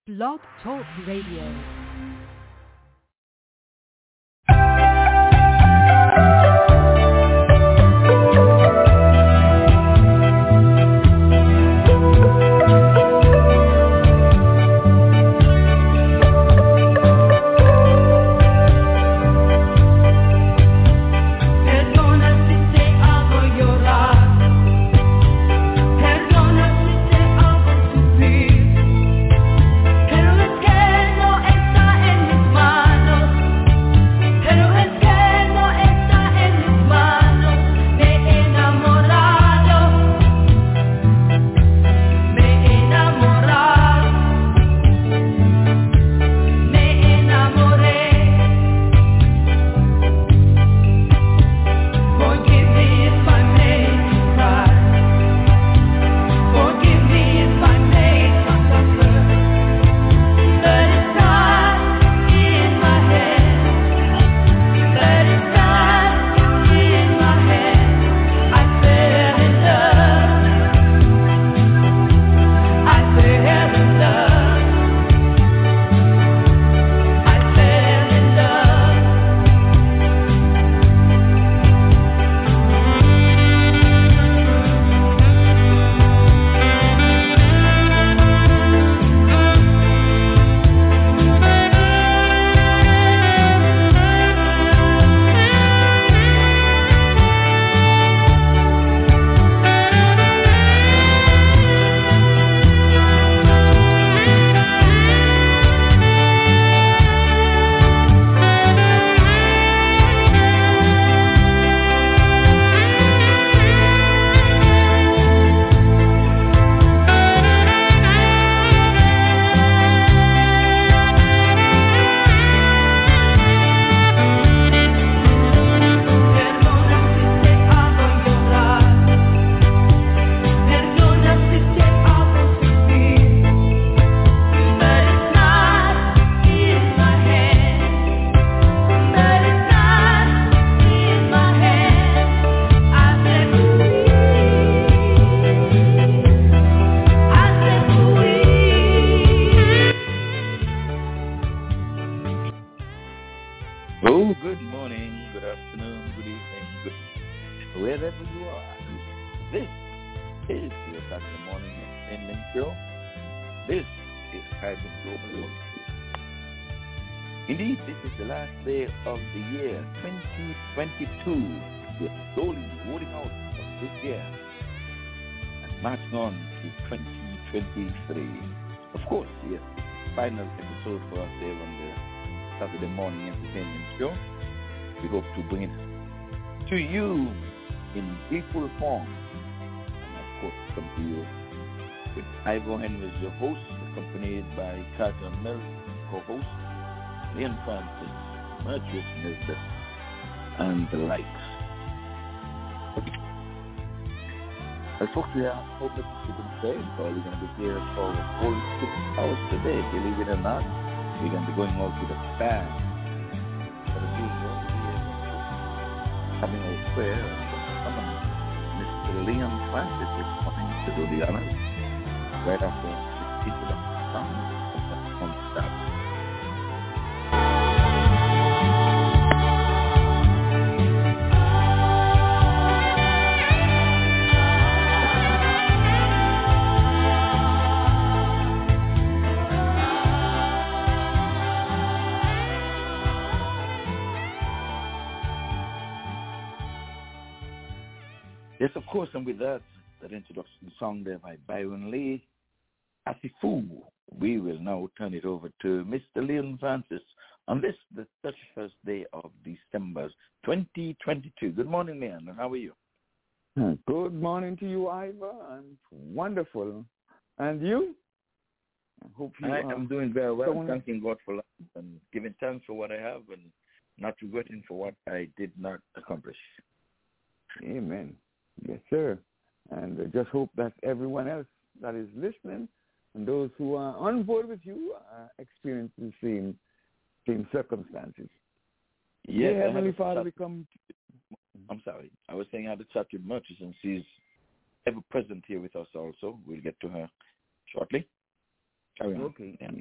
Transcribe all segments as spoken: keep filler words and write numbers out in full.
Blog Talk Radio. To you in equal form, and of course come to you with Ivor Henry as your host, accompanied by Carter Mel, co-host, Leon Francis, Marcus Nesbitt, and the likes. I talked to you, I hope that you can say, so we're going to be here for a full six hours today, believe it or not. We're going to be going out with a band. But as usual, coming out prayer and Mister Leon Francis is coming to do the honors right after the introduction song on stop. Yes, of course, and with that, that introduction song there by Byron Lee, As a Fool, we will now turn it over to Mister Leon Francis on this, the thirty-first day of December, twenty twenty-two. Good morning, Leon. How are you? Good morning to you, Ivor. I'm wonderful. And you? I hope you I am doing very well, someone... thanking God for life and giving thanks for what I have and not regretting for what I did not accomplish. Amen. Yes, sir. And I just hope that everyone else that is listening and those who are on board with you uh, experience the same same circumstances. Yes, yeah, Heavenly Father, we come. To... I'm sorry. I was saying I had a chat with Murchison. She's ever present here with us also. We'll get to her shortly. Carry on. Okay. Yeah.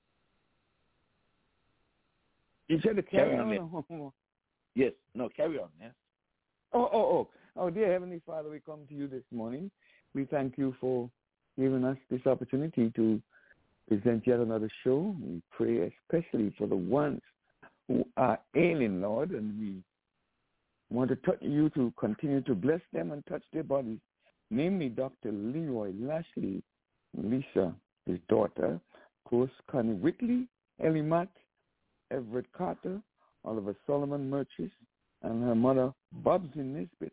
You said to carry, carry on. on. Yes. No, carry on. Yes. Oh, oh, oh. Oh, dear Heavenly Father, we come to you this morning. We thank you for giving us this opportunity to present yet another show. We pray especially for the ones who are ailing, Lord, and we want to touch you to continue to bless them and touch their bodies, namely Doctor Leroy Lashley, Lisa, his daughter, of course, Connie Whitley, Ellie Matt, Everett Carter, Oliver Solomon Murchis, and her mother, Bobsy Nisbet,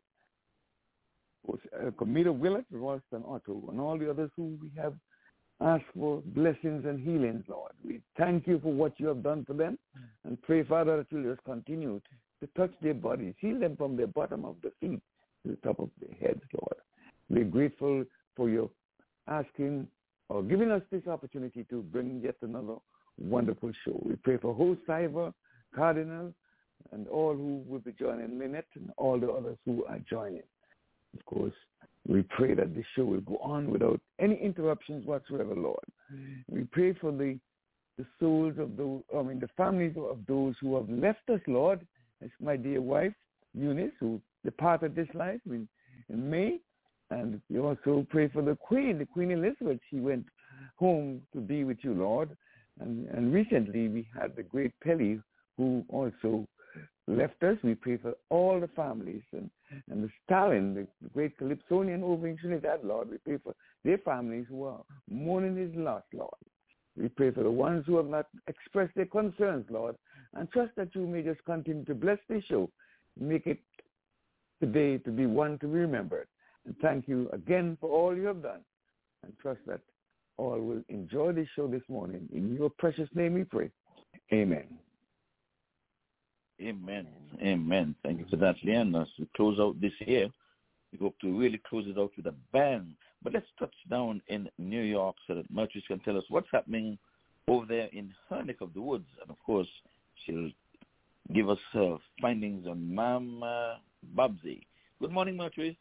uh, Comita Willett, Ralston Otto, and all the others who we have asked for blessings and healings, Lord. We thank you for what you have done for them and pray, Father, that you'll just continue to touch their bodies, heal them from the bottom of the feet to the top of their heads, Lord. We're grateful for your asking or giving us this opportunity to bring yet another wonderful show. We pray for host Ivor, Cardinal, and all who will be joining, Lynette, and all the others who are joining. Of course, we pray that this show will go on without any interruptions whatsoever, Lord. We pray for the the souls of those, I mean, the families of those who have left us, Lord, as my dear wife, Eunice, who departed this life in, in May. And we also pray for the Queen, the Queen Elizabeth. She went home to be with you, Lord. And, and recently we had the great Pelly, who also left us. We pray for all the families and, and the Stalin, the, the great Calypsonian over in Trinidad, Lord. We pray for their families who are mourning his loss, Lord. We pray for the ones who have not expressed their concerns, Lord, and trust that you may just continue to bless this show, make it today to be one to be remembered. And thank you again for all you have done, and trust that all will enjoy this show this morning. In your precious name we pray. Amen. Amen. Amen. Thank you for that, Leanne. As we close out this year, we hope to really close it out with a bang. But let's touch down in New York so that Murchis can tell us what's happening over there in her neck of the woods. And, of course, she'll give us her findings on Mama Bobsy. Good morning, Murchis.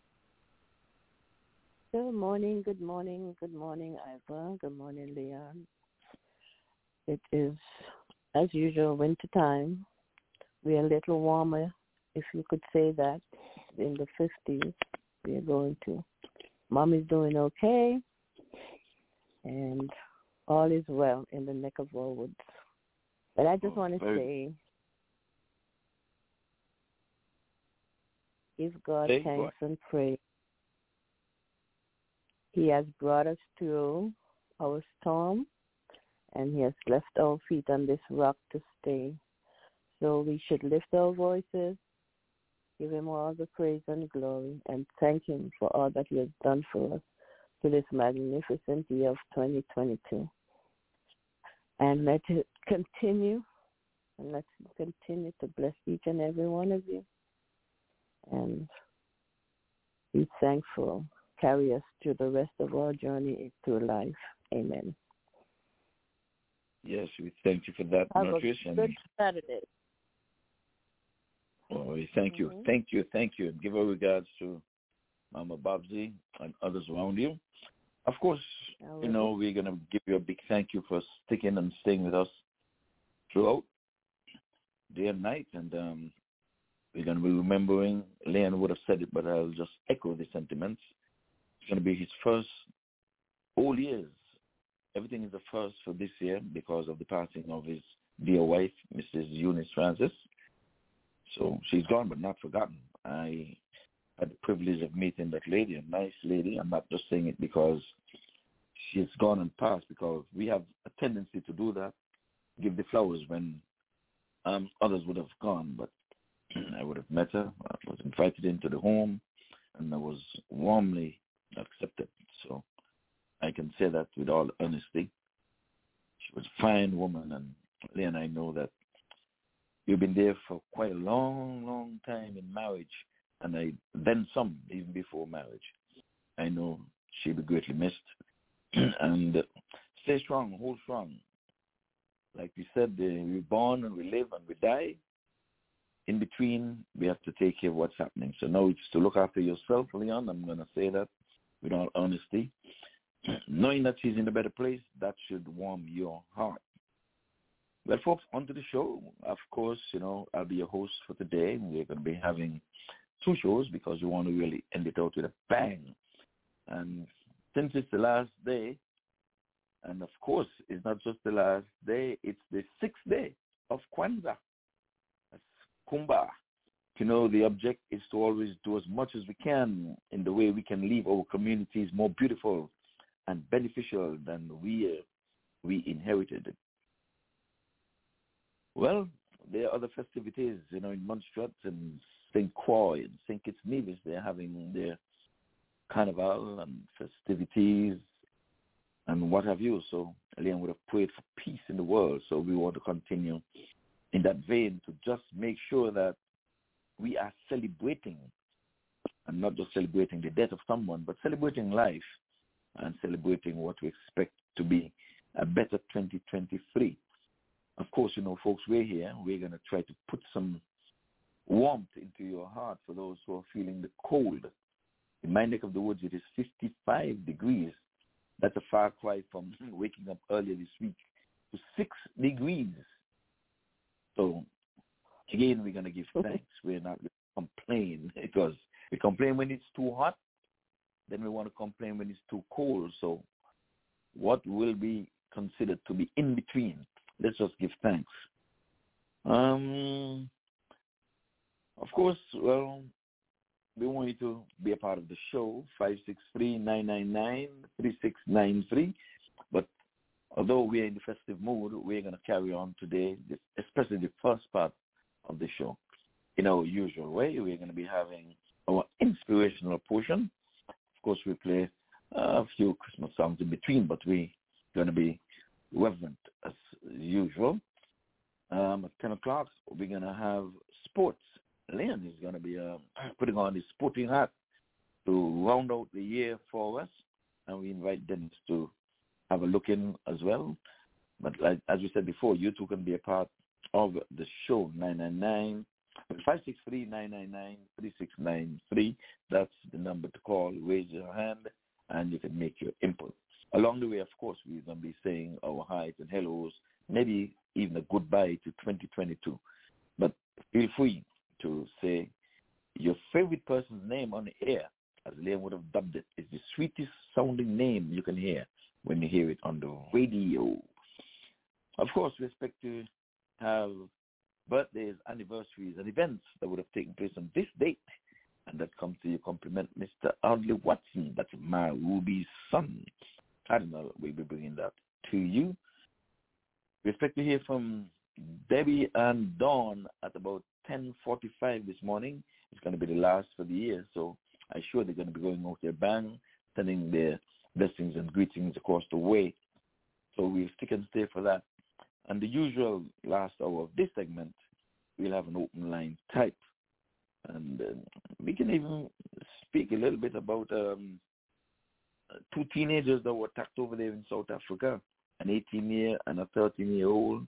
Good morning, good morning, good morning, Ivor. Good morning, Leon. It is, as usual, winter time. We are a little warmer, if you could say that, in the fifties. We are going to. Mom is doing okay, and all is well in the neck of our woods. But I just oh, want to say, give God hey, thanks boy. and praise. He has brought us through our storm, and he has left our feet on this rock to stay. So we should lift our voices, give him all the praise and glory, and thank him for all that he has done for us to this magnificent year of twenty twenty-two. And let it continue, and let's continue to bless each and every one of you. And be thankful. Carry us through the rest of our journey through life. Amen. Yes, we thank you for that, Have Murchis. a good Saturday. Oh, thank you, mm-hmm. thank you, thank you. Give our regards to Mama Bobsy and others around you. Of course, you know, we're going to give you a big thank you for sticking and staying with us throughout day and night. And um, we're going to be remembering, Leon would have said it, but I'll just echo the sentiments. It's going to be his first whole years. Everything is a first for this year because of the passing of his dear wife, Missus Eunice Francis. So she's gone but not forgotten. I had the privilege of meeting that lady, a nice lady. I'm not just saying it because she's gone and passed, because we have a tendency to do that, give the flowers when um, others would have gone. But I would have met her. I was invited into the home, and I was warmly accepted. So I can say that with all honesty. She was a fine woman, and Lee and I know that you've been there for quite a long, long time in marriage, and I then some, even before marriage. I know she'll be greatly missed. And uh, stay strong, hold strong. Like we said, uh, we're born and we live and we die. In between, we have to take care of what's happening. So now it's to look after yourself, Leon. I'm going to say that with all honesty. knowing that she's in a better place, that should warm your heart. Well, folks, on to the show. Of course, you know, I'll be your host for today. We're going to be having two shows because we want to really end it out with a bang. And since it's the last day, and of course, it's not just the last day, it's the sixth day of Kwanzaa. That's Kumba. You know, the object is to always do as much as we can in the way we can leave our communities more beautiful and beneficial than we uh, we inherited. Well, there are other festivities, you know, in Montserrat and Saint Croix and Saint Kitts Nevis. They're having their carnival and festivities and what have you. So Leon would have prayed for peace in the world. So we want to continue in that vein to just make sure that we are celebrating, and not just celebrating the death of someone, but celebrating life and celebrating what we expect to be a better twenty twenty-three. Of course, you know, folks, we're here. We're going to try to put some warmth into your heart for those who are feeling the cold. In my neck of the woods, it is fifty-five degrees. That's a far cry from waking up earlier this week to six degrees. So, again, we're going to give thanks. We're not going to complain because we complain when it's too hot. Then we want to complain when it's too cold. So what will be considered to be in between? Let's just give thanks. Um, of course, well, we want you to be a part of the show, five six three, nine nine nine, three six nine three. But although we're in the festive mood, we're going to carry on today, especially the first part of the show. In our usual way, we're going to be having our inspirational portion. Of course, we play a few Christmas songs in between, but we're going to be reverent as usual. Um, at ten o'clock, we're going to have sports. Leon is going to be uh, putting on his sporting hat to round out the year for us, and we invite Dennis to have a look in as well. But like, as we said before, you two can be a part of the show, nine nine nine, five six three, nine nine nine, three six nine three. That's the number to call. Raise your hand, and you can make your input. Along the way, of course, we're going to be saying our highs and hellos, maybe even a goodbye to twenty twenty-two. But feel free to say your favorite person's name on the air, as Liam would have dubbed it. It's the sweetest sounding name you can hear when you hear it on the radio. Of course, we expect to have birthdays, anniversaries, and events that would have taken place on this date, and that comes to you compliment Mister Audley Watson. That's my Ruby's son. Cardinal will be bringing that to you. We expect to hear from Debbie and Dawn at about ten forty-five this morning. It's going to be the last for the year, so I'm sure they're going to be going out their bang, sending their blessings and greetings across the way. So we'll stick and stay for that. And the usual last hour of this segment, we'll have an open line type. And uh, we can even speak a little bit about um, two teenagers that were attacked over there in South Africa, an eighteen-year and a thirteen-year-old.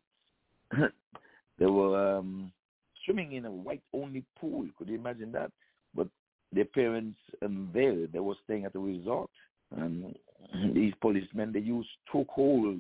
They were um, swimming in a white-only pool. Could you imagine that? But their parents and they, they were staying at a resort. And these policemen, they used chokeholds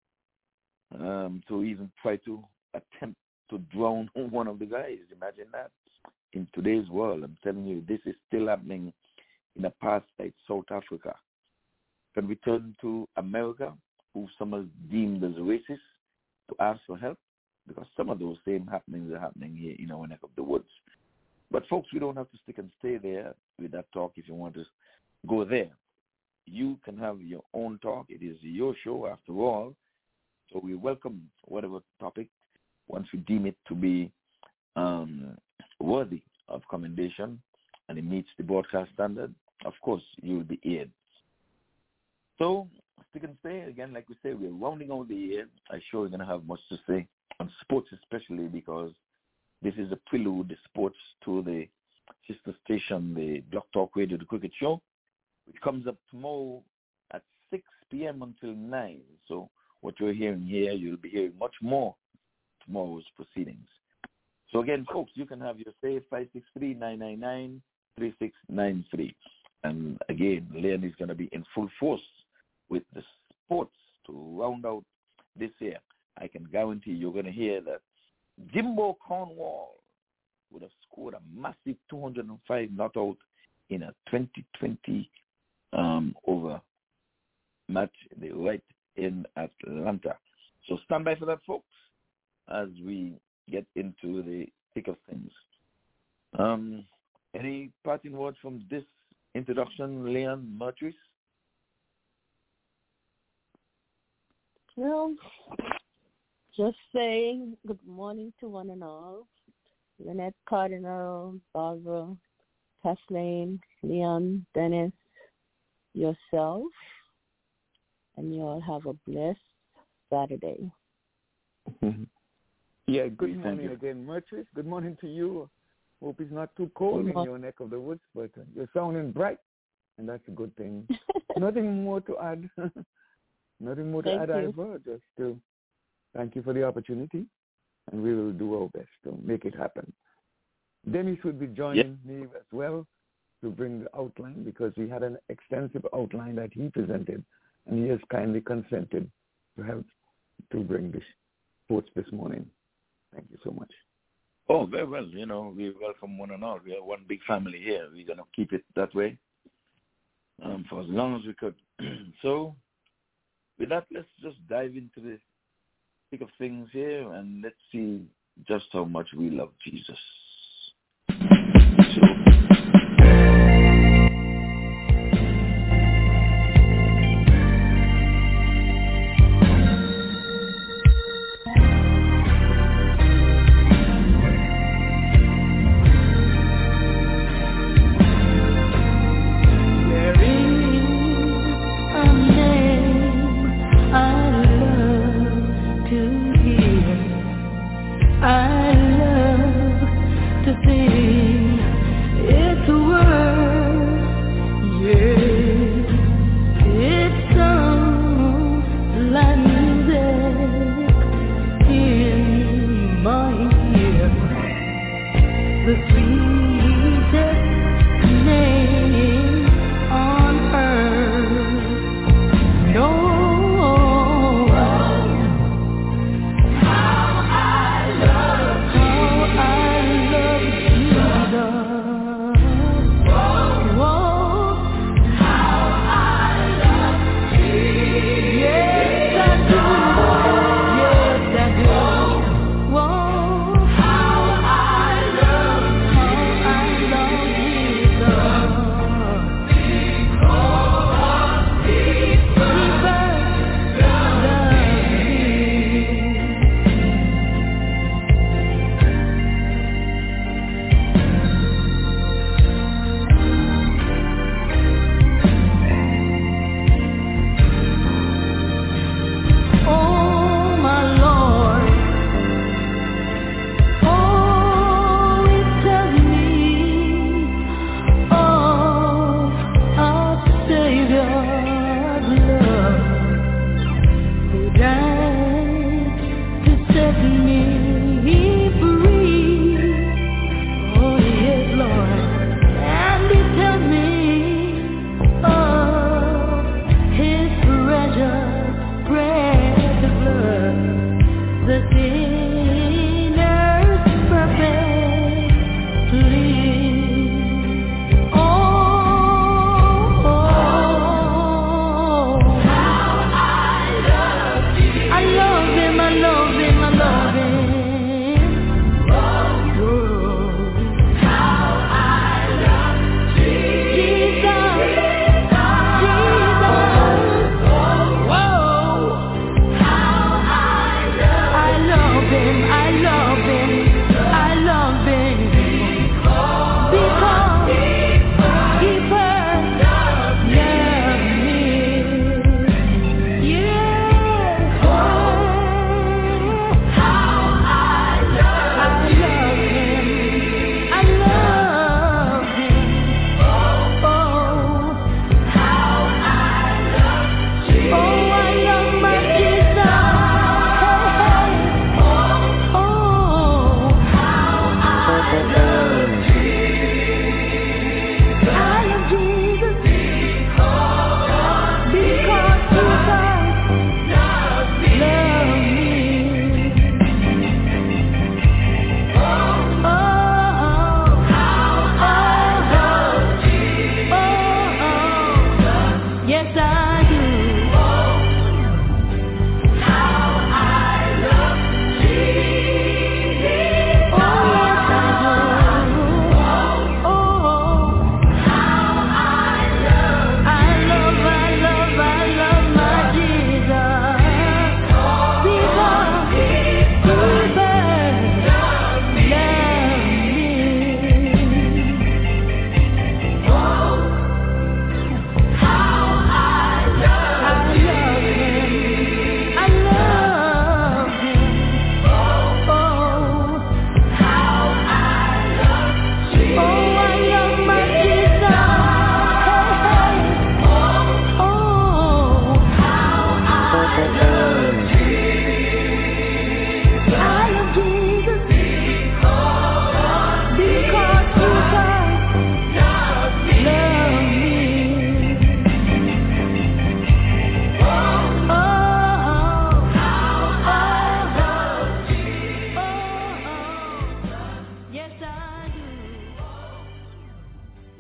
um, to even try to attempt to drown one of the guys. Imagine that. In today's world, I'm telling you, this is still happening in apartheid South Africa. Can we turn to America, who some are deemed as racist, to ask for help? Because some of those same happenings are happening here in our neck of the woods. But folks, we don't have to stick and stay there with that talk if you want to go there. You can have your own talk. It is your show after all. So we welcome whatever topic once we deem it to be um, worthy of commendation and it meets the broadcast standard. Of course, you will be aired. So stick and stay. Again, like we say, we're rounding out the year. I'm sure we're going to have much to say on sports, especially because this is a prelude, the sports, to the sister station, the Block Talk Radio, the Cricket Show, which comes up tomorrow at six p.m. until nine. So what you're hearing here, you'll be hearing much more tomorrow's proceedings. So again, folks, you can have your say, five six three, nine nine nine, three six nine three. And again, Leon is going to be in full force with the sports to round out this year, I can guarantee you're going to hear that Jimbo Cornwall would have scored a massive two hundred five not out in a twenty twenty um, over match right in Atlanta. So stand by for that, folks, as we get into the thick of things. Um, any parting words from this introduction, Leon Martris? Well, just saying good morning to one and all. Lynette Cardinal, Barbara, Kathleen, Leon, Dennis, yourself, and you all have a blessed Saturday. Yeah, good morning again, Mertris. Good morning to you. Hope it's not too cold in your neck of the woods, but uh, you're sounding bright, and that's a good thing. Nothing more to add. Nothing more to Thank add, you. Ivor. Just to thank you for the opportunity, and we will do our best to make it happen. Dennis would be joining yep. me as well to bring the outline, because he had an extensive outline that he presented, and he has kindly consented to help to bring this sports this morning. Thank you so much. Oh, very well. You know, we welcome one and all. We are one big family here. We're going to keep it that way um, for as long as we could. So, with that, let's just dive into the thick of things here, and let's see just how much we love Jesus. So, I love to sing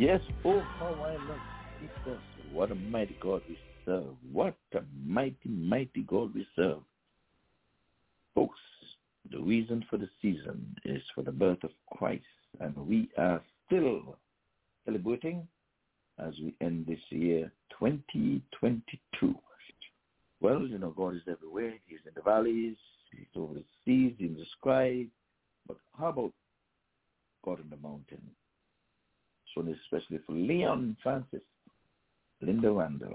Yes, oh, how I love Jesus. What a mighty God we serve. What a mighty, mighty God we serve. Folks, the reason for the season is for the birth of Christ, and we are still celebrating as we end this year, twenty twenty-two. Well, you know, God is everywhere. He's in the valleys, he's over the seas, he's in the sky. But how about God in the mountain? So this is especially for Leon Francis, Linda Randall.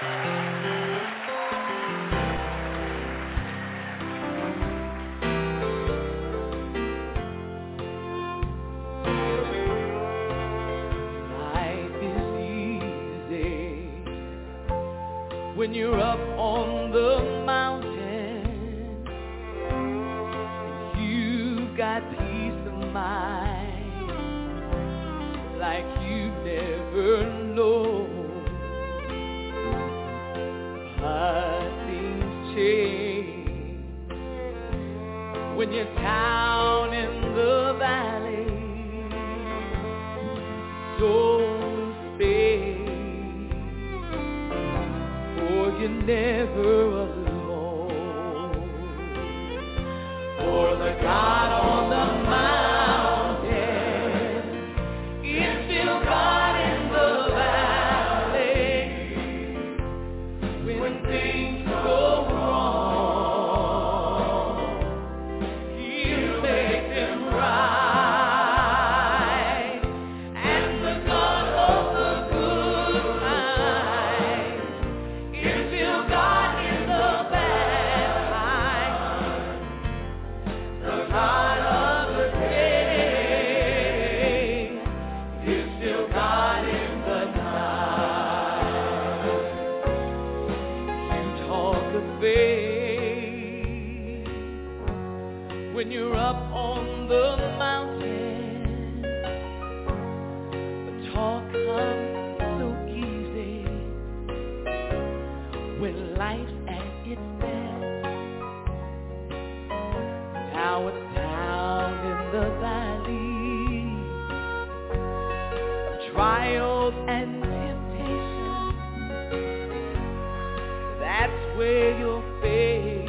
When you're up on the mountain, you've got peace of mind like you never know. But things change when you're down in the valley. Don't stay, you're never alone. For the God on the mountain is still God in the valley. When things go wrong, He'll make them right. And the God of the good times is still God in the bad times. The God of the day is still God in the night. You talk of faith when you're up on the mountain, but talk comes so easy when life's at its best. Now it's down in the valley, trials and temptations. That's where your faith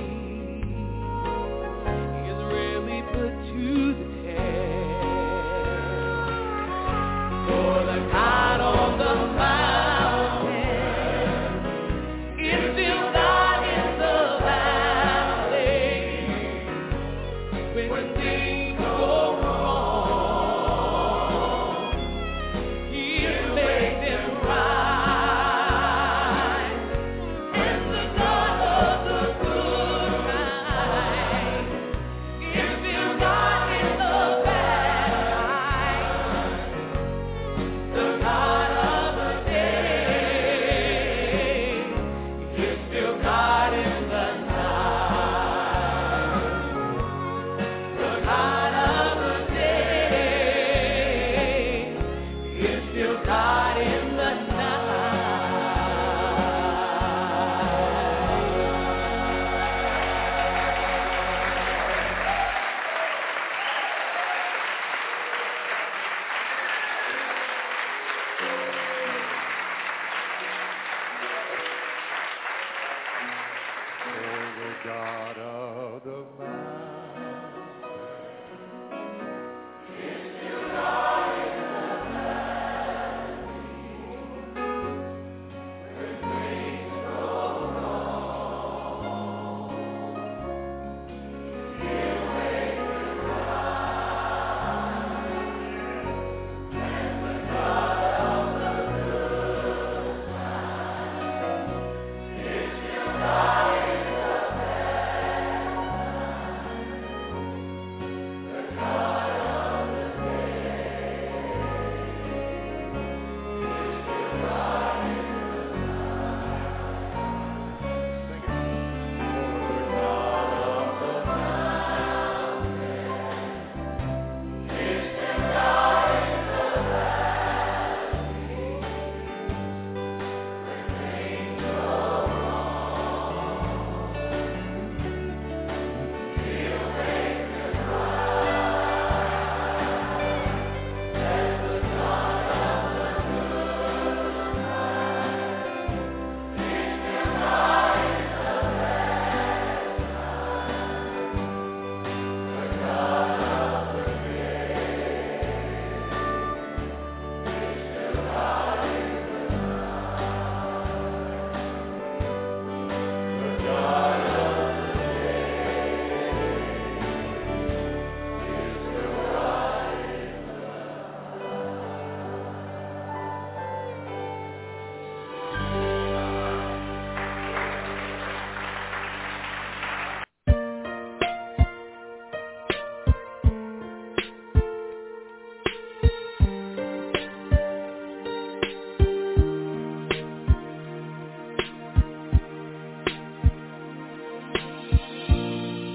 is really put to the test. For the God on the mountain is still God in the valley. When things go wrong,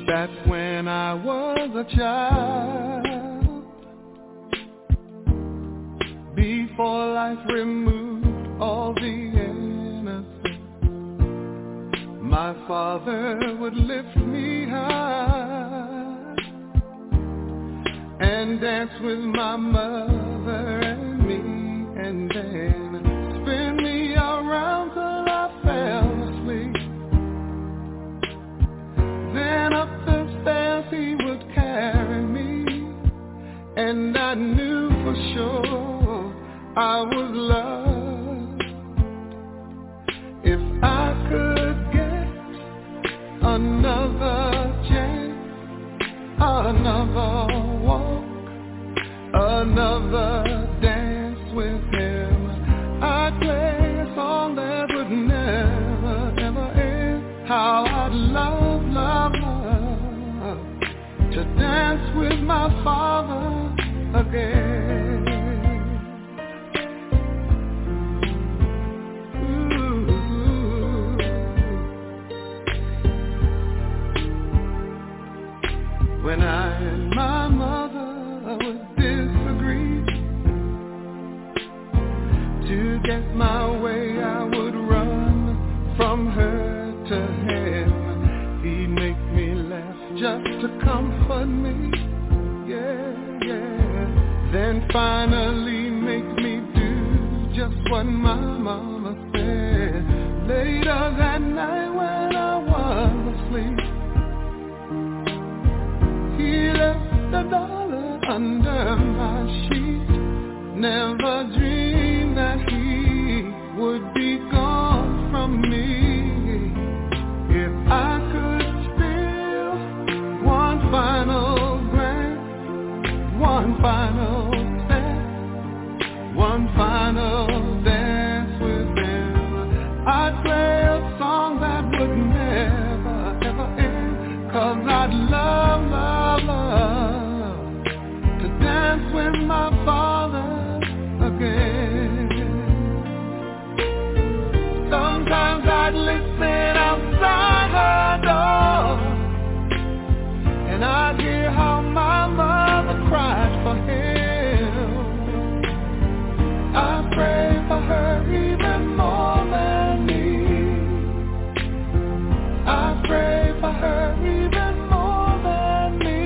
that when I was a child, before life removed all the innocence, my father would lift me high and dance with my mother and me, and then spin me around till I fell asleep. Then up the stairs he would carry me, and I knew for sure I was loved. If I could get another chance, another walk, another dance with him, I'd play a song that would never, ever end. How I'd love, love, love to dance with my father again. When I and my mother would disagree, to get my way I would run from her to him. He'd make me laugh just to comfort me, yeah, yeah. Then finally make me do just what my mama said. Later that night when I was asleep, he left a dollar under my sheet. Never dreamed that he would be gone from me. If I could steal one final glance, one final step, one final dance with him, I'd play a song that would never, ever end. Cause I'd love, love, love to dance with my father again. Sometimes I'd listen outside her door, and I'd hear how my mother cried for him. I pray for her even more than me. I pray for her even more than me.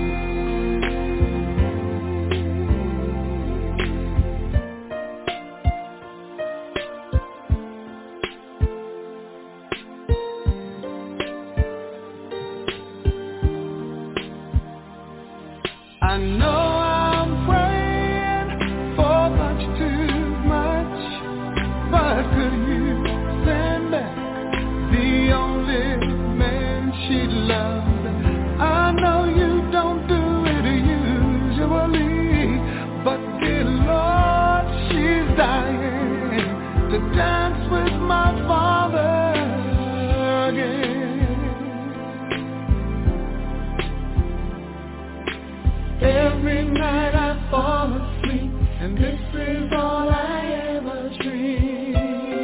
I know I'm praying for much too much, but could you send back the only man she loved? I know you don't do it usually, but dear Lord, she's dying to dance with my father again. Every night I fall asleep, and this is all I ever dream.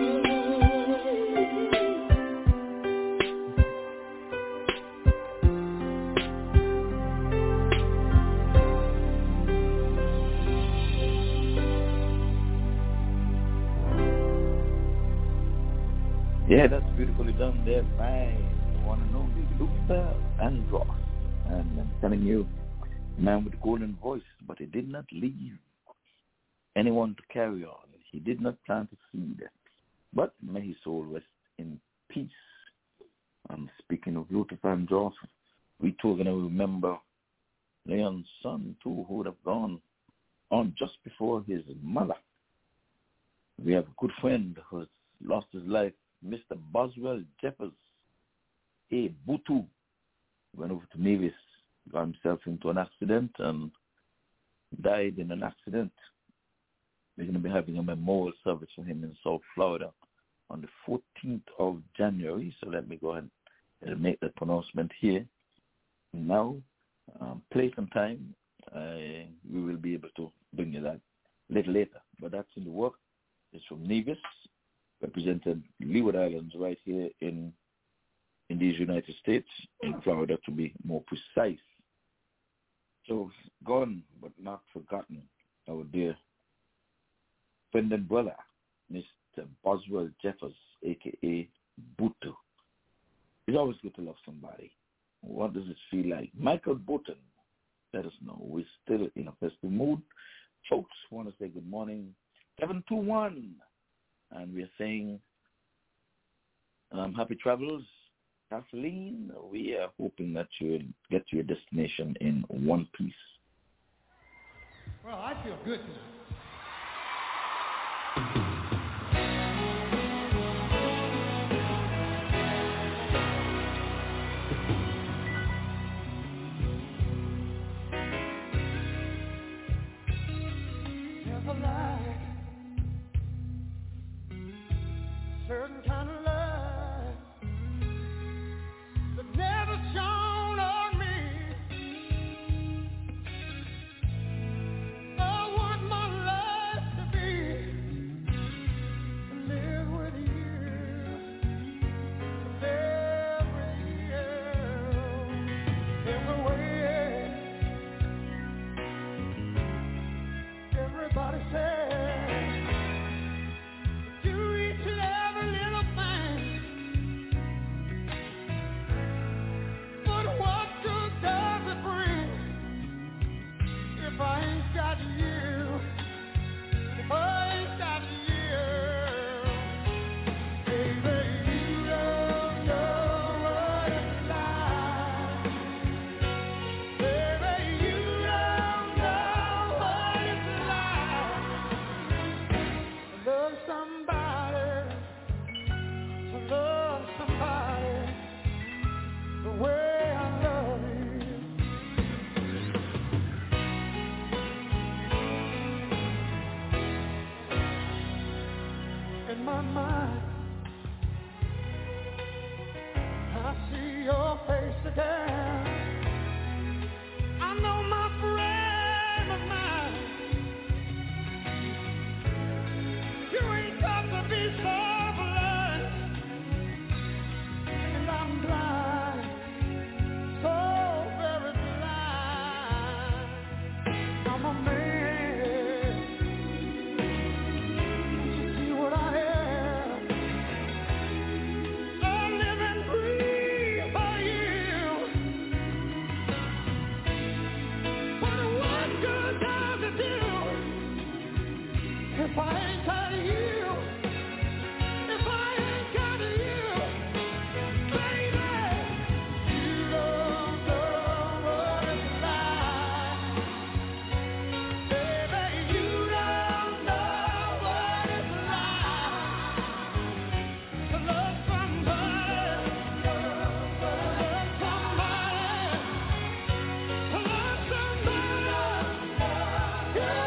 Yeah, that's beautifully done there by the one and only Luther Vandross. And I'm telling you, a man with a golden voice, but he did not leave anyone to carry on. He did not plant a seed, but may his soul rest in peace. And speaking of Luther Vandross, we too are going to remember Leon's son too, who would have gone on just before his mother. We have a good friend who has lost his life, Mister Boswell Jeffers, a Butu, went over to Nevis, got himself into an accident and died in an accident. We're going to be having a memorial service for him in South Florida on the fourteenth of January. So let me go ahead and make that pronouncement here. Now, um, place and time, uh, we will be able to bring you that a little later. But that's in the work. It's from Nevis, represented Leeward Islands right here in in these United States, in Florida to be more precise. So gone but not forgotten, our dear friend and brother, Mister Boswell Jeffers, a k a. Buto. It's always good to love somebody. What does it feel like? Michael Button, let us know. We're still in a festive mood. Folks, want to say good morning. seven two one. And we're saying um, happy travels. Kathleen, we are hoping that you'll get to your destination in one piece. Well, I feel good tonight. Certain kind of love that never shone on me. I want my life to be to live with you every year, every way. Everybody says if I ain't got you, if I ain't got you, baby, you don't know what it's like. Baby, you don't know what it's like to love somebody, to love somebody the way I love you. In my mind, I see your face again. I know my frame of mind. You ain't got to be so blind, and I'm blind, so very blind. I'm a man. If I ain't got you, if I ain't got you, baby, you don't know what it's like. Baby, you don't know what it's like to love somebody, to love somebody, to love somebody. Yeah.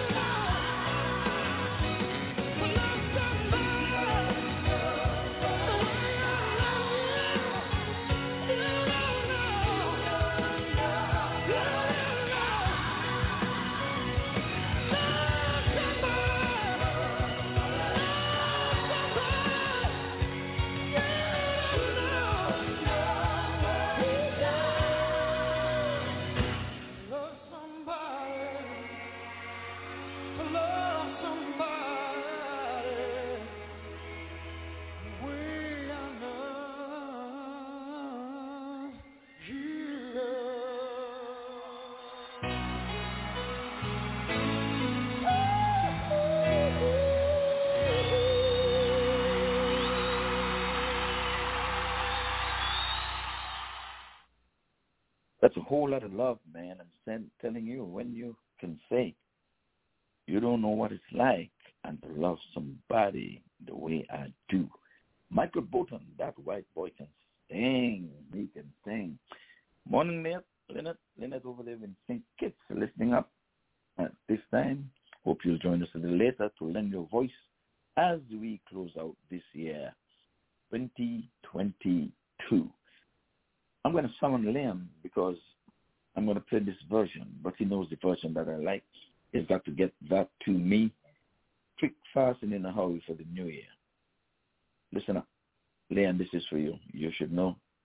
That's a whole lot of love, man. I'm send, telling you, when you can say you don't know what it's like and to love somebody the way I do. Michael Bolton, that white boy can sing. He can sing. Morning, Lynette. Lynette, Lynette over there in Saint Kitts, listening up at this time. Hope you'll join us a little later to lend your voice as we close out this year, twenty twenty-two. I'm going to summon Liam because I'm going to play this version, but he knows the version that I like. He's got to get that to me quick, fast, and in a hurry for the new year. Listen up. Liam, this is for you. You should know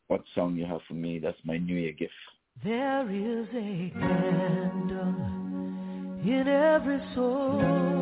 what song you have for me. That's my New Year gift. There is a candle in every soul,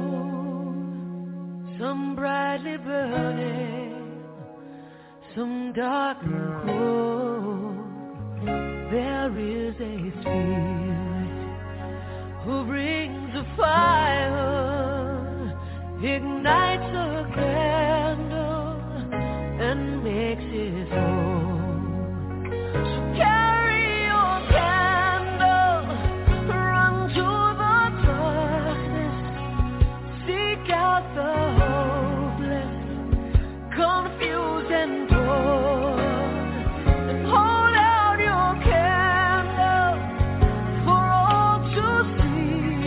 some brightly burning, some darkly cold. There is a spirit who brings a fire, ignites a candle, and makes it whole. So carry your candle, run to the darkness, seek out the hopeless, confused and torn, and hold out your candle for all to see.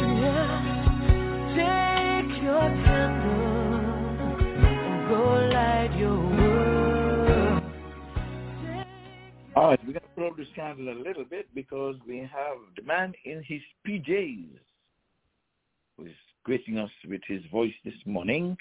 Take your candle and go light your world. All right, we're going to blow this candle a little bit because we have the man in his P Js who is gracing us with his voice this morning.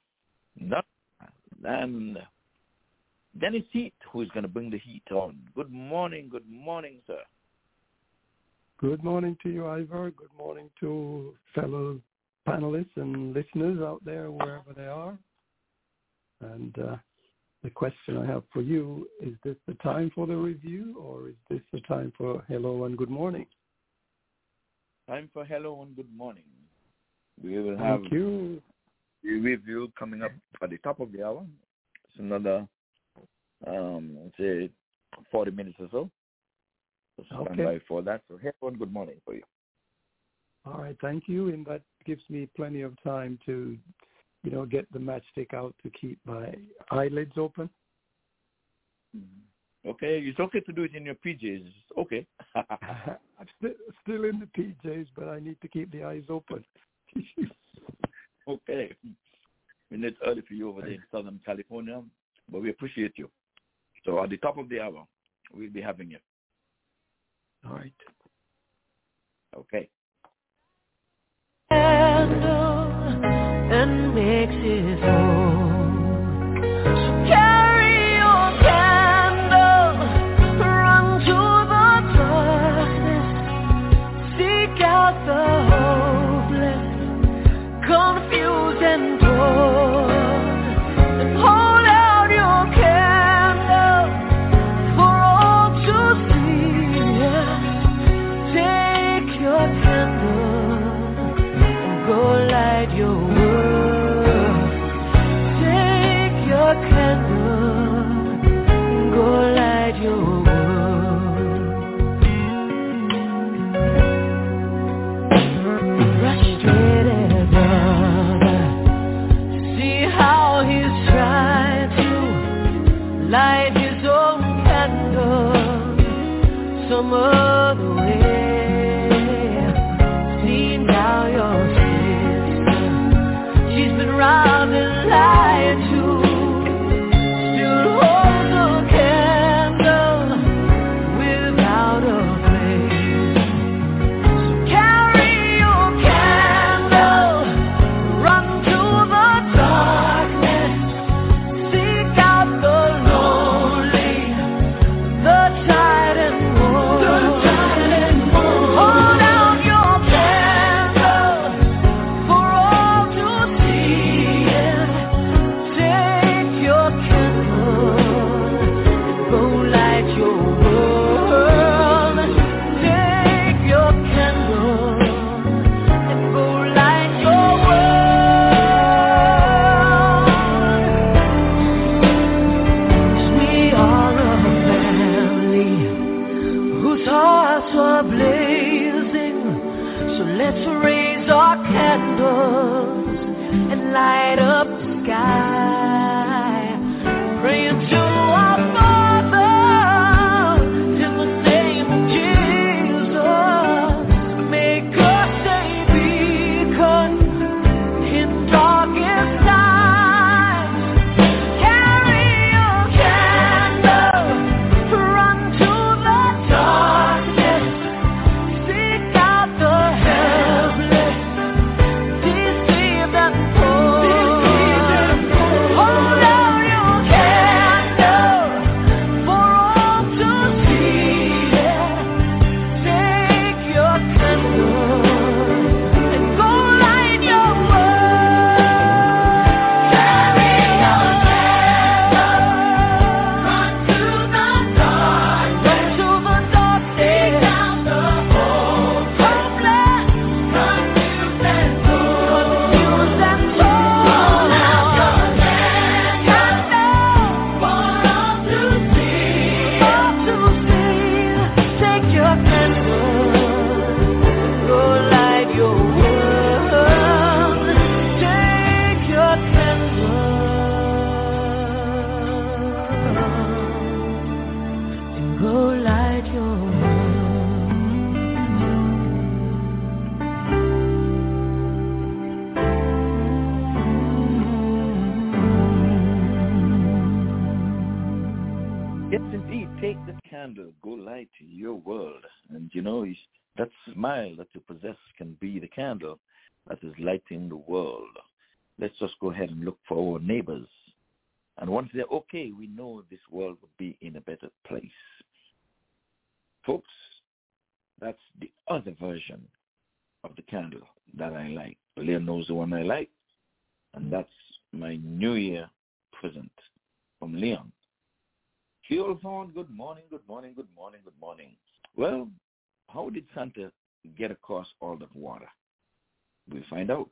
And Dennis Heat, who is going to bring the heat on. Good morning, good morning, sir. Good morning to you, Ivor. Good morning to fellow panelists and listeners out there, wherever they are. And uh, the question I have for you, is this the time for the review, or is this the time for hello and good morning? Time for hello and good morning. We will have Thank you. the review coming up at the top of the hour. It's another, um, say, forty minutes or so. So stand Okay. by for that. So hello and good morning for you. All right, thank you. And that gives me plenty of time to, you know, get the matchstick out to keep my eyelids open. Okay, it's okay to do it in your P Js. Okay. I'm still, still in the P Js, but I need to keep the eyes open. Okay. I mean, it's early for you over there in Southern California, but we appreciate you. So at the top of the hour, we'll be having you. All right. Okay. And makes it home. So carry your candle, run to the darkness, seek out the hopeless, confused and torn, and hold out your candle for all to see. Take your candle, go light your world. Take your candle, go light your world. Frustrated brother, see how he's trying to light his own candle some other way. See now your round and lied to, still holds a candle without a flame. So carry your candle, run to the darkness, seek out the lonely, the tired and worn. Hold out your candle for all to see. Take your candle, go light your world. Take your candle and go light your world. 'Cause we are a family whose hearts are blazing. So let's raise our candles and light up the sky, praying to our Father in the name of Jesus. Make us a beacon in darkest times. Carry your candle, run to the darkness, seek out the helpless, deceived and poor. light your world. And, you know, that smile that you possess can be the candle that is lighting the world. Let's just go ahead and look for our neighbors. And once they're okay, we know this world would be in a better place. Folks, that's the other version of the candle that I like. Leon knows the one I like, and that's my New Year present from Leon. Fuel phone, good morning, good morning, good morning, good morning. Well, how did Santa get across all that water? We'll find out.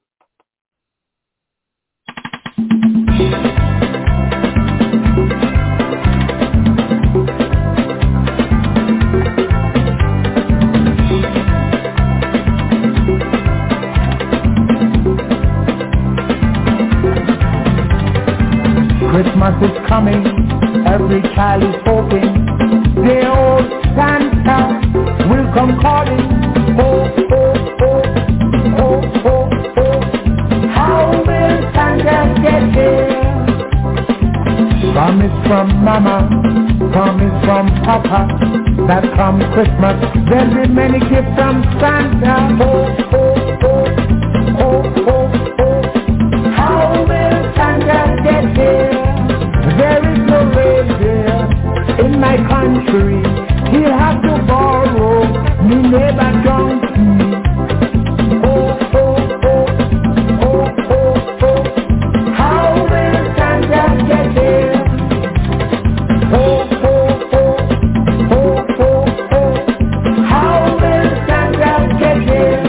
Christmas is coming, every child is hoping the old Santa will come calling. Oh, oh, oh, oh, oh, oh, how will Santa get here? Promise from Mama, promise from Papa, that come Christmas there'll be many gifts from Santa. Oh, oh, oh, oh, oh, oh, how will Santa get here? There is no reindeer in my country. He'll have to borrow me neighbor donkey. Oh, oh, oh, oh, oh, oh, how will Santa get here? Oh, oh, oh, oh, oh, oh, how will Santa get here?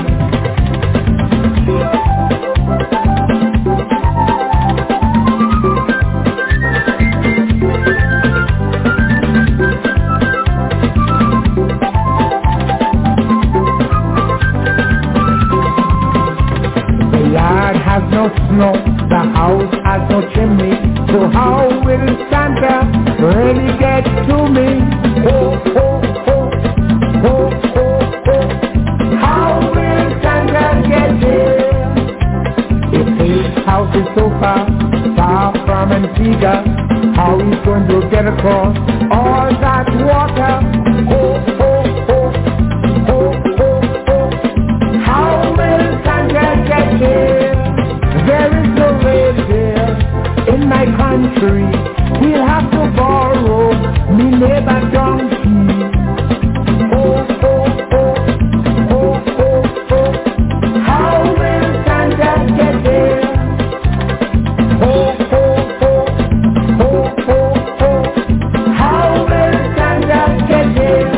Has no snow, the house has no chimney, so how will Santa really get to me? Oh, oh, oh, oh, oh, oh, how will Santa get here? If his house is so far, far from Antigua, how he's going to get across all that water? Oh, oh, oh, oh, oh, oh, how will Santa get here? There is no reindeer in my country. We'll have to borrow me neighbor donkey. Oh, oh, oh, oh, oh, oh, how will Santa get there? Oh, oh, oh, oh, oh, oh, how will Santa get there?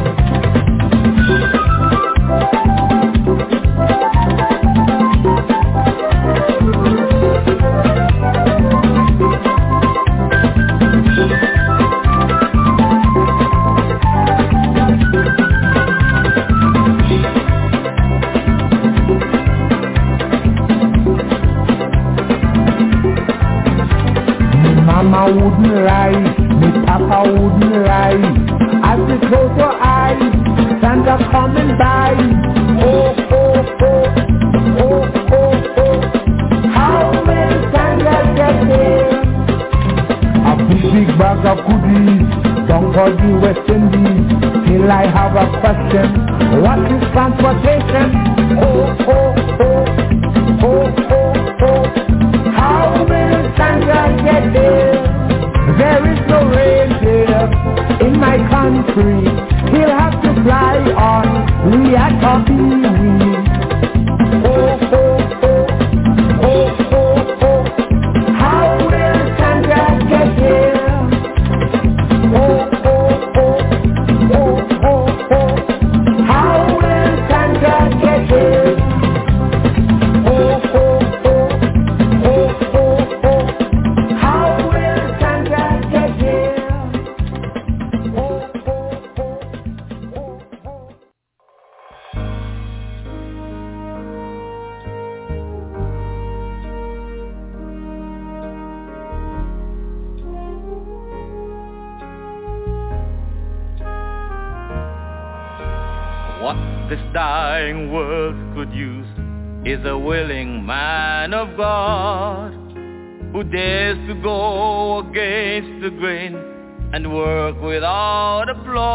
Mama wouldn't lie, me Papa wouldn't lie. As we close our eyes, Santa coming by. Oh, oh, oh, oh, oh, oh, how will Santa get there? A big, big bag of goodies, down for the West Indies. Still I have a question, what is transportation? Oh, oh, oh, oh, oh, oh, how will Santa get there? There is no reindeer in my country. He'll have to fly on Liatopiwi. Oh, oh, oh, oh, oh, oh, how will Santa get here? Oh, oh, oh, oh, oh, oh, how will Santa get here? Oh, oh, oh, oh, oh, oh, how will Santa get here? Oh, oh, oh, oh, oh. What this dying world could use is a willing man of God who dares to go against the grain and work without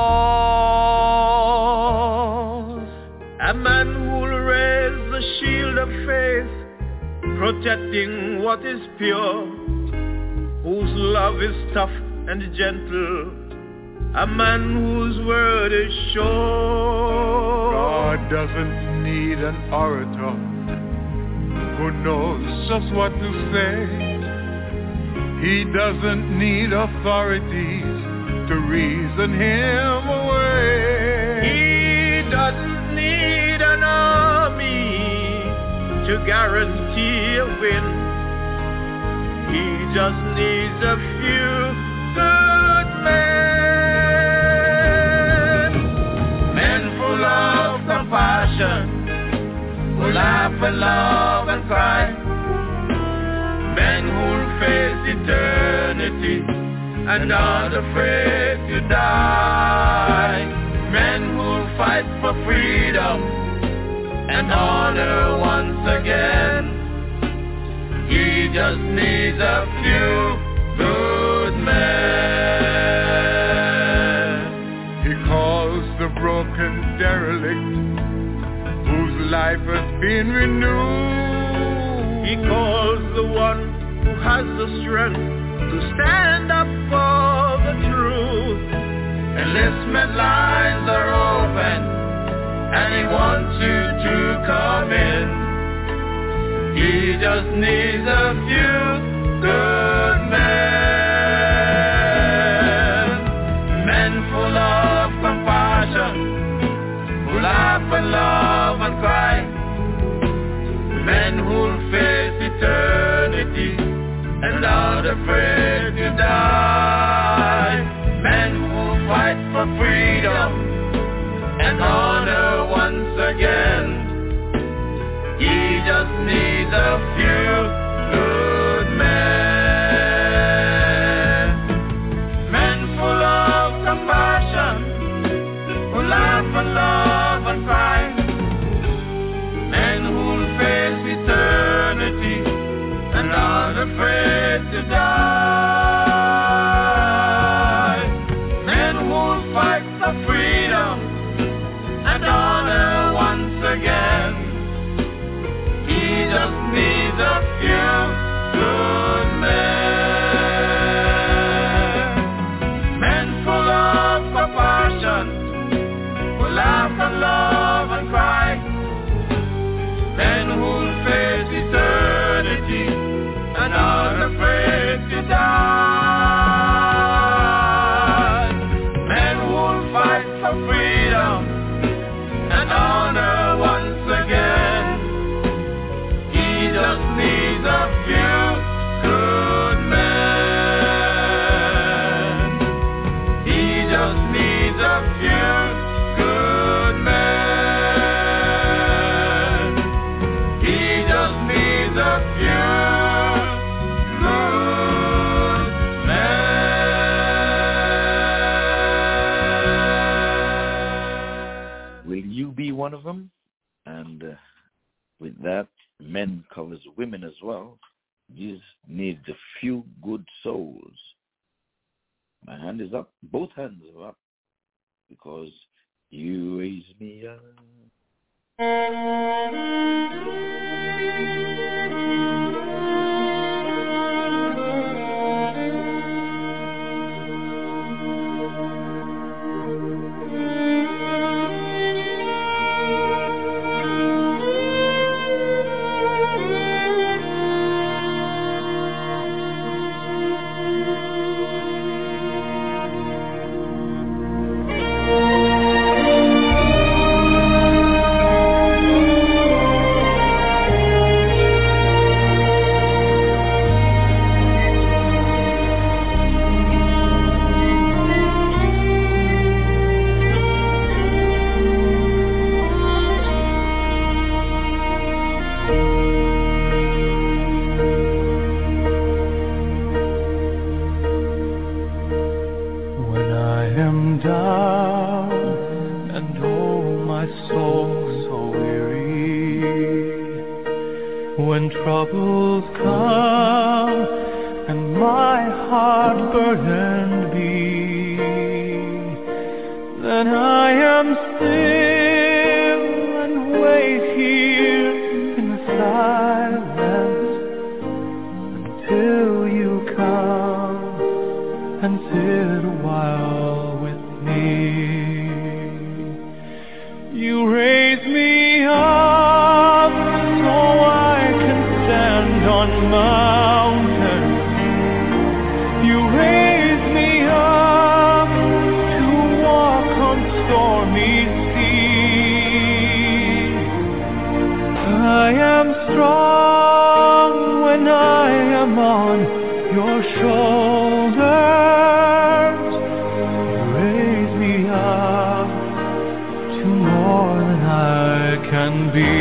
applause. A man who'll raise the shield of faith, protecting what is pure, whose love is tough and gentle, a man whose word is sure. God doesn't need an orator who knows just what to say. He doesn't need authorities to reason him away. He doesn't need an army to guarantee a win. He just needs a few good men. Men full of compassion, who laugh and love and cry. Men who'll face eternity and not afraid to die. Men who'll fight for freedom and honor once again. He just needs a few good men. He calls the broken derelict whose life has been renewed. He calls the one who has the strength to stand up for the truth. Enlistment lines are open and he wants you to come in. He just needs a few good men. Men full of compassion, who laugh and love and cry. Men who'll face eternity and not afraid to die. Men who'll fight for freedom and honor once again. He just needs a few good men. Men full of compassion, who laugh and love and cry. Men who'll face eternity and not afraid to die. Men who'll fight for freedom and honor once again. He just needs a few good men. Men full of compassion, who laugh and love and cry. Men who'll face eternity and aren't afraid to die. Men who'll fight for freedom and honor once again. He just needs a few good men. He just needs a few good men. He just needs a few good men. Will you be one of them? And uh, with that, men covers women as well. Jesus needs a few good souls. My hand is up. Both hands are up. Because you raise me up. When troubles come and my heart burdened be, when I am still and wait here in silence until you come and sit a while with me. You raise me up so I can stand on mountains. You raise me up to walk on stormy seas. I am strong when I am on your shoulders. You raise me up to more than I can be.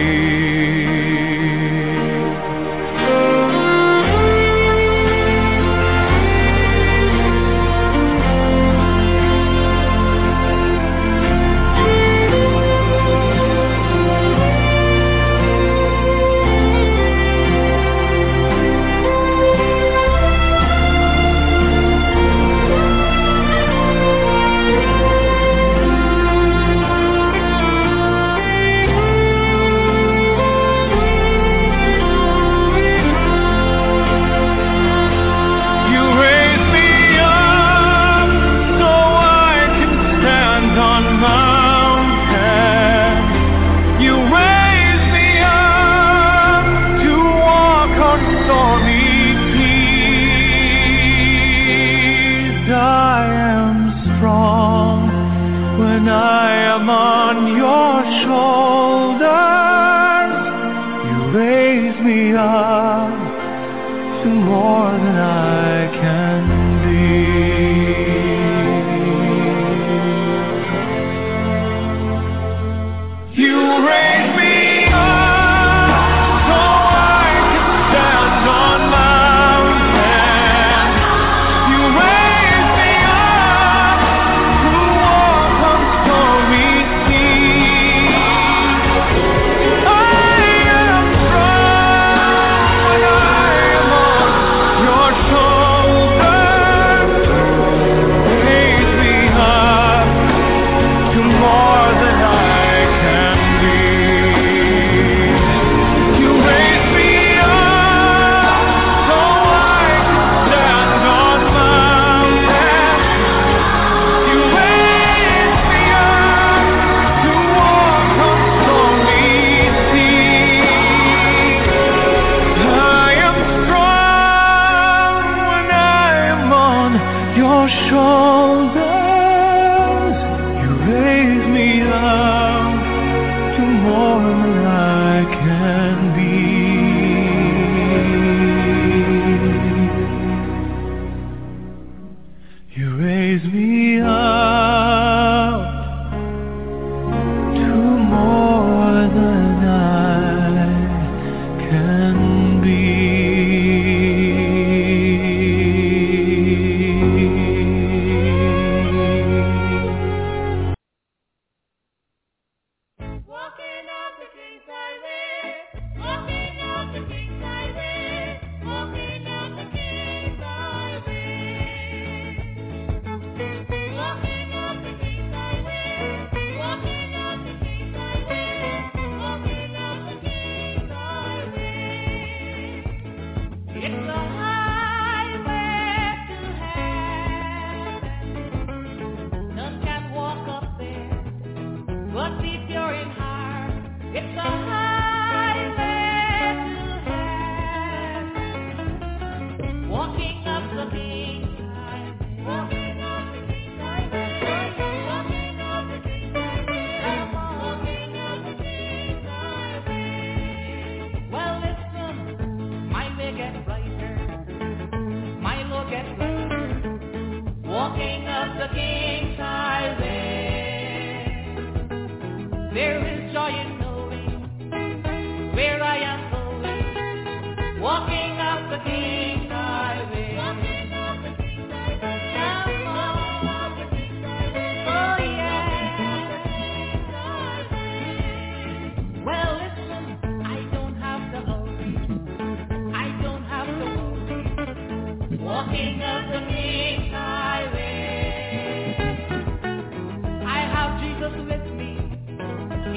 Walking up the King's Highway, I have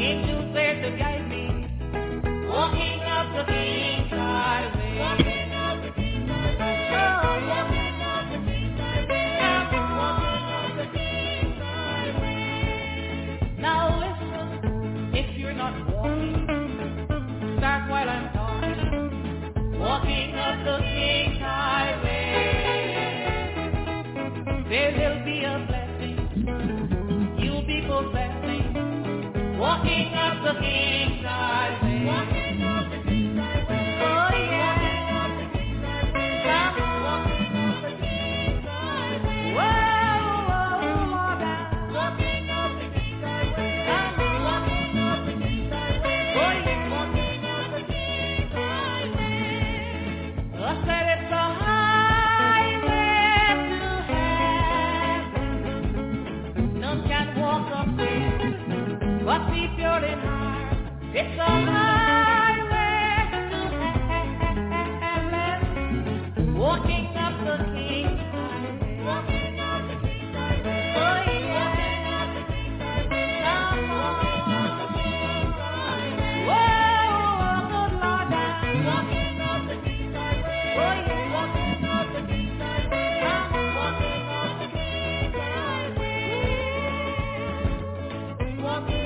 Angels there to guide me, walking up the King's highway. Walking up the King's highway. Oh, yeah. Walking up the King's highway. Walking up the King's highway. Now listen, if you're not walking, start while I'm talking. Walking up the King's highway. There will be a blessing. You'll be possessing. Walking up the King's highway. Walking up the King's highway. Oh yeah. Walking up the King's highway. Whoa, whoa, Lord. Walking up the King's highway. Walking up the King's highway. Oh yeah. Walking up the King's highway. I said it's a highway to heaven. None can walk up there. But be pure in heart, it's a highway to heaven. Walking up the King's highway. Walking up the King's highway. Oh yeah. Walking up the King's highway. Come on. Walking up the King's highway. Whoa, good Lord. Walking up the King's highway. Oh yeah. Walking up the King's highway. Come on. Walking up the King's highway. Walking.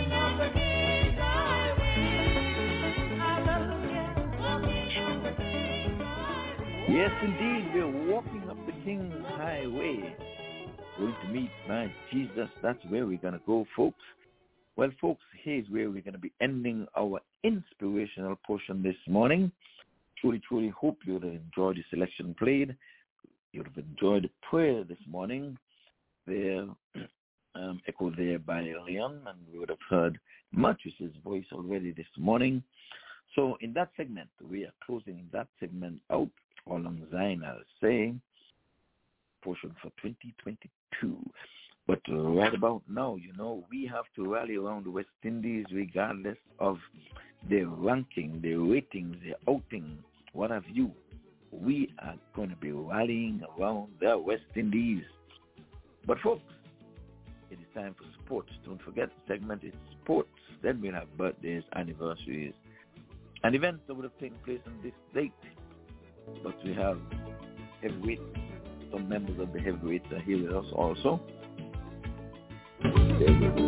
Yes, indeed, we're walking up the King's highway, going to meet my Jesus. That's where we're going to go, folks. Well, folks, here's where we're going to be ending our inspirational portion this morning. Truly, truly hope you'd have enjoyed the selection played. You'd have enjoyed the prayer this morning. There, um, echoed there by Leon, and we would have heard Matthew's voice already this morning. So in that segment, we are closing that segment out. Along Zion, I'll say, portion for twenty twenty-two. But right about now, you know, we have to rally around the West Indies regardless of their ranking, their ratings, their outing, what have you. We are going to be rallying around the West Indies. But folks, it is time for sports. Don't forget the segment is sports. Then we'll have birthdays, anniversaries, and events that would have taken place on this date. But we have heavyweights, some members of the heavyweights are here with us also. There we go.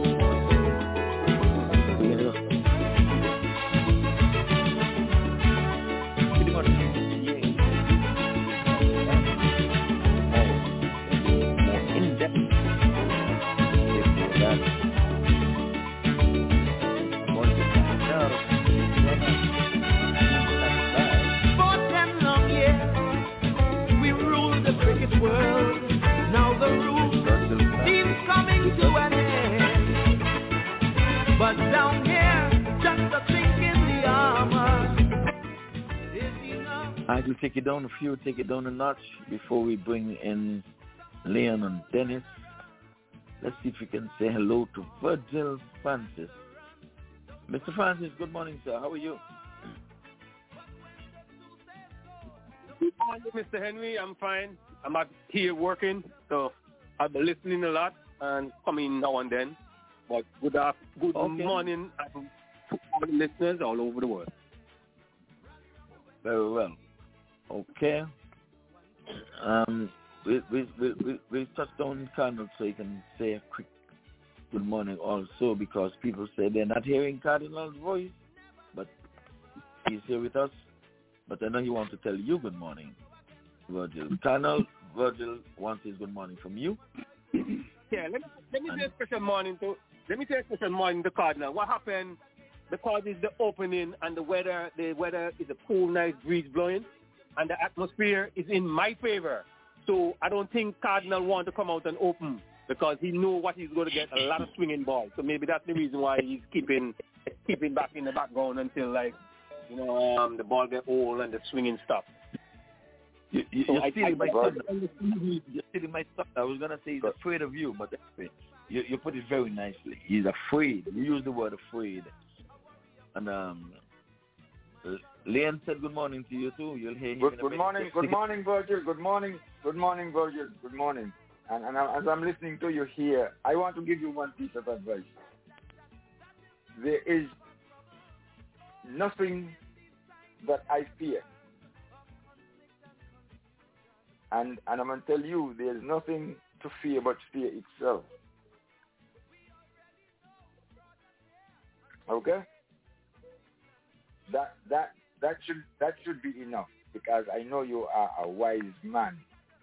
Pretty much, yeah. More, more in-depth. That. Going to find out. World. Now the rule seems coming to an end, but down here, just a chink in the armor is enough. I will take it down a few, take it down a notch before we bring in Leon and Dennis. Let's see if we can say hello to Virgil Francis. Mister Francis, good morning, sir. How are you? Good morning, Mister Henry. I'm fine. I'm out here working, so I've been listening a lot and coming now and then. But good afternoon, good okay. morning to all the listeners all over the world. Very well. Okay. Um, we we we we, we touched on Cardinal, so you can say a quick good morning also, because people say they're not hearing Cardinal's voice, but he's here with us. But I know he wants to tell you good morning, Virgil. Cardinal, Virgil wants his good morning from you. Yeah, let me let me and, say a special morning to let me say a special morning to Cardinal. What happened? Because it's the opening and the weather. The weather is a cool, nice breeze blowing, and the atmosphere is in my favor. So I don't think Cardinal want to come out and open because he know what he's going to get, a lot of swinging balls. So maybe that's the reason why he's keeping keeping back in the background until, like, you know, um, the ball get old and the swinging stuff. You, you, so you're stealing my thunder. You're stealing my thunder. I was going to say he's afraid of you, but you, you put it very nicely. He's afraid. You use the word afraid. And um, Leon said good morning to you too. You'll hear him. Good, good morning, good morning, Virgil. Good morning, good morning, Virgil. Good morning. And, and as I'm listening to you here, I want to give you one piece of advice. there is nothing that I fear. And, and I'm going to tell you, there's nothing to fear but fear itself. Okay? That that that should that should be enough, because I know you are a wise man.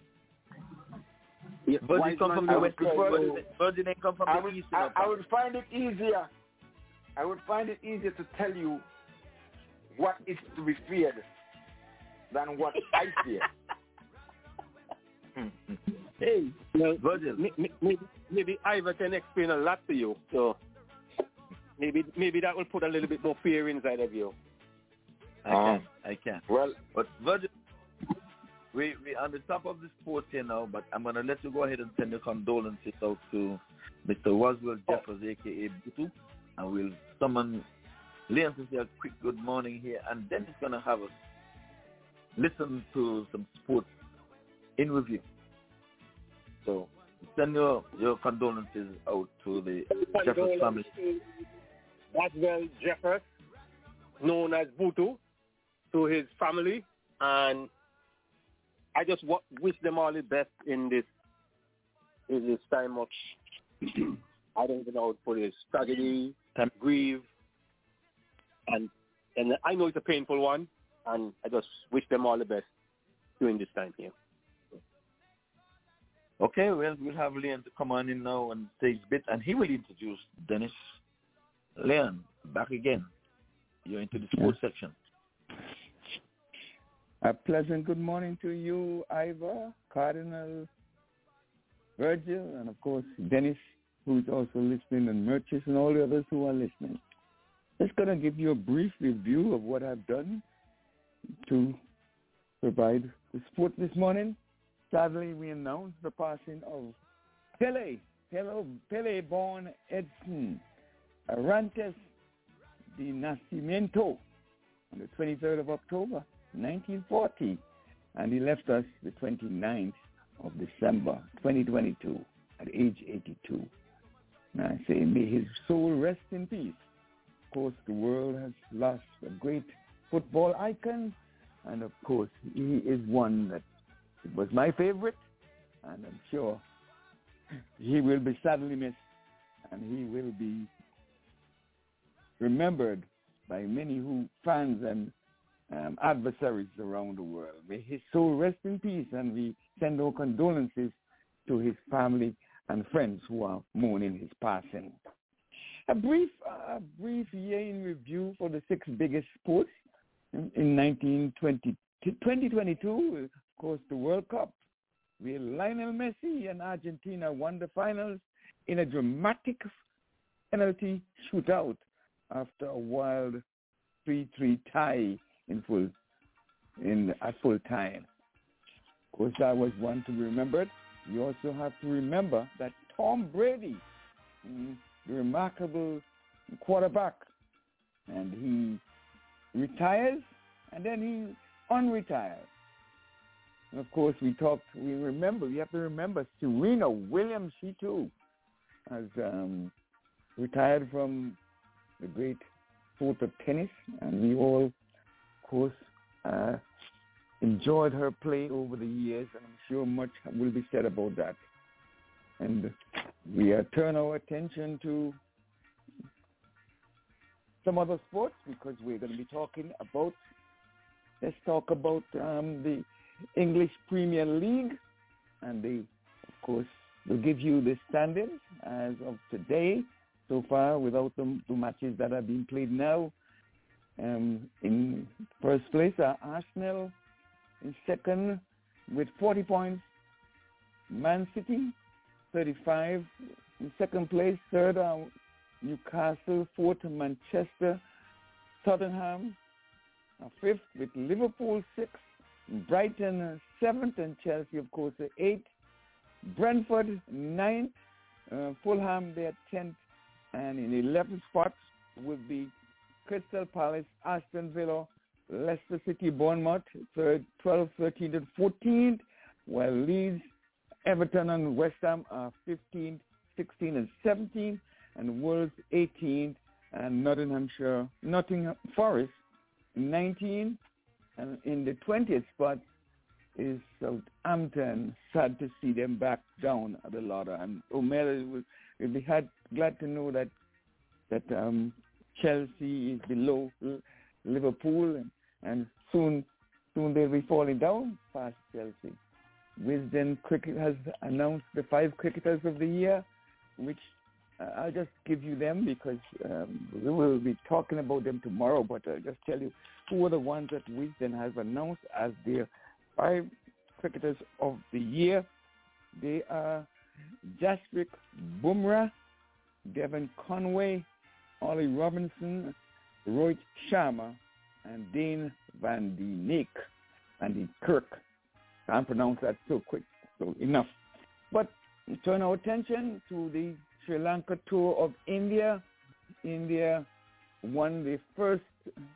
Yeah, Virgin come from the west. Virgin ain't come from I the would, east. I, I would find it easier. I would find it easier to tell you what is to be feared than what I fear. Hey, well, Virgin, maybe, maybe Ivor can explain a lot to you. So maybe maybe that will put a little bit more fear inside of you. I can, um, I can. Well, but Virgin, we we on the top of the sport here now. But I'm gonna let you go ahead and send your condolences out to Mister Roswell Jeffers, oh. aka Butu, and we'll summon Leon to say a quick good morning here, and then he's gonna have us listen to some sports in review. So send your your condolences out to the Jeffers family. Roswell Jeffers, known as Butu, to his family, and I just w- wish them all the best in this in this time of I don't even know how to put it, tragedy, grief, and and I know it's a painful one, and I just wish them all the best during this time here. Okay, well, we'll have Leon to come on in now and say his bit, and he will introduce Dennis. Leon, back again. You're into the sports yeah. section. A pleasant good morning to you, Ivor, Cardinal, Virgil, and of course Dennis, who's also listening, and Murchis, and all the others who are listening. Just going to give you a brief review of what I've done to provide the sport this morning. Sadly, we announced the passing of Pele, Pele, Pele-born Edson Arantes de Nascimento on the twenty-third of October, nineteen forty, and he left us the twenty-ninth of December, twenty twenty-two, at age eighty-two. And I say, may his soul rest in peace. Of course, the world has lost a great football icon, and of course, he is one that was my favorite, and I'm sure he will be sadly missed, and he will be remembered by many who fans and um, adversaries around the world. May his soul rest in peace, and we send our condolences to his family and friends who are mourning his passing. A brief, uh, brief year in review for the six biggest sports in, in nineteen twenty, twenty twenty-two. Of course, the World Cup, where Lionel Messi and Argentina won the finals in a dramatic penalty shootout after a wild three three tie in full in at full time. Of course, that was one to be remembered. You also have to remember that Tom Brady, the remarkable quarterback, and he retires and then he unretires. And of course, we talked, we remember, you have to remember Serena Williams, she too, has um, retired from the great sport of tennis, and we all, of course, uh, enjoyed her play over the years, and I'm sure much will be said about that. And we uh, turn our attention to some other sports, because we're going to be talking about, let's talk about um, the English Premier League, and they, of course, will give you the standings as of today. So far, without the, the matches that are being played now, um, in first place are Arsenal, in second with forty points, Man City, thirty-five. In second place, third are Newcastle, fourth Manchester, Tottenham, uh, fifth with Liverpool, sixth, Brighton, uh, seventh, and Chelsea, of course, uh, eighth, Brentford, ninth, uh, Fulham, they're tenth, and in eleventh spot would be Crystal Palace, Aston Villa, Leicester City, Bournemouth, third, twelfth, thirteenth, and fourteenth, while Leeds, Everton, and West Ham are fifteenth, sixteenth, and seventeenth, and Wolves eighteenth, and Nottinghamshire, Nottingham Forest, nineteen, and in the twentieth spot is Southampton. Sad to see them back down at the ladder. And O'Malley will, will be had, glad to know that that um, Chelsea is below Liverpool, and, and soon soon they'll be falling down past Chelsea. Wisden Cricket has announced the five cricketers of the year, which uh, I'll just give you them because um, we will be talking about them tomorrow, but I'll just tell you who are the ones that Wisden has announced as their five cricketers of the year. They are Jasprit Bumrah, Devon Conway, Ollie Robinson, Rohit Sharma, and Dane Van de Neek, and the Kirk. Can't pronounce that so quick, so enough. But turn our attention to the Sri Lanka tour of India. India won the first.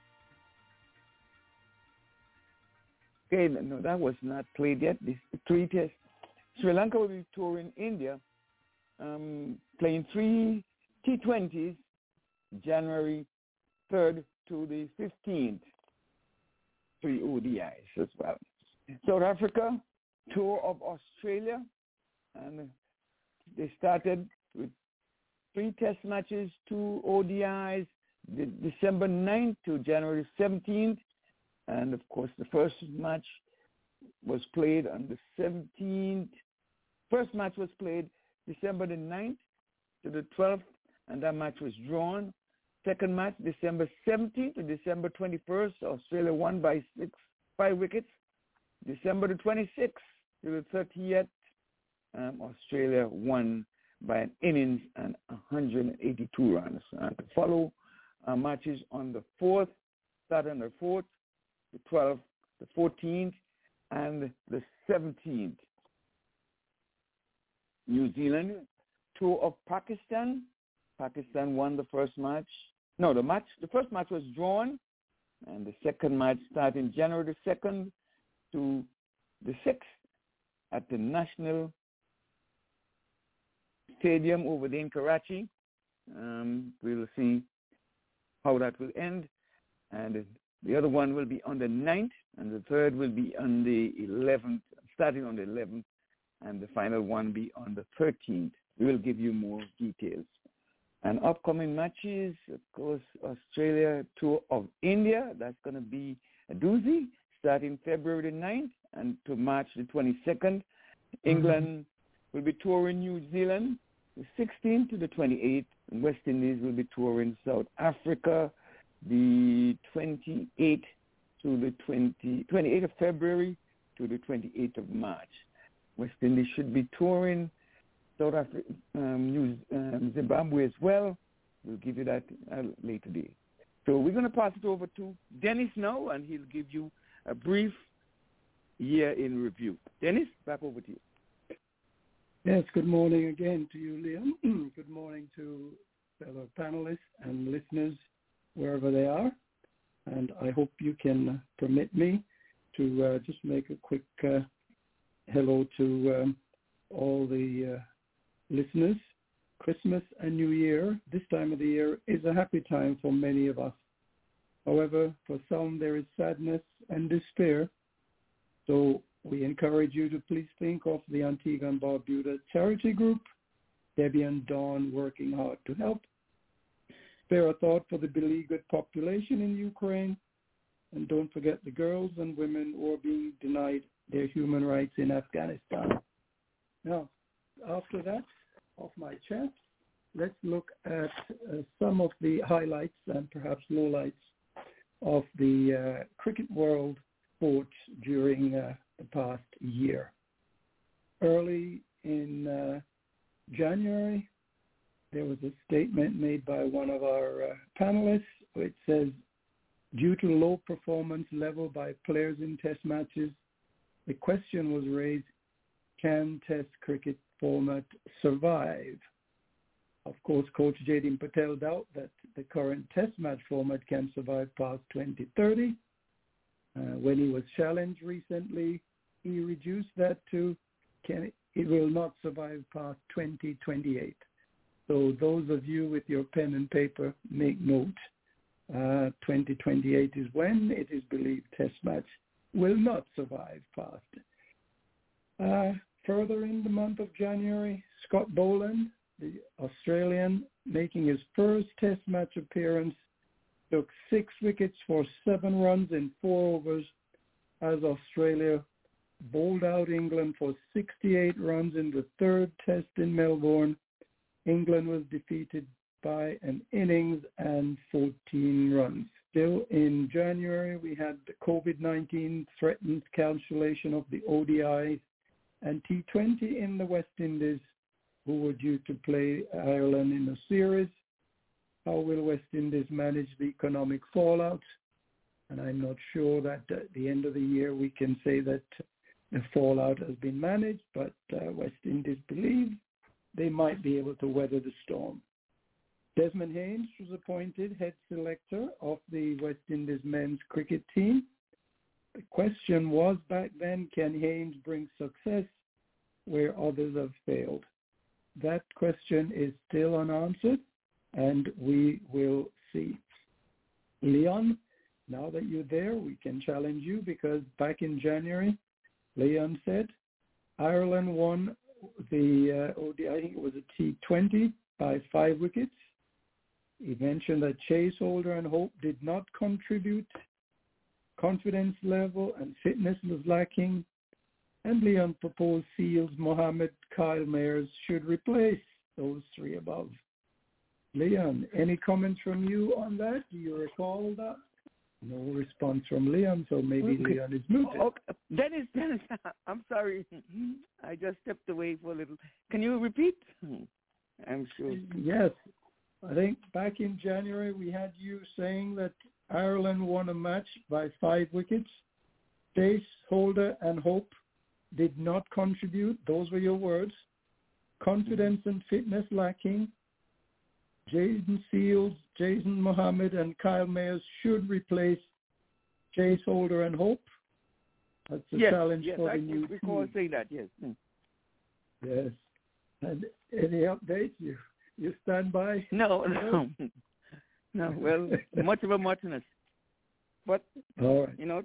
Okay, no, that was not played yet. This three tests. Sri Lanka will be touring India, um, playing three T twenties, January third to the fifteenth. Three O D Is as well. South Africa, tour of Australia, and they started with three test matches, two O D Is, the December ninth to January seventeenth, and of course the first match was played on the seventeenth. First match was played December the ninth to the twelfth, and that match was drawn. Second match, December seventeenth to December twenty-first, Australia won by six, five wickets. December the twenty-sixth to the thirtieth, um, Australia won by an innings and one hundred eighty-two runs. And to follow uh, matches on the fourth, starting on the fourth, the twelfth, the fourteenth, and the seventeenth. New Zealand, tour of Pakistan. Pakistan won the first match. No, the match. The first match was drawn, and the second match starting January the second to the sixth at the National Stadium over there in Karachi. Um, we'll see how that will end. And the other one will be on the ninth, and the third will be on the eleventh, starting on the eleventh, and the final one be on the thirteenth. We will give you more details. And upcoming matches, of course, Australia tour of India. That's going to be a doozy, starting February the ninth and to March the twenty-second. England mm-hmm. will be touring New Zealand the sixteenth to the twenty-eighth. And West Indies will be touring South Africa the twenty-eighth to the twenty, twenty-eighth of February to the twenty-eighth of March. West Indies should be touring South Africa, um, New, um, Zimbabwe as well. We'll give you that uh, later today. So we're going to pass it over to Dennis now, and he'll give you a brief year in review. Dennis, back over to you. Yes, good morning again to you, Liam. Good morning to fellow panelists and listeners wherever they are. And I hope you can permit me to uh, just make a quick uh, hello to um, all the uh, listeners. Christmas and New Year, this time of the year, is a happy time for many of us. However, for some there is sadness and despair. So we encourage you to please think of the Antigua and Barbuda charity group, Debbie and Dawn working hard to help. Spare a thought for the beleaguered population in Ukraine. And don't forget the girls and women who are being denied their human rights in Afghanistan. Now, after that, off my chest, let's look at uh, some of the highlights and perhaps lowlights of the uh, cricket world sports during uh, the past year. Early in uh, January, there was a statement made by one of our uh, panelists which says, due to low performance level by players in test matches, the question was raised, can test cricket format survive? Of course, Coach Jaideep Patel doubts that the current test match format can survive past twenty thirty. Uh, when he was challenged recently, he reduced that to can it, it will not survive past twenty twenty-eight. So those of you with your pen and paper, make note. Uh, twenty twenty-eight is when it is believed Test match will not survive past. Uh, further in the month of January, Scott Boland, the Australian, making his first Test match appearance, took six wickets for seven runs in four overs as Australia bowled out England for sixty-eight runs in the third Test in Melbourne. England was defeated by an innings and fourteen runs. Still in January, we had the COVID nineteen threatened cancellation of the O D Is and T twenty in the West Indies, who were due to play Ireland in a series. How will West Indies manage the economic fallout? And I'm not sure that at the end of the year we can say that the fallout has been managed, but uh, West Indies believe they might be able to weather the storm. Desmond Haynes was appointed head selector of the West Indies men's cricket team. The question was back then, can Haynes bring success where others have failed? That question is still unanswered, and we will see. Leon, now that you're there, we can challenge you, because back in January, Leon said Ireland won the uh, O D I, I think it was a T twenty, by five wickets. He mentioned that Chase Holder and Hope did not contribute. Confidence level and fitness was lacking. And Leon proposed Seals, Mohammed, Kyle Mayers should replace those three above. Leon, any comments from you on that? Do you recall that? No response from Leon, so maybe okay. Leon is muted. Okay. Dennis, Dennis, I'm sorry. I just stepped away for a little. Can you repeat? I'm sure. Yes. I think back in January we had you saying that Ireland won a match by five wickets. Chase, Holder, and Hope did not contribute. Those were your words. Confidence and fitness lacking. Jason Seals, Jason Mohammed, and Kyle Mayers should replace Chase Holder and Hope. That's a yes, challenge yes, for I the new team. recall saying that, yes. Yes. And any updates? You you stand by? No, no. No, well, much of a muchness. But, all right. you know.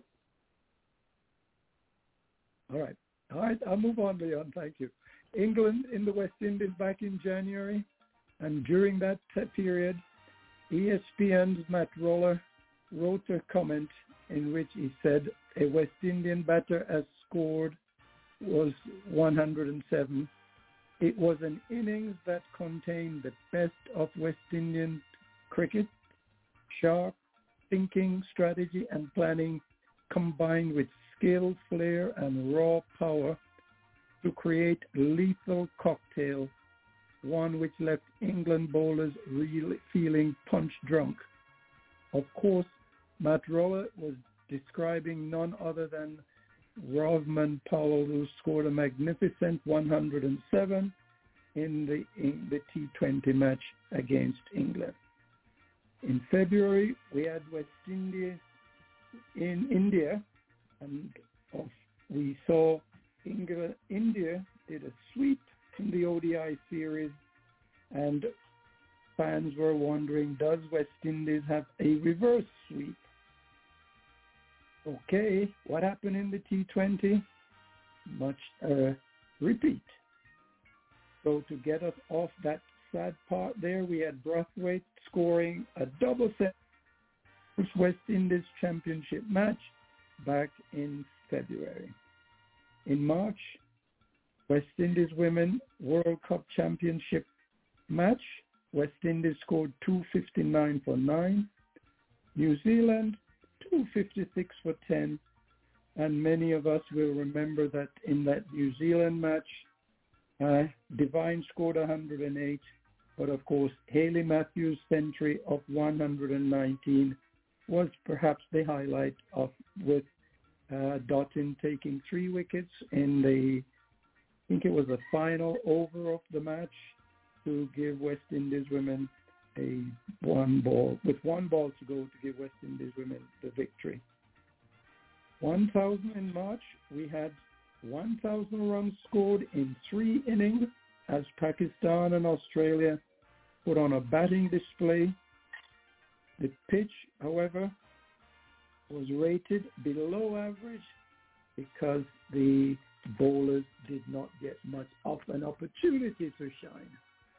All right. All right, I'll move on, Leon. Thank you. England in the West Indies back in January. And during that period, E S P N's Matt Roller wrote a comment in which he said a West Indian batter has scored was one hundred seven. It was an innings that contained the best of West Indian cricket, sharp thinking, strategy, and planning combined with skill, flair, and raw power to create a lethal cocktail, one which left England bowlers really feeling punch-drunk. Of course, Matt Roller was describing none other than Rovman Powell, who scored a magnificent one hundred seven in the, in the T twenty match against England. In February, we had West Indies in India, and we saw England, India did a sweep in the O D I series, and fans were wondering, does West Indies have a reverse sweep? Okay, what happened in the T twenty? Much uh, repeat. So to get us off that sad part there, we had Brathwaite scoring a double set West Indies championship match back in February. In March, West Indies Women World Cup Championship match. West Indies scored two fifty-nine for nine. New Zealand, two fifty-six for ten. And many of us will remember that in that New Zealand match, uh, Devine scored one hundred eight. But of course, Hayley Matthews' century of one hundred nineteen was perhaps the highlight of with uh, Dottin taking three wickets in the, I think it was the final over of the match to give West Indies women a one ball, with one ball to go to give West Indies women the victory. one thousand in March, we had one thousand runs scored in three innings as Pakistan and Australia put on a batting display. The pitch, however, was rated below average because the bowlers did not get much of an opportunity to shine.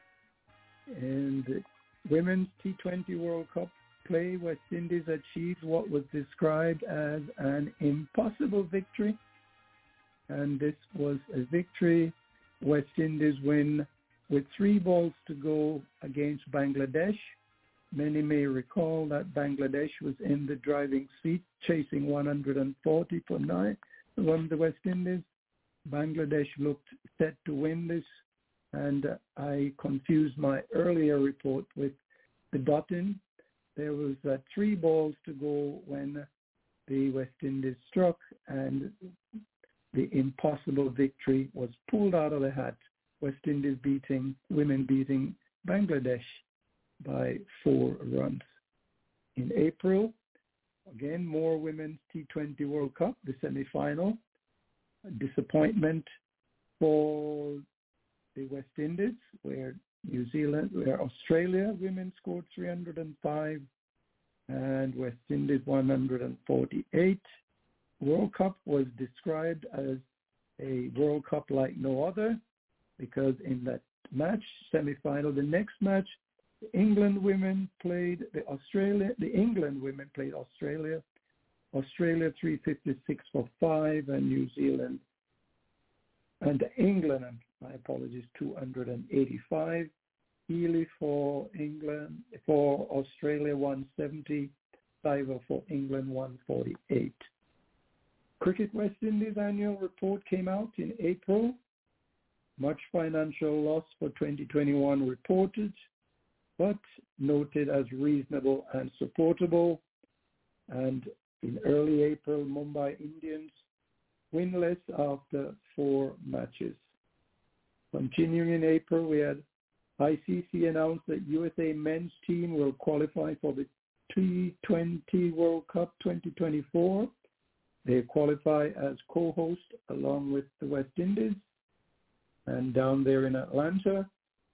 In the Women's T twenty World Cup play, West Indies achieved what was described as an impossible victory. And this was a victory West Indies win with three balls to go against Bangladesh. Many may recall that Bangladesh was in the driving seat, chasing one hundred forty for nine from the West Indies. Bangladesh looked set to win this, and I confused my earlier report with the dotting. There was uh, three balls to go when the West Indies struck, and the impossible victory was pulled out of the hat. West Indies beating, women beating Bangladesh by four runs. In April, again, more Women's T twenty World Cup, the semi-final. A disappointment for the West Indies, where New Zealand, where Australia women scored three hundred five and West Indies one hundred forty-eight. World Cup was described as a World Cup like no other because in that match, semi-final, the next match, the England women played the Australia, the England women played Australia. Australia three fifty-six for five, and New Zealand and England, my apologies, two hundred eighty-five. Healy for England, for Australia one seventy, Diver for England one forty-eight. Cricket West Indies annual report came out in April. Much financial loss for twenty twenty-one reported, but noted as reasonable and supportable. And in early April, Mumbai Indians winless after four matches. Continuing in April, we had I C C announced that U S A men's team will qualify for the T twenty World Cup twenty twenty-four. They qualify as co-host along with the West Indies. And down there in Atlanta,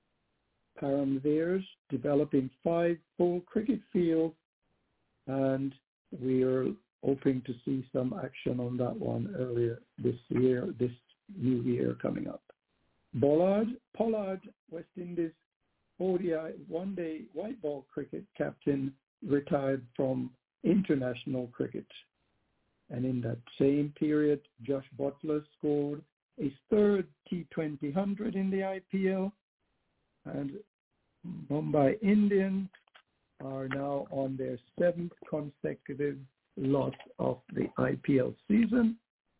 Paramveers developing five full cricket fields, and we are hoping to see some action on that one earlier this year, this new year coming up. Pollard, Pollard, West Indies O D I one-day white ball cricket captain, retired from international cricket. And in that same period, Josh Butler scored his third T twenty hundred in the I P L, and Mumbai Indians are now on their seventh consecutive loss of the I P L season.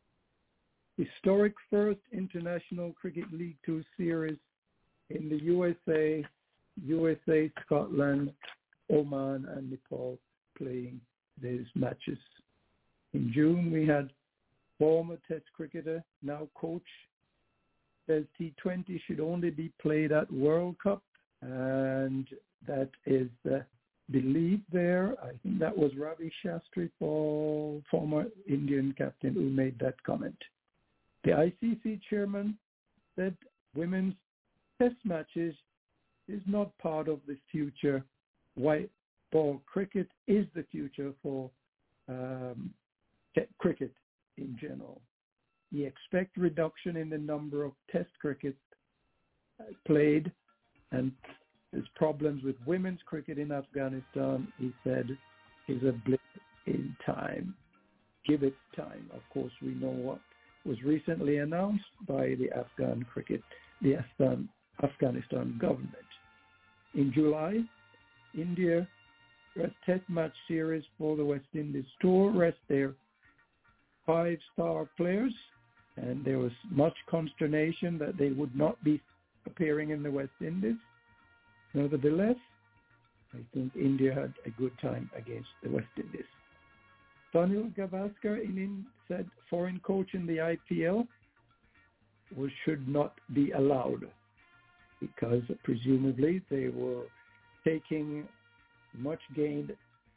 Historic first International Cricket League Two series in the U S A, U S A, Scotland, Oman, and Nepal playing these matches. In June, we had former Test cricketer, now coach, says T twenty should only be played at World Cup, and that is the belief there. I think that was Ravi Shastri, for former Indian captain, who made that comment. The I C C chairman said women's test matches is not part of the future. White ball cricket is the future for um, cricket in general. He expects reduction in the number of test cricket played, and his problems with women's cricket in Afghanistan, he said, is a blip in time. Give it time. Of course, we know what was recently announced by the Afghan cricket, the Afghan, Afghanistan government. In July, India a test match series for the West Indies tour rest their five-star players, and there was much consternation that they would not be appearing in the West Indies. Nevertheless, I think India had a good time against the West Indies. Sunil Gavaskar in, in said foreign coach in the I P L was, should not be allowed because presumably they were taking much gained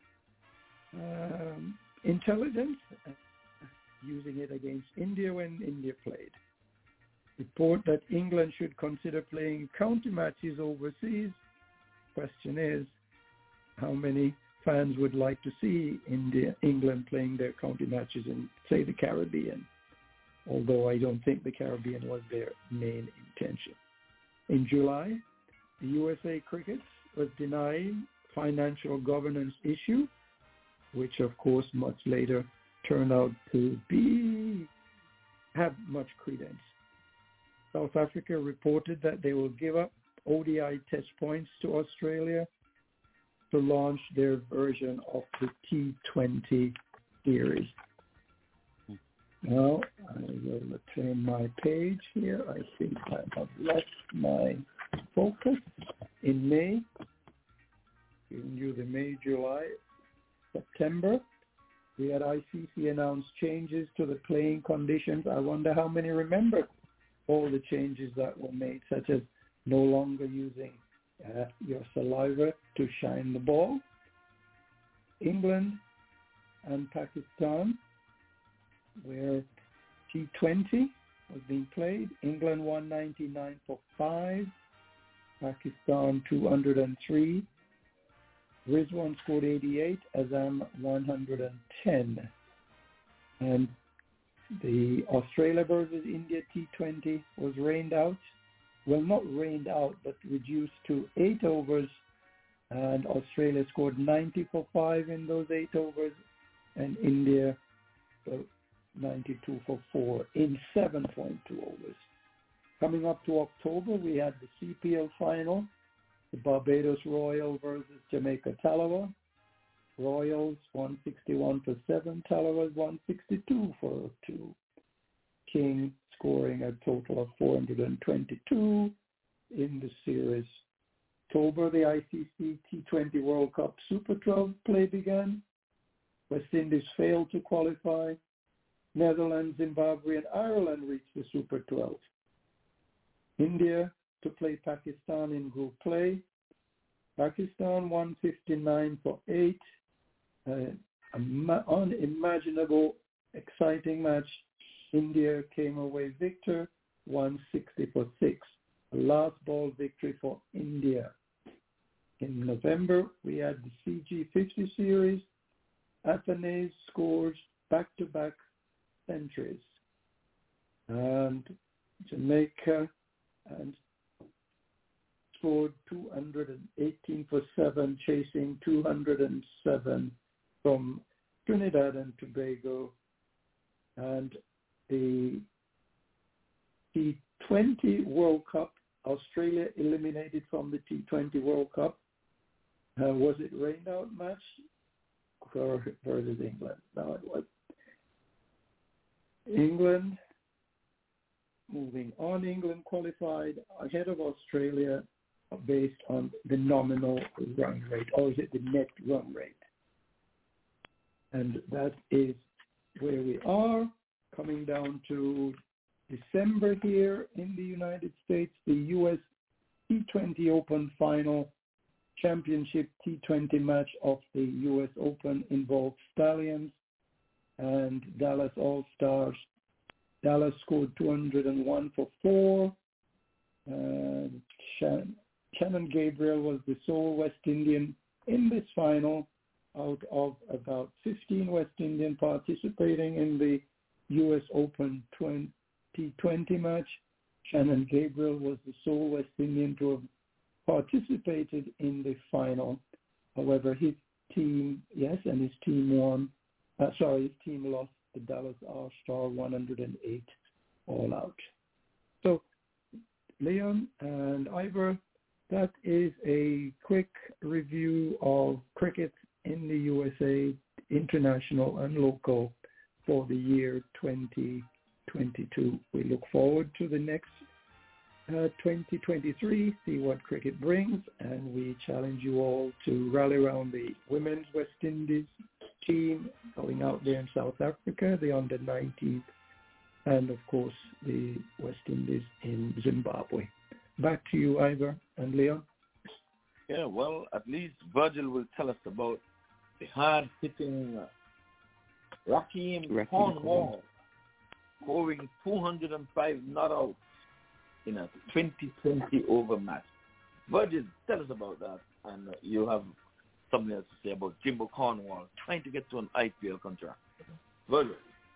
um, intelligence and using it against India when India played. Report that England should consider playing county matches overseas question is, how many fans would like to see India, England playing their county matches in, say, the Caribbean? Although I don't think the Caribbean was their main intention. In July, the U S A Cricket was denied financial governance issue, which of course much later turned out to be have much credence. South Africa reported that they will give up O D I test points to Australia to launch their version of the T twenty series. Now, I will turn my page here. I think I have lost my focus. In May, giving you the May, July, September, we had I C C announce changes to the playing conditions. I wonder how many remember all the changes that were made, such as no longer using uh, your saliva to shine the ball. England and Pakistan, where T twenty was being played. England one ninety-nine for five, Pakistan two hundred three. Rizwan scored eighty-eight, Azam one hundred ten. And the Australia versus India T twenty was rained out. Well, not rained out, but reduced to eight overs. And Australia scored ninety for five in those eight overs. And India uh, ninety-two for four in seven point two overs. Coming up to October, we had the C P L final, the Barbados Royal versus Jamaica Talawa. Royals one sixty-one for seven, Talawas one sixty-two for two. King scoring a total of four hundred twenty-two in the series. October, the I C C T twenty World Cup Super twelve play began. West Indies failed to qualify. Netherlands, Zimbabwe, and Ireland reached the Super twelve. India to play Pakistan in group play. Pakistan one fifty-nine for eight. Uh, an unimaginable, exciting match. India came away victor, one sixty for six. A last ball victory for India. In November, we had the C G fifty series. Athanaze scores back-to-back centuries. And Jamaica and scored two hundred eighteen for seven, chasing two hundred seven from Trinidad and Tobago. And the T twenty World Cup, Australia eliminated from the T twenty World Cup. Uh, was it rained out match for versus England? No, it was. England, moving on, England qualified ahead of Australia based on the nominal run rate, or is it the net run rate? And that is where we are, coming down to December here in the United States. The U S T twenty Open final championship T twenty match of the U S Open involved Stallions and Dallas All-Stars. Dallas scored two hundred one for four. Uh, Shannon, Shannon Gabriel was the sole West Indian in this final out of about fifteen West Indian participating in the U S Open T twenty match. Shannon Gabriel was the sole West Indian to have participated in the final. However, his team, yes, and his team won. Uh, sorry, his team lost the Dallas All-Star one hundred eight all out. So, Leon and Ivor, that is a quick review of cricket in the U S A, international and local, for the year twenty twenty-two. We look forward to the next uh, twenty twenty-three, see what cricket brings, and we challenge you all to rally around the women's West Indies team going out there in South Africa, the under nineteen, and of course the West Indies in Zimbabwe. Back to you, Ivor and Leon. Yeah, well, at least Virgil will tell us about the hard-hitting uh, Rakeem Cornwall scoring two hundred five not out in a twenty twenty over match. Virgil, tell us about that. and uh, you have something else to say about Jimbo Cornwall trying to get to an I P L contract. Virgil.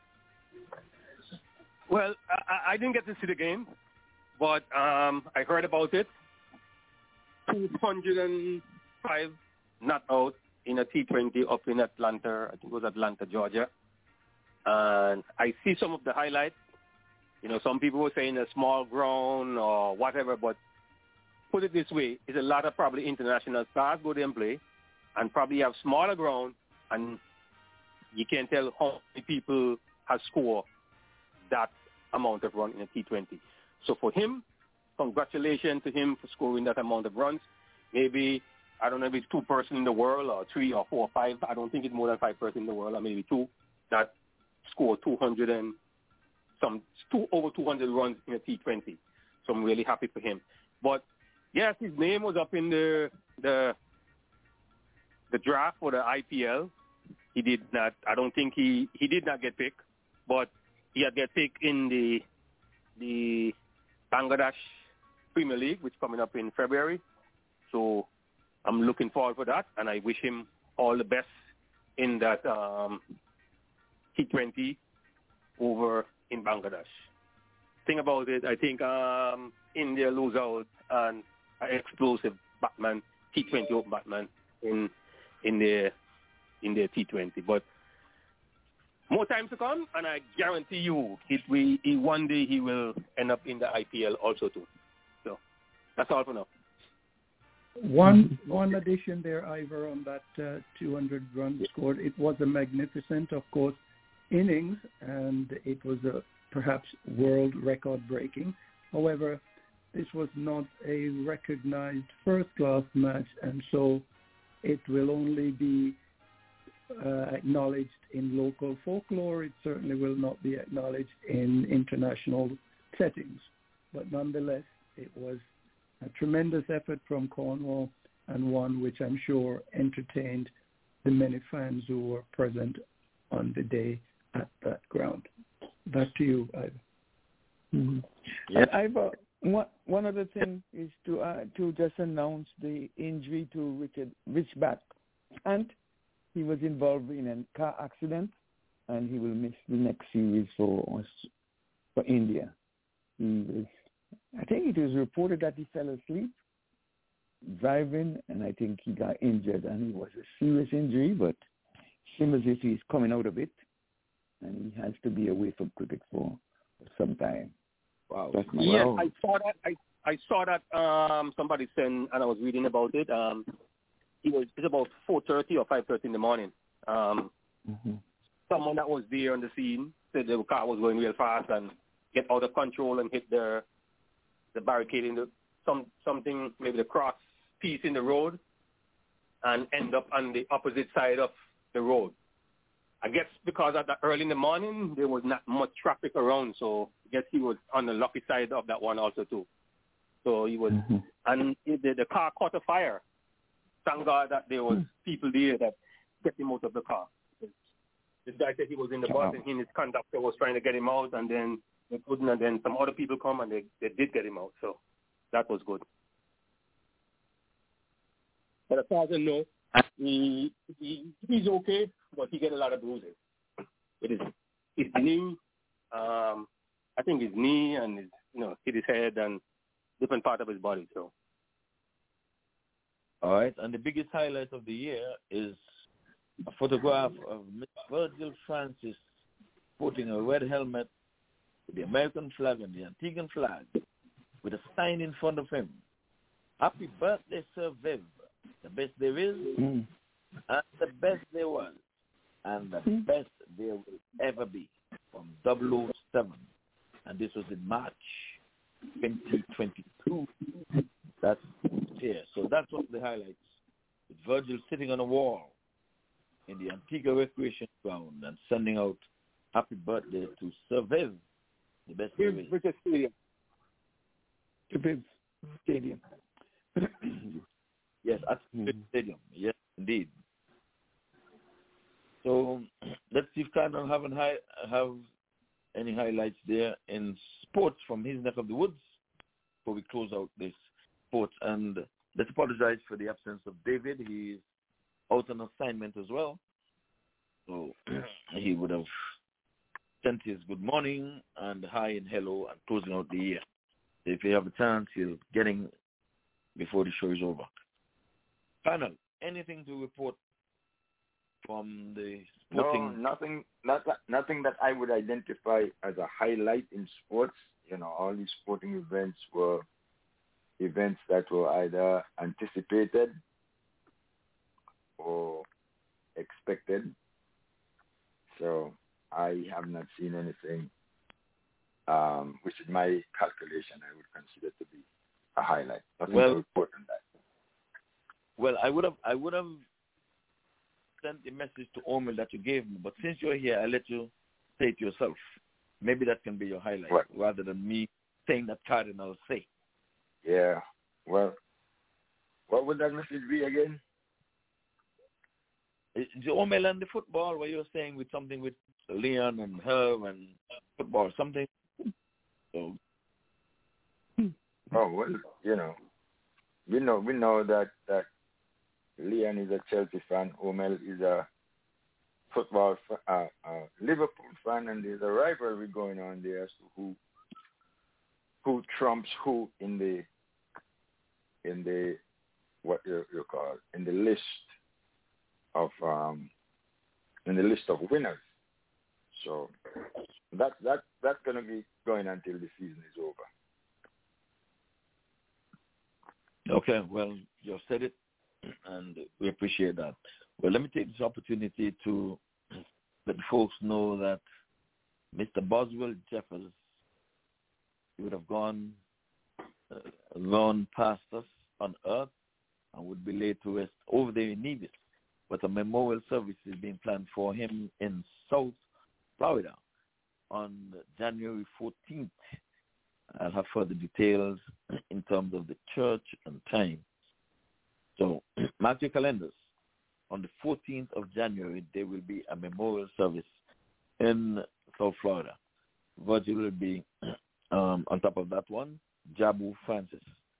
Well, I, I didn't get to see the game, but um, I heard about it. two hundred five not out in a T twenty up in Atlanta. I think it was Atlanta, Georgia. And I see some of the highlights. You know, some people were saying a small ground or whatever, but put it this way, it's a lot of probably international stars go there and play, and probably have smaller ground, and you can't tell how many people have scored that amount of run in a T twenty. So for him, congratulations to him for scoring that amount of runs. Maybe, I don't know if it's two person in the world or three or four or five. I don't think it's more than five person in the world, or maybe two, that scored two hundred and some, two, over two hundred runs in a T twenty. So I'm really happy for him. But yes, his name was up in the the the draft for the I P L. He did not, I don't think he, he did not get picked, but he had get picked in the the Bangladesh Premier League, which is coming up in February. So I'm looking forward for that, and I wish him all the best in that um, T twenty over in Bangladesh. Thing about it, I think um, India lose out on an explosive Batman, T twenty Open Batman in in the in the T twenty. But more time to come, and I guarantee you, it we he, one day he will end up in the I P L also too. So that's all for now. One one addition there, Ivor, on that uh, two hundred runs scored. It was a magnificent, of course, innings, and it was a perhaps world record breaking. However, this was not a recognized first-class match, and so it will only be uh, acknowledged in local folklore. It certainly will not be acknowledged in international settings. But nonetheless, it was a tremendous effort from Cornwall, and one which I'm sure entertained the many fans who were present on the day at that ground. Back to you, Ivor. Mm-hmm. Yeah. Ivor, one, one other thing is to uh, to just announce the injury to Richard Richback, and he was involved in a car accident, and he will miss the next series for us, for India. He was, I think it was reported that he fell asleep driving, and I think he got injured, and it was a serious injury, but seems as if he's coming out of it, and he has to be away from cricket for, for some time. Wow. That's my Yeah, wow. I saw that. I I saw that. Um, somebody sent, and I was reading about it. Um, it was it's about four thirty or five thirty in the morning. Um, mm-hmm. Someone that was there on the scene said the car was going real fast and get out of control and hit the the barricade in the some something maybe the cross piece in the road, and end up on the opposite side of the road. I guess because at the early in the morning there was not much traffic around, so I guess he was on the lucky side of that one also too. So he was, mm-hmm. and it, the, the car caught a fire. Thank God that there was people there that get him out of the car. This guy said he was in the bus, and he and his conductor was trying to get him out, and then they couldn't, and then some other people come and they, they did get him out. So that was good. But as far as I know, he, he he's okay, but he get a lot of bruises. It is his knee, um, I think his knee, and his, you know, hit his head and different part of his body. So. All right, and the biggest highlight of the year is a photograph of Mister Virgil Francis putting a red helmet with the American flag and the Antiguan flag with a sign in front of him. Happy birthday, Sir Viv. The best there is, mm. and the best there was, and the mm. best there will ever be, from double oh seven. And this was in March twenty twenty-two. That's here. So that's what the highlights. With Virgil sitting on a wall in the Antigua Recreation Ground and sending out happy birthday to Sir Viv, the best there is. Viv Stadium. To Viv Stadium. Yes, at the mm-hmm. stadium. Yes, indeed. So let's see if Cardinal haven't high, have any highlights there in sports from his neck of the woods before we close out this sports and let's apologize for the absence of David. He's out on assignment as well. So he would have sent his good morning and hi and hello and closing out the year. If you have a chance, he'll get in before the show is over. Panel, anything to report from the sporting? No, nothing, not, nothing that I would identify as a highlight in sports. You know, all these sporting events were events that were either anticipated or expected. So I have not seen anything, um, which is my calculation, I would consider to be a highlight. Nothing well, to report on that. Well, I would have, I would have sent a message to Omel that you gave me, but since you're here, I'll let you say it yourself. Maybe that can be your highlight what? rather than me saying that Cardinal say. Yeah. Well, what would that message be again? The Omel and the football, where you're saying with something with Leon and Herb and football, something. So. Oh well, you know, we know we know that that Leon is a Chelsea fan, Omel is a football uh, uh, Liverpool fan, and there's a rivalry going on there as to who who trumps who in the in the what you, you call in the list of um, in the list of winners. So that that that's going to be going until the season is over. Okay, well, you said it, and we appreciate that. Well, let me take this opportunity to let the folks know that Mister Boswell Jeffers, he would have gone uh, gone past us on Earth and would be laid to rest over there in Nevis. But a memorial service is being planned for him in South Florida on January fourteenth. I'll have further details in terms of the church and time. So mark your calendars. On the fourteenth of January, there will be a memorial service in South Florida. Virgil will be um, on top of that one, Jabu Francis,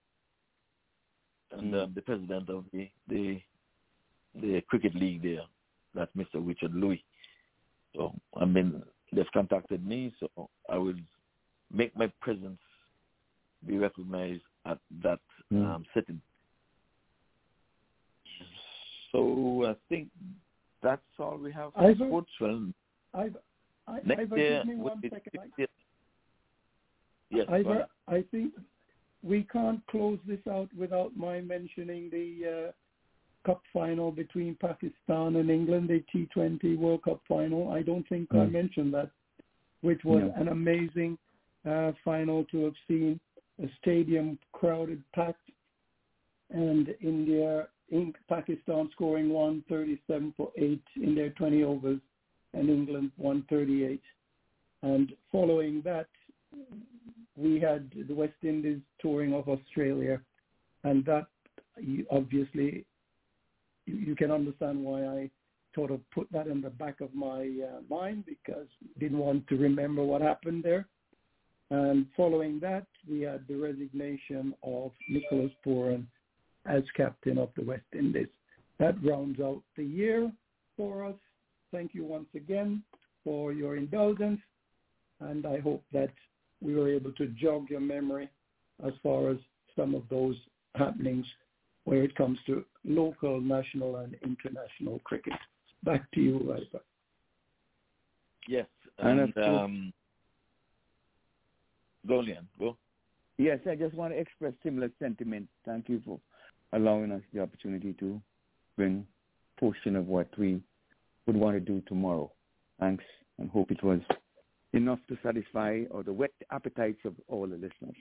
and um, the president of the, the the cricket league there, that's Mister Richard Louis. So I mean, they've contacted me, so I will make my presence be recognized at that mm. um, setting. So I think that's all we have for Ivor, sports. Well, Ivor, I, next Ivor, year, give me one it, second. it, it, yes, Ivor, I think we can't close this out without my mentioning the uh, Cup final between Pakistan and England, the T twenty World Cup final. I don't think mm. I mentioned that, which was no. an amazing uh, final to have seen. A stadium crowded, packed, and India, in Pakistan scoring one thirty-seven for eight in their twenty overs, and England one thirty-eight. And following that, we had the West Indies touring of Australia, and that obviously you, you can understand why I sort of put that in the back of my uh, mind, because I didn't want to remember what happened there. And following that, we had the resignation of Nicholas Pooran as captain of the West Indies. That rounds out the year for us. Thank you once again for your indulgence, and I hope that we were able to jog your memory as far as some of those happenings where it comes to local, national, and international cricket. Back to you, Ivor. Yes, and um, go, Leon, go. Yes, I just want to express similar sentiment. Thank you for allowing us the opportunity to bring a portion of what we would want to do tomorrow. Thanks, and hope it was enough to satisfy or to whet the appetites of all the listeners.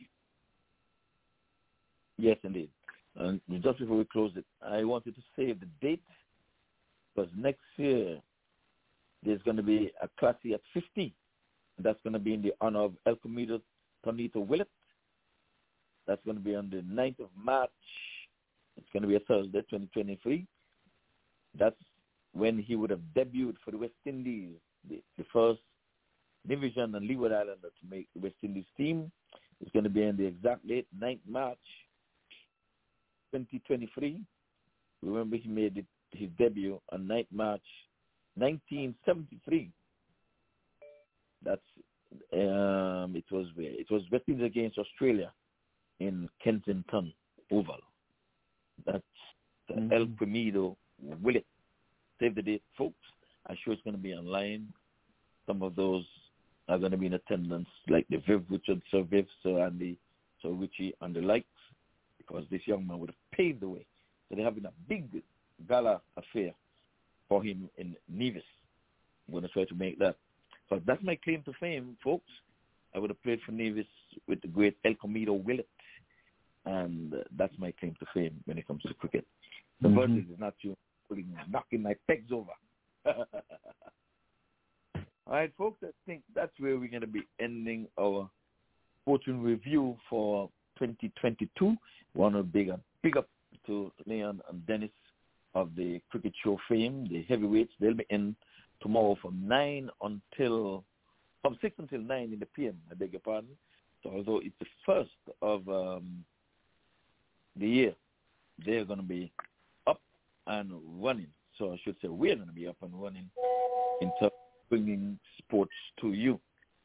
Yes, indeed. And just before we close it, I wanted to save the date, because next year there's going to be a Classy at fifty. That's going to be in the honor of El Comido Tonito Willett. That's going to be on the ninth of March. It's going to be a Thursday, twenty twenty-three. That's when he would have debuted for the West Indies, the, the first division and Leeward Islander to make the West Indies team. It's going to be on the exact date, ninth of March, twenty twenty-three. Remember, he made it, his debut on ninth March nineteen seventy-three. That's um, it was it was West Indies against Australia in Kensington Oval. That's the mm-hmm. El Primido Willett. Save the date, folks. I'm sure it's going to be online. Some of those are going to be in attendance, like the Viv Richard, Sir Viv, Sir Andy, Sir Richie, and the likes, because this young man would have paved the way. So they're having a big gala affair for him in Nevis. I'm going to try to make that. So that's my claim to fame, folks. I would have played for Nevis with the great El Comido Willett, and uh, that's my claim to fame when it comes to cricket. The mm-hmm. verdict is not you putting, knocking my pegs over. All right, folks, I think that's where we're going to be ending our fortune review for twenty twenty-two. Want to big up, big up to Leon and Dennis of the Cricket Show fame, the heavyweights. They'll be in tomorrow from nine until, from six until nine in the P M, I beg your pardon. So although it's the first of um, the year, they're going to be up and running. So I should say we're going to be up and running in terms of bringing sports to you.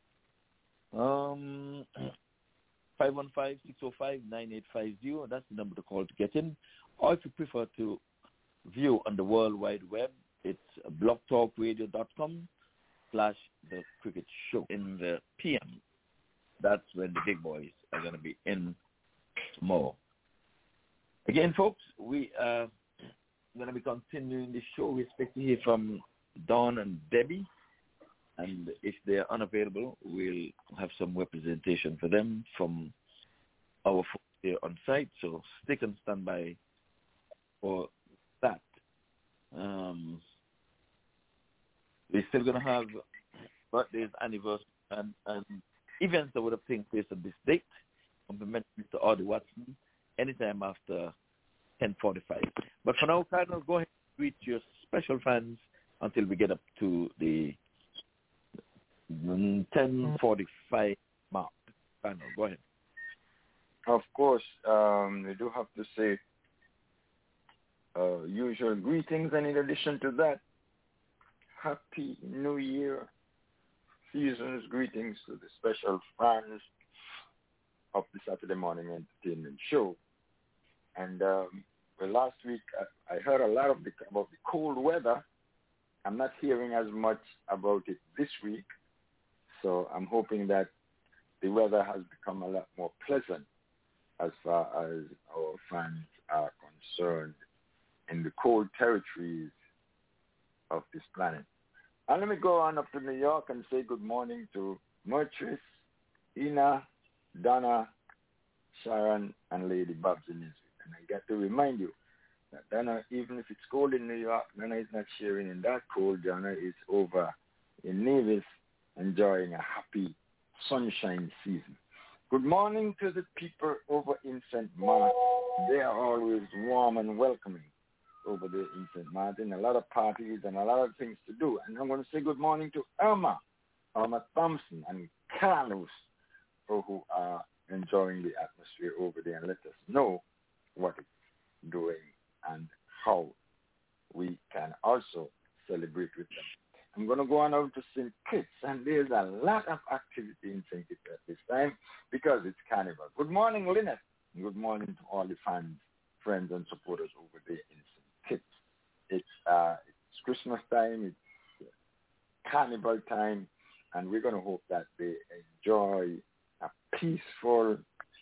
Um, five one five, six oh five, nine eight five zero, that's the number to call to get in. Or if you prefer to view on the World Wide Web, it's blogtalkradio.com slash the cricket show in the P M. That's when the big boys are going to be in tomorrow. Again, folks, we are going to be continuing the show. We expect to hear from Don and Debbie. And if they're unavailable, we'll have some representation for them from our folks here on site. So stick and stand by for that. Um, we're still going to have birthdays, anniversaries, and, and events that would have taken place on this date. Compliment Mister Audie Watson anytime after ten forty-five. But for now, Cardinal, go ahead and greet your special fans until we get up to the ten forty-five mark. Cardinal, go ahead. Of course, um, we do have to say uh, usual greetings, and in addition to that, Happy New Year season's greetings to the special fans of the Saturday Morning Entertainment Show. And um, well, last week I, I heard a lot of the, about the cold weather. I'm not hearing as much about it this week, so I'm hoping that the weather has become a lot more pleasant as far as our fans are concerned in the cold territories of this planet. And let me go on up to New York and say good morning to Murtris, Ina, Donna, Sharon, and Lady Babs in Israel. And I got to remind you that Donna, even if it's cold in New York, Donna is not sharing in that cold. Donna is over in Nevis enjoying a happy sunshine season. Good morning to the people over in Saint Martin. They are always warm and welcoming over there in Saint Martin. A lot of parties and a lot of things to do. And I'm going to say good morning to Irma, Irma Thompson, and Carlos, who are enjoying the atmosphere over there, and let us know what it's doing and how we can also celebrate with them. I'm going to go on over to Saint Kitts, and there's a lot of activity in Saint Kitts at this time because it's Carnival. Good morning, Lynette. Good morning to all the fans, friends, and supporters over there in Saint Kitts. It's, uh, it's Christmas time, it's Carnival time, and we're going to hope that they enjoy a peaceful,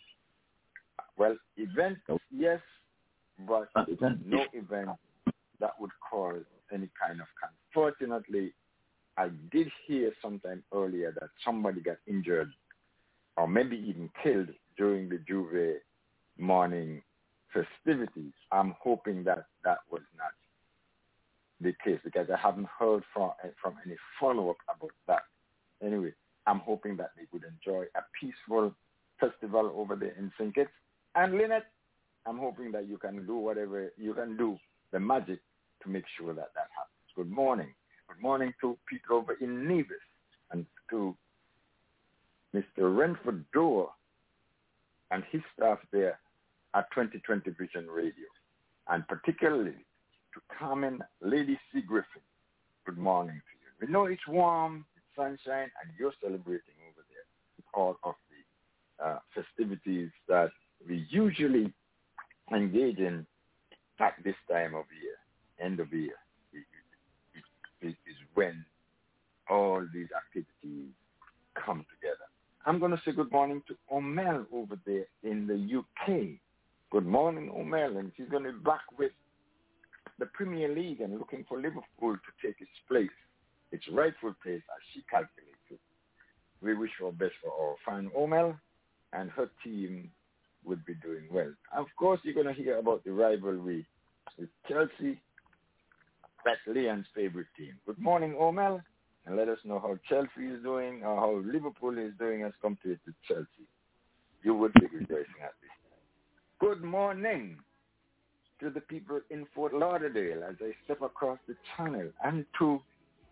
well, event, yes, but no event that would cause any kind of conflict. Fortunately, I did hear sometime earlier that somebody got injured or maybe even killed during the Juve morning festivities. I'm hoping that that was not the case because I haven't heard from, from any follow-up about that. Anyway, I'm hoping that they would enjoy a peaceful festival over there in Saint Kitts. And Lynette, I'm hoping that you can do whatever you can do, the magic, to make sure that that happens. Good morning. Good morning to people over in Nevis and to Mister Renford Doe and his staff there at twenty twenty Vision Radio, and particularly to Carmen Lady C. Griffin. Good morning to you. We know it's warm, it's sunshine, and you're celebrating over there with all of the uh, festivities that we usually engage in at this time of year, end of year. It, it, it is when all these activities come together. I'm going to say good morning to Omel over there in the U K. Good morning, Omel, and she's going to be back with the Premier League and looking for Liverpool to take its place, its rightful place as she calculates it. We wish her best for our fan Omel, and her team would be doing well. Of course, you're going to hear about the rivalry with Chelsea. That's Leon's favorite team. Good morning, Omel, and let us know how Chelsea is doing or how Liverpool is doing as compared to Chelsea. You would be rejoicing at this time. Good morning to the people in Fort Lauderdale as I step across the channel, and to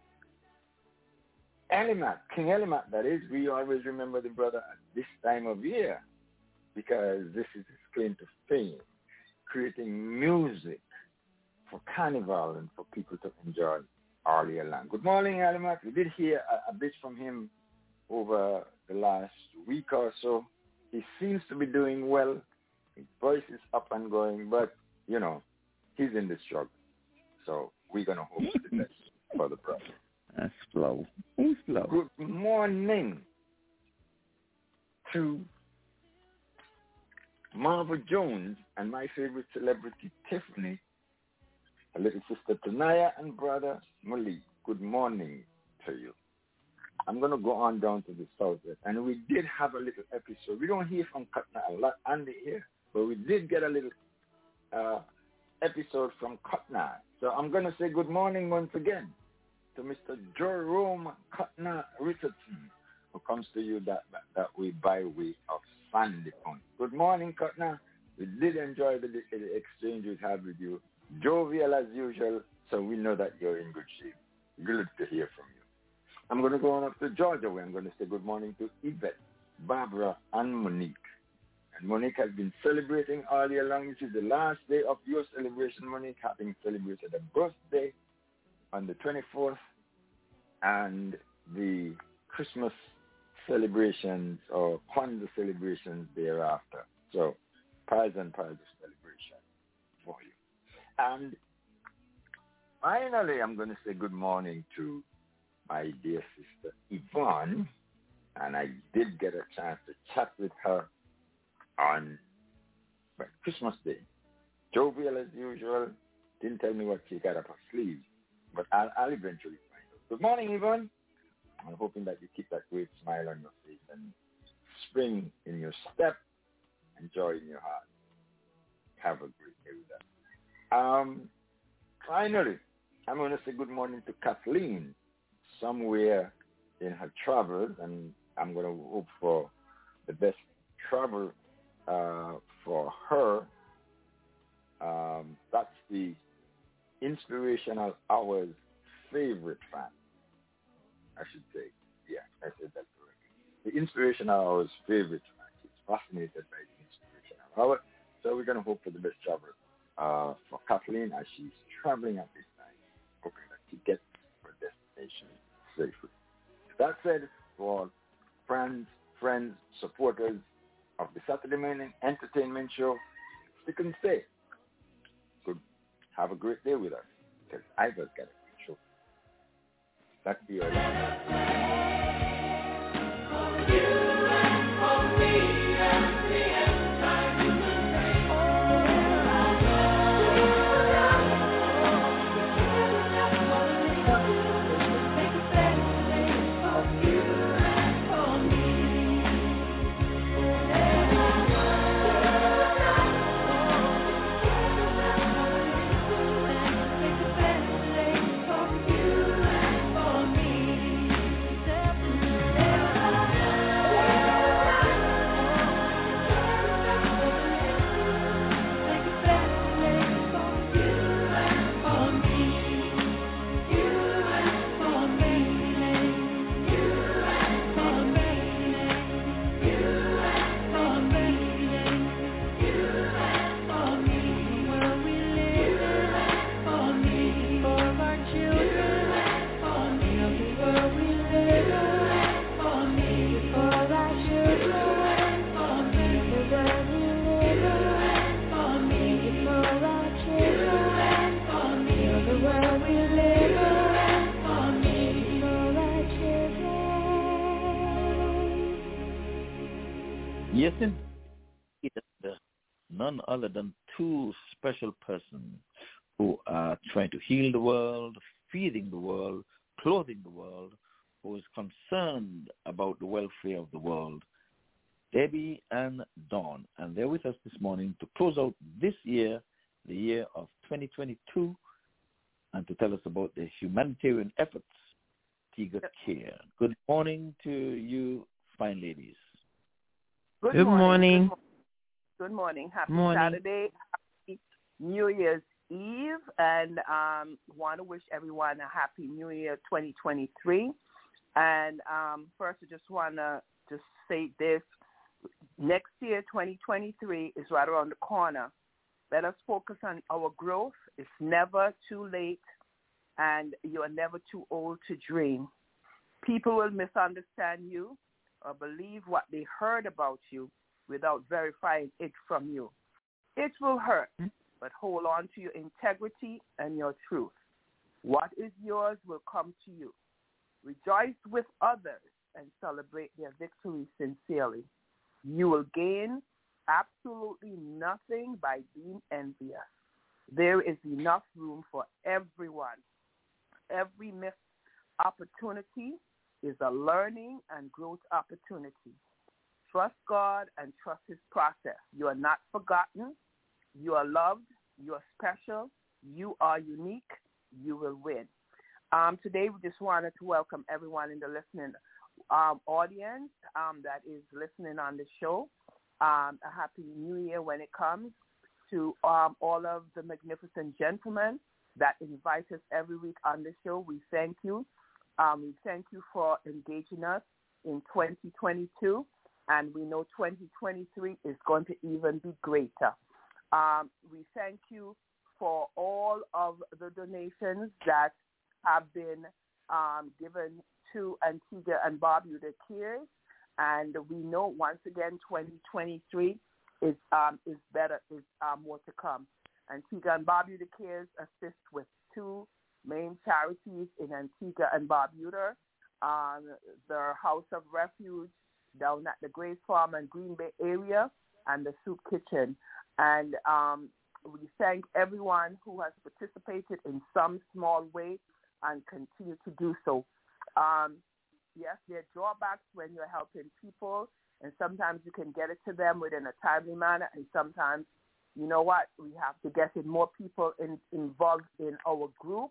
Elimat, King Elimat, that is. We always remember the brother at this time of year because this is his claim to fame, creating music for carnival and for people to enjoy all year long. Good morning, Elimat. We did hear a, a bit from him over the last week or so. He seems to be doing well. His voice is up and going, but, you know, he's in the struggle. So we're going to hope for the best for the brother. That's slow. He's slow. Good morning to Marva Jones and my favorite celebrity, Tiffany, her little sister Tanaya, and brother Malik. Good morning to you. I'm going to go on down to the southwest. And we did have a little episode. We don't hear from Katna a lot, Andy here, but we did get a little uh, episode from Katna. So I'm going to say good morning once again to Mister Jerome Katna Richardson, who comes to you that, that, that way by way of Sandy Point. Good morning, Katna. We did enjoy the, the exchange we had with you. Jovial as usual, so we know that you're in good shape. Good to hear from you. I'm going to go on up to Georgia, where I'm going to say good morning to Yvette, Barbara, and Monique. And Monique has been celebrating all year long. This is the last day of your celebration, Monique, having celebrated a birthday on the twenty-fourth and the Christmas celebrations or Kwanzaa celebrations thereafter. So, piles and piles of celebration for you. And finally, I'm going to say good morning to my dear sister Yvonne, and I did get a chance to chat with her on well, Christmas Day. Jovial as usual, didn't tell me what she got up her sleeve, but I'll, I'll eventually find out. Good morning, Yvonne. I'm hoping that you keep that great smile on your face and spring in your step and joy in your heart. Have a great day with that. Um, finally, I'm going to say good morning to Kathleen, somewhere in her travels, and I'm going to hope for the best travel uh, for her. Um, that's the Inspirational Hours favorite fan, I should say. Yeah, I said that correctly. The Inspirational Hours favorite fan. She's fascinated by the Inspirational Hour, so we're going to hope for the best travel uh, for Kathleen as she's traveling at this time, hoping that she gets her destination safely. That said, for all friends, friends, supporters of the Saturday Morning Entertainment Show, stick and stay. Good. Have a great day with us, because I've got a great show. That's the early. Yes, indeed. None other than two special persons who are trying to heal the world, feeding the world, clothing the world, who is concerned about the welfare of the world, Debbie and Dawn. And they're with us this morning to close out this year, the year of twenty twenty-two, and to tell us about the humanitarian efforts, Tiga Care. Good morning to you, fine ladies. Good, Good morning. morning. Good, mo- good morning. Happy Morning. Saturday. Happy New Year's Eve. And um, want to wish everyone a happy New Year twenty twenty-three. And um, first, I just want to just say this. Next year, twenty twenty-three, is right around the corner. Let us focus on our growth. It's never too late, and you are never too old to dream. People will misunderstand you or believe what they heard about you without verifying it from you. It will hurt, but hold on to your integrity and your truth. What is yours will come to you. Rejoice with others and celebrate their victory sincerely. You will gain absolutely nothing by being envious. There is enough room for everyone. Every missed opportunity is a learning and growth opportunity. Trust God and trust his process. You are not forgotten. You are loved. You are special. You are unique. You will win. Um, today, we just wanted to welcome everyone in the listening um, audience um, that is listening on the show. Um, a happy New Year when it comes to um, all of the magnificent gentlemen that invite us every week on the show. We thank you. Um, we thank you for engaging us in twenty twenty-two, and we know twenty twenty-three is going to even be greater. Um, we thank you for all of the donations that have been um, given to Antigua and Barbuda Cares, and we know once again twenty twenty-three is um, is better, is uh, more to come. Antigua and Barbuda Cares assist with two main charities in Antigua and Barbuda, um, the House of Refuge down at the Grace Farm and Green Bay area, and the Soup Kitchen. And um, we thank everyone who has participated in some small way and continue to do so. Um, yes, there are drawbacks when you're helping people, and sometimes you can get it to them within a timely manner, and sometimes, you know what, we have to get in more people in, involved in our group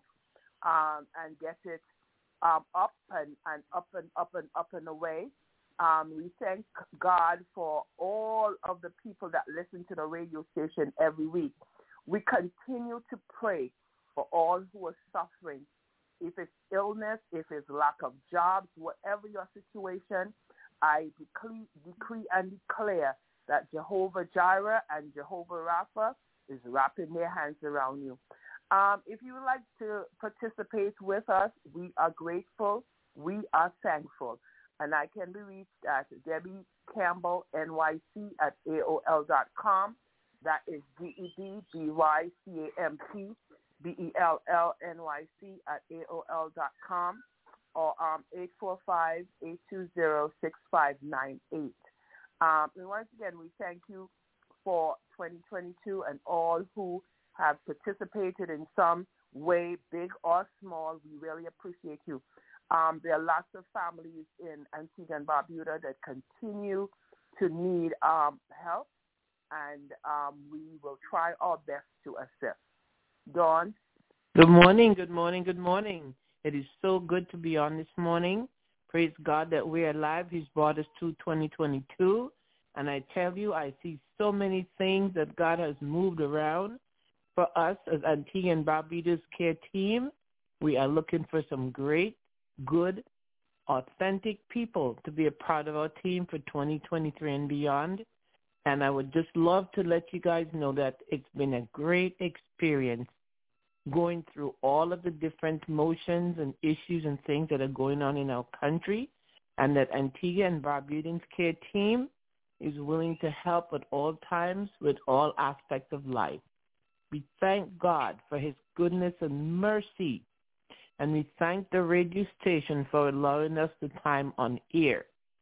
um, and get it um, up and, and up and up and up and away. Um, we thank God for all of the people that listen to the radio station every week. We continue to pray for all who are suffering. If it's illness, if it's lack of jobs, whatever your situation, I decree, decree and declare that Jehovah Jireh and Jehovah Rapha is wrapping their hands around you. Um, if you would like to participate with us, we are grateful. We are thankful. And I can be reached at Debbie Campbell N Y C at A O L dot com. That is D E B B Y C A M P B E L L N Y C at A O L dot com, or um, eight four five, eight two zero, six five nine eight. Um, and once again, we thank you for twenty twenty-two and all who have participated in some way, big or small. We really appreciate you. Um, there are lots of families in Antigua and Barbuda that continue to need um, help, and um, we will try our best to assist. Dawn? Good morning, good morning, good morning. It is so good to be on this morning. Praise God that we're alive. He's brought us to twenty twenty-two. And I tell you, I see so many things that God has moved around for us as Antigua and Barbuda's Care Team. We are looking for some great, good, authentic people to be a part of our team for twenty twenty-three and beyond. And I would just love to let you guys know that it's been a great experience going through all of the different motions and issues and things that are going on in our country, and that Antigua and Barbuda's Care Team is willing to help at all times with all aspects of life. We thank God for his goodness and mercy, and we thank the radio station for allowing us the time on air.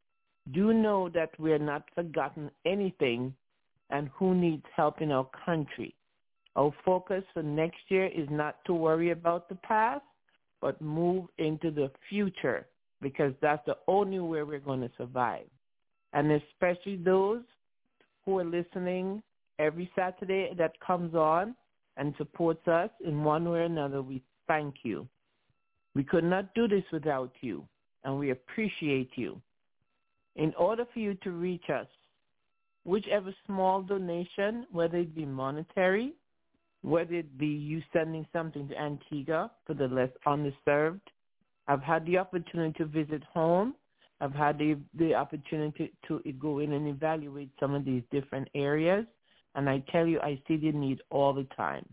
do know that we're not forgotten anything and who needs help in our country. Our focus for next year is not to worry about the past, but move into the future, because that's the only way we're going to survive. And especially those who are listening every Saturday that comes on and supports us in one way or another, we thank you. We could not do this without you, and we appreciate you. In order for you to reach us, whichever small donation, whether it be monetary, whether it be you sending something to Antigua for the less underserved. I've had the opportunity to visit home. I've had the, the opportunity to, to go in and evaluate some of these different areas, and I tell you, I see the need all the time.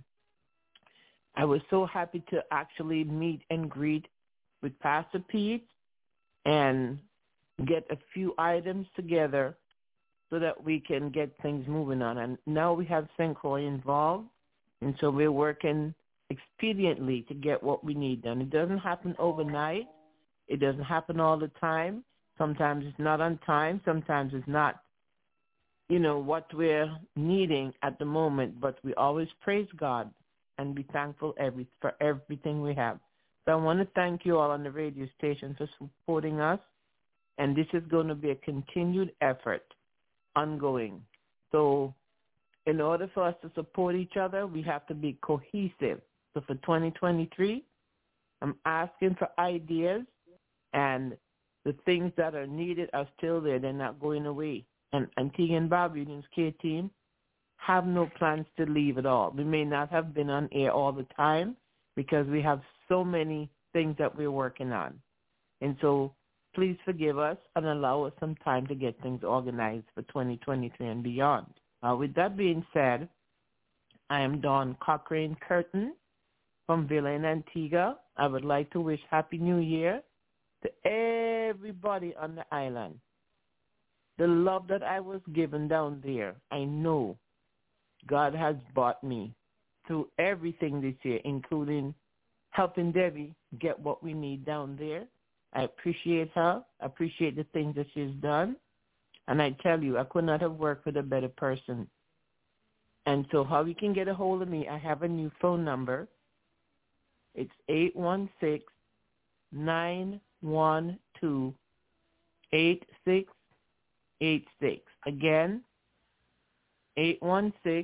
I was so happy to actually meet and greet with Pastor Pete and get a few items together so that we can get things moving on. And now we have Saint Croix involved, and so we're working expediently to get what we need done. It doesn't happen overnight. It doesn't happen all the time. Sometimes it's not on time. Sometimes it's not, you know, what we're needing at the moment. But we always praise God and be thankful every, for everything we have. So I want to thank you all on the radio station for supporting us. And this is going to be a continued effort, ongoing. So in order for us to support each other, we have to be cohesive. So for twenty twenty-three, I'm asking for ideas, and the things that are needed are still there. They're not going away. And Antigua and Barbudans K team have no plans to leave at all. We may not have been on air all the time because we have so many things that we're working on. And so please forgive us and allow us some time to get things organized for twenty twenty-three and beyond. Uh, with that being said, I am Dawn Cochrane Curtin from Villa in Antigua. I would like to wish Happy New Year to everybody on the island. The love that I was given down there, I know God has brought me through everything this year, including helping Debbie get what we need down there. I appreciate her. I appreciate the things that she's done. And I tell you, I could not have worked with a better person. And so how you can get a hold of me, I have a new phone number. It's eight one six, nine one two, eight six eight six. Again, eight one six,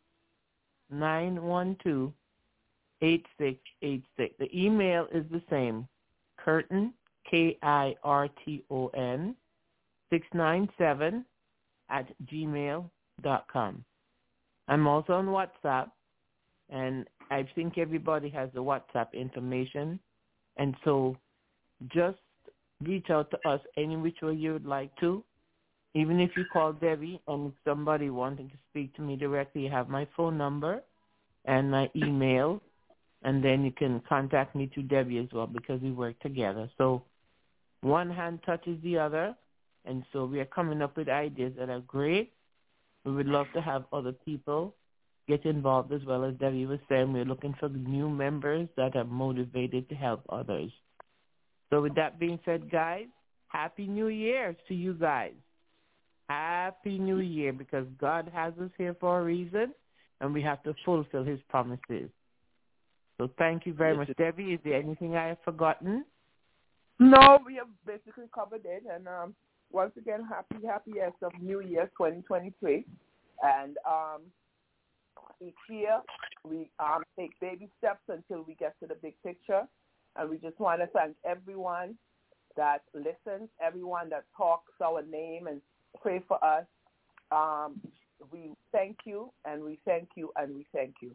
nine one two, eight six eight six. The email is the same, Curtin, K I R T O N, six nine seven at gmail dot com. I'm also on WhatsApp, and I think everybody has the WhatsApp information. And so just reach out to us any which way you would like to. Even if you call Debbie and somebody wanting to speak to me directly, you have my phone number and my email, and then you can contact me through Debbie as well because we work together. So one hand touches the other, and so we are coming up with ideas that are great. We would love to have other people get involved as well. As Debbie was saying, we're looking for new members that are motivated to help others. So with that being said, guys, Happy New Year to you guys. Happy New Year, because God has us here for a reason, and we have to fulfill his promises. So thank you very Yes, much. Debbie, is there anything I have forgotten? No, we have basically covered it. And um, once again, happy, happiest of New Year twenty twenty-three. And um, each year we um, take baby steps until we get to the big picture. And we just want to thank everyone that listens, everyone that talks our name and pray for us. Um, we thank you, and we thank you, and we thank you.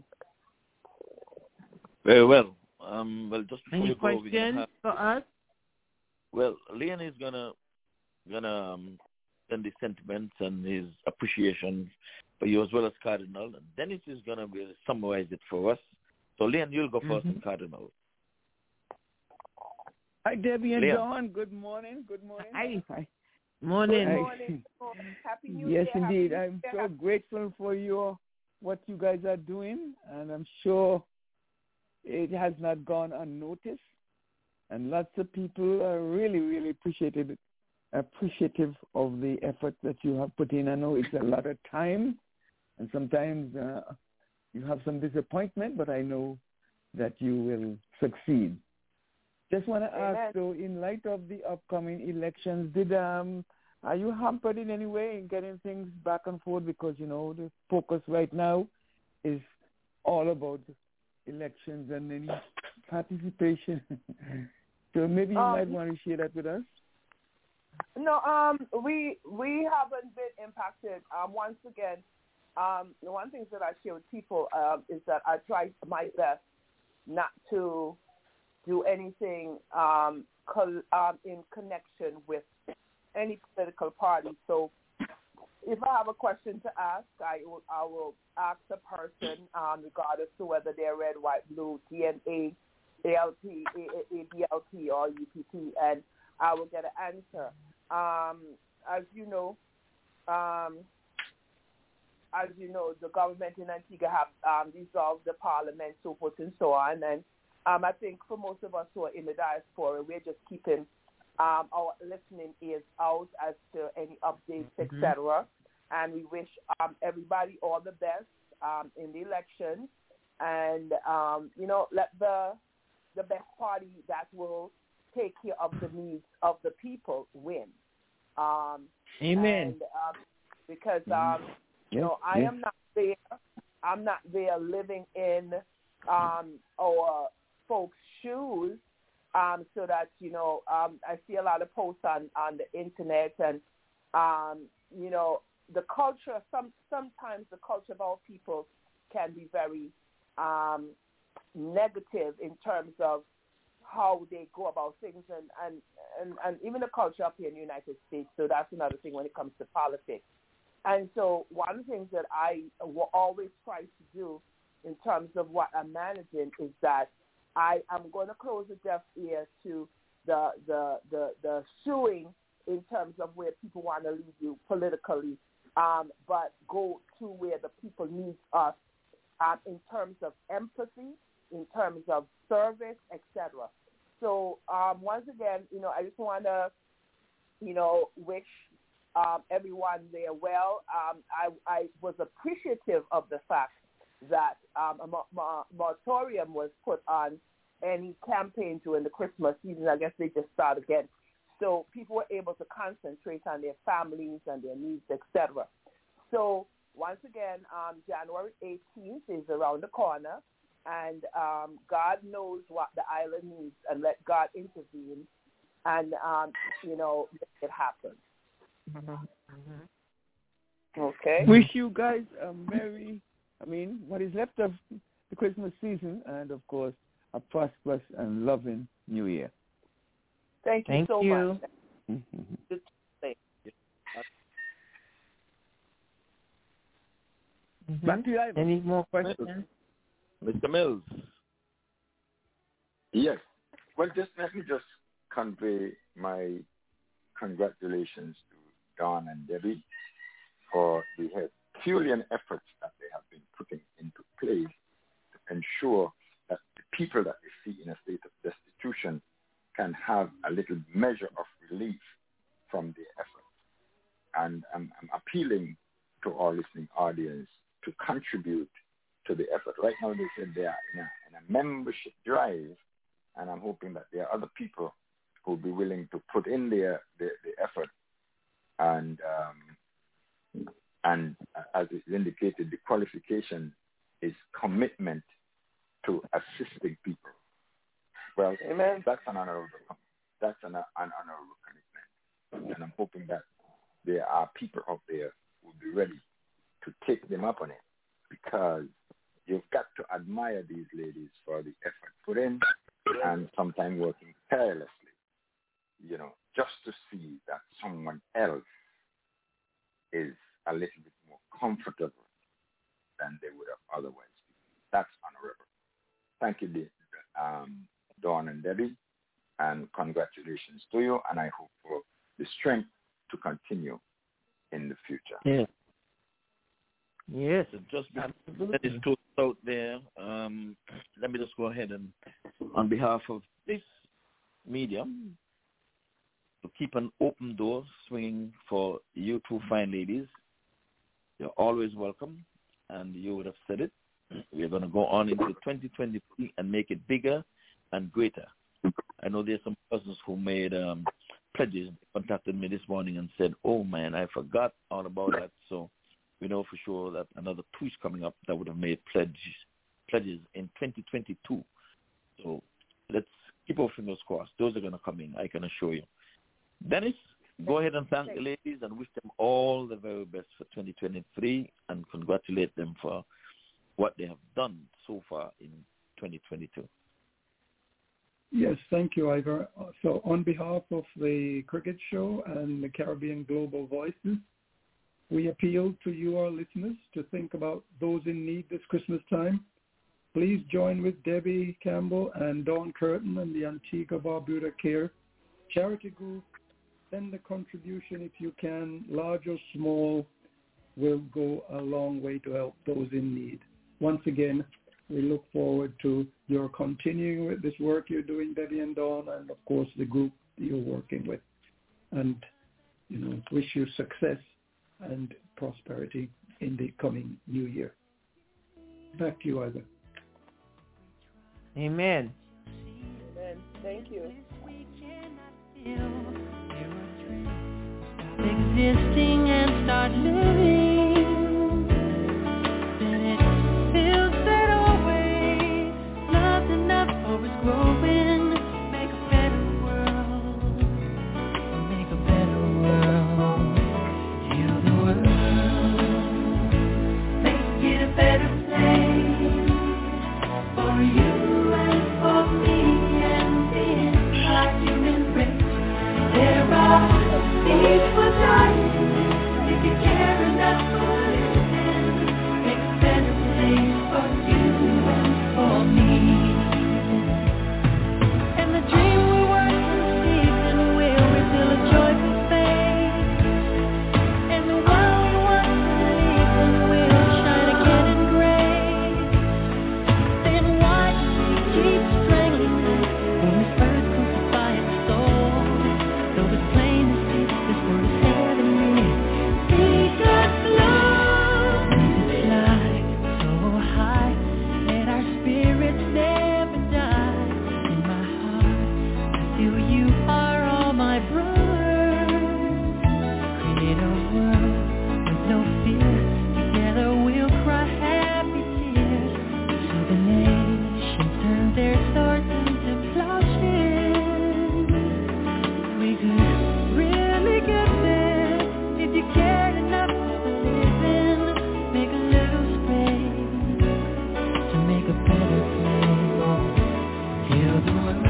Very well. Um, well, just before Any you go, we're questions gonna have, for us? well, Leon is gonna gonna um, send his sentiments and his appreciation for you as well as Cardinal. And Dennis is gonna be summarize it for us. So Leon, you'll go mm-hmm. first, and Cardinal. Hi, Debbie and Leon. Dawn. Good morning. Good morning. Hi. Hi. Morning. Good morning. Happy New yes, Year. indeed. Happy I'm New so grateful for your what you guys are doing, and I'm sure it has not gone unnoticed. And lots of people are really, really appreciated appreciative of the effort that you have put in. I know it's a lot of time, and sometimes uh, you have some disappointment, but I know that you will succeed. Just want to ask, though, in light of the upcoming elections, did um, are you hampered in any way in getting things back and forth? Because, you know, the focus right now is all about elections and any participation. So maybe you um, might want to share that with us. No, um, we we haven't been impacted. Um, once again, um, the one thing that I share with people um, is that I try my best not to do anything um, co- um, in connection with any political party. So if I have a question to ask, I will, I will ask the person, um, regardless to whether they're red, white, blue, D N A, A L P, A B L P, or U P P, and I will get an answer. Um, as you know, um, as you know, the government in Antigua have um, dissolved the parliament, so forth and so on. And um, I think for most of us who are in the diaspora, we're just keeping um, our listening ears out as to any updates, mm-hmm. et cetera. And we wish um, everybody all the best um, in the election, and um, you know, let the the best party that will take care of the needs of the people win. Um, Amen. And, um, because um, you yes, know, I yes. am not there. I'm not there living in um, our folks' shoes. Um, so that you know, um, I see a lot of posts on, on the internet, and um, you know, the culture. Some sometimes the culture of our people can be very um, negative in terms of how they go about things, and, and, and, and even the culture up here in the United States. So that's another thing when it comes to politics. And so one of the things that I will always try to do in terms of what I'm managing is that I am going to close a deaf ear to the, the, the, the suing in terms of where people want to lead you politically, um, but go to where the people need us um, in terms of empathy, in terms of service, et cetera. So um, once again, you know, I just want to, you know, wish um, everyone there well. Um, I, I was appreciative of the fact that um, a mo- mo- moratorium was put on any campaign during the Christmas season. I guess they just start again. So people were able to concentrate on their families and their needs, et cetera. So once again, um, January eighteenth is around the corner. And um, God knows what the island needs, and let God intervene and, um, you know, make it happen. Mm-hmm. Okay. Wish you guys a merry, I mean, what is left of the Christmas season, and, of course, a prosperous and loving New Year. Thank you Thank so you. much. Mm-hmm. Back to you, Ivan. Any more questions? Mister Mills. Yes. Well, just let me just convey my congratulations to Don and Debbie for the Herculean efforts that they have been putting into place to ensure that the people that they see in a state of destitution can have a little measure of relief from the effort. And I'm, I'm appealing to our listening audience to contribute to the effort. Right now they said they are in a, in a membership drive, and I'm hoping that there are other people who will be willing to put in their, their, the effort. And um, and as is indicated, the qualification is commitment to assisting people. Well, Amen. That's an honorable that's an, an honorable commitment, and I'm hoping that there are people out there who will be ready to take them up on it, because you've got to admire these ladies for the effort put in and sometimes working tirelessly, you know, just to see that someone else is a little bit more comfortable than they would have otherwise been. That's honorable. Thank you, um, Dawn and Debbie, and congratulations to you, and I hope for the strength to continue in the future. Yeah. Yes. So just that is close out there. Um, let me just go ahead and, on behalf of this medium, to keep an open door swinging for you two fine ladies. You're always welcome, and you would have said it. We're going to go on into twenty twenty-three and make it bigger and greater. I know there's some persons who made um, pledges, contacted me this morning and said, oh, man, I forgot all about that. So we know for sure that another two is coming up that would have made pledges, pledges in twenty twenty-two. So let's keep our fingers crossed. Those are going to come in, I can assure you. Dennis, go ahead and thank the ladies and wish them all the very best for twenty twenty-three and congratulate them for what they have done so far in twenty twenty-two. Yes, thank you, Ivor. So on behalf of the Cricket Show and the Caribbean Global Voices, we appeal to you, our listeners, to think about those in need this Christmas time. Please join with Debbie Campbell and Dawn Curtin and the Antigua Barbuda Care Charity Group. Send a contribution if you can, large or small, will go a long way to help those in need. Once again, we look forward to your continuing with this work you're doing, Debbie and Dawn, and of course the group you're working with. And, you know, wish you success and prosperity in the coming new year. Back to you, Ivor. Amen. Amen. Thank you. Existing and start living, then it feels that always love's enough for us growing. Make a better world, make a better world, heal the world, make it a better place for you and for me and the entire human race. There are these for dying, if you care enough for living, make a better place for you and for me. And the dream we once conceived and will reveal a joyful face. And the world we once believed in will shine again in grace. Then why do we keep strangling us when we first crucify its soul? Though it's plain to see this world is heavenly, take us love to fly so high, let our spirits never die. In my heart, I feel you are all my brothers. Create a world with no fear. Together we'll cry happy tears. So the nations turn their swords into plowshares. We could really get there if you cared enough for the living. Make a little space to make a better place. Heal the world,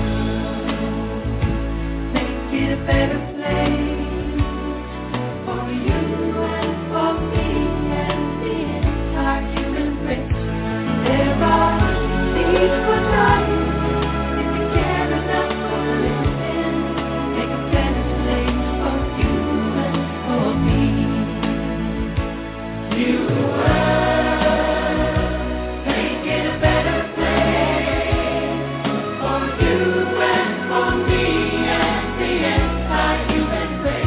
make it a better place for you and for me and the entire human race. There are these for dying, if you care enough for living, make a better place for you and for me. You world, make it a better place for you and for me and the entire human race.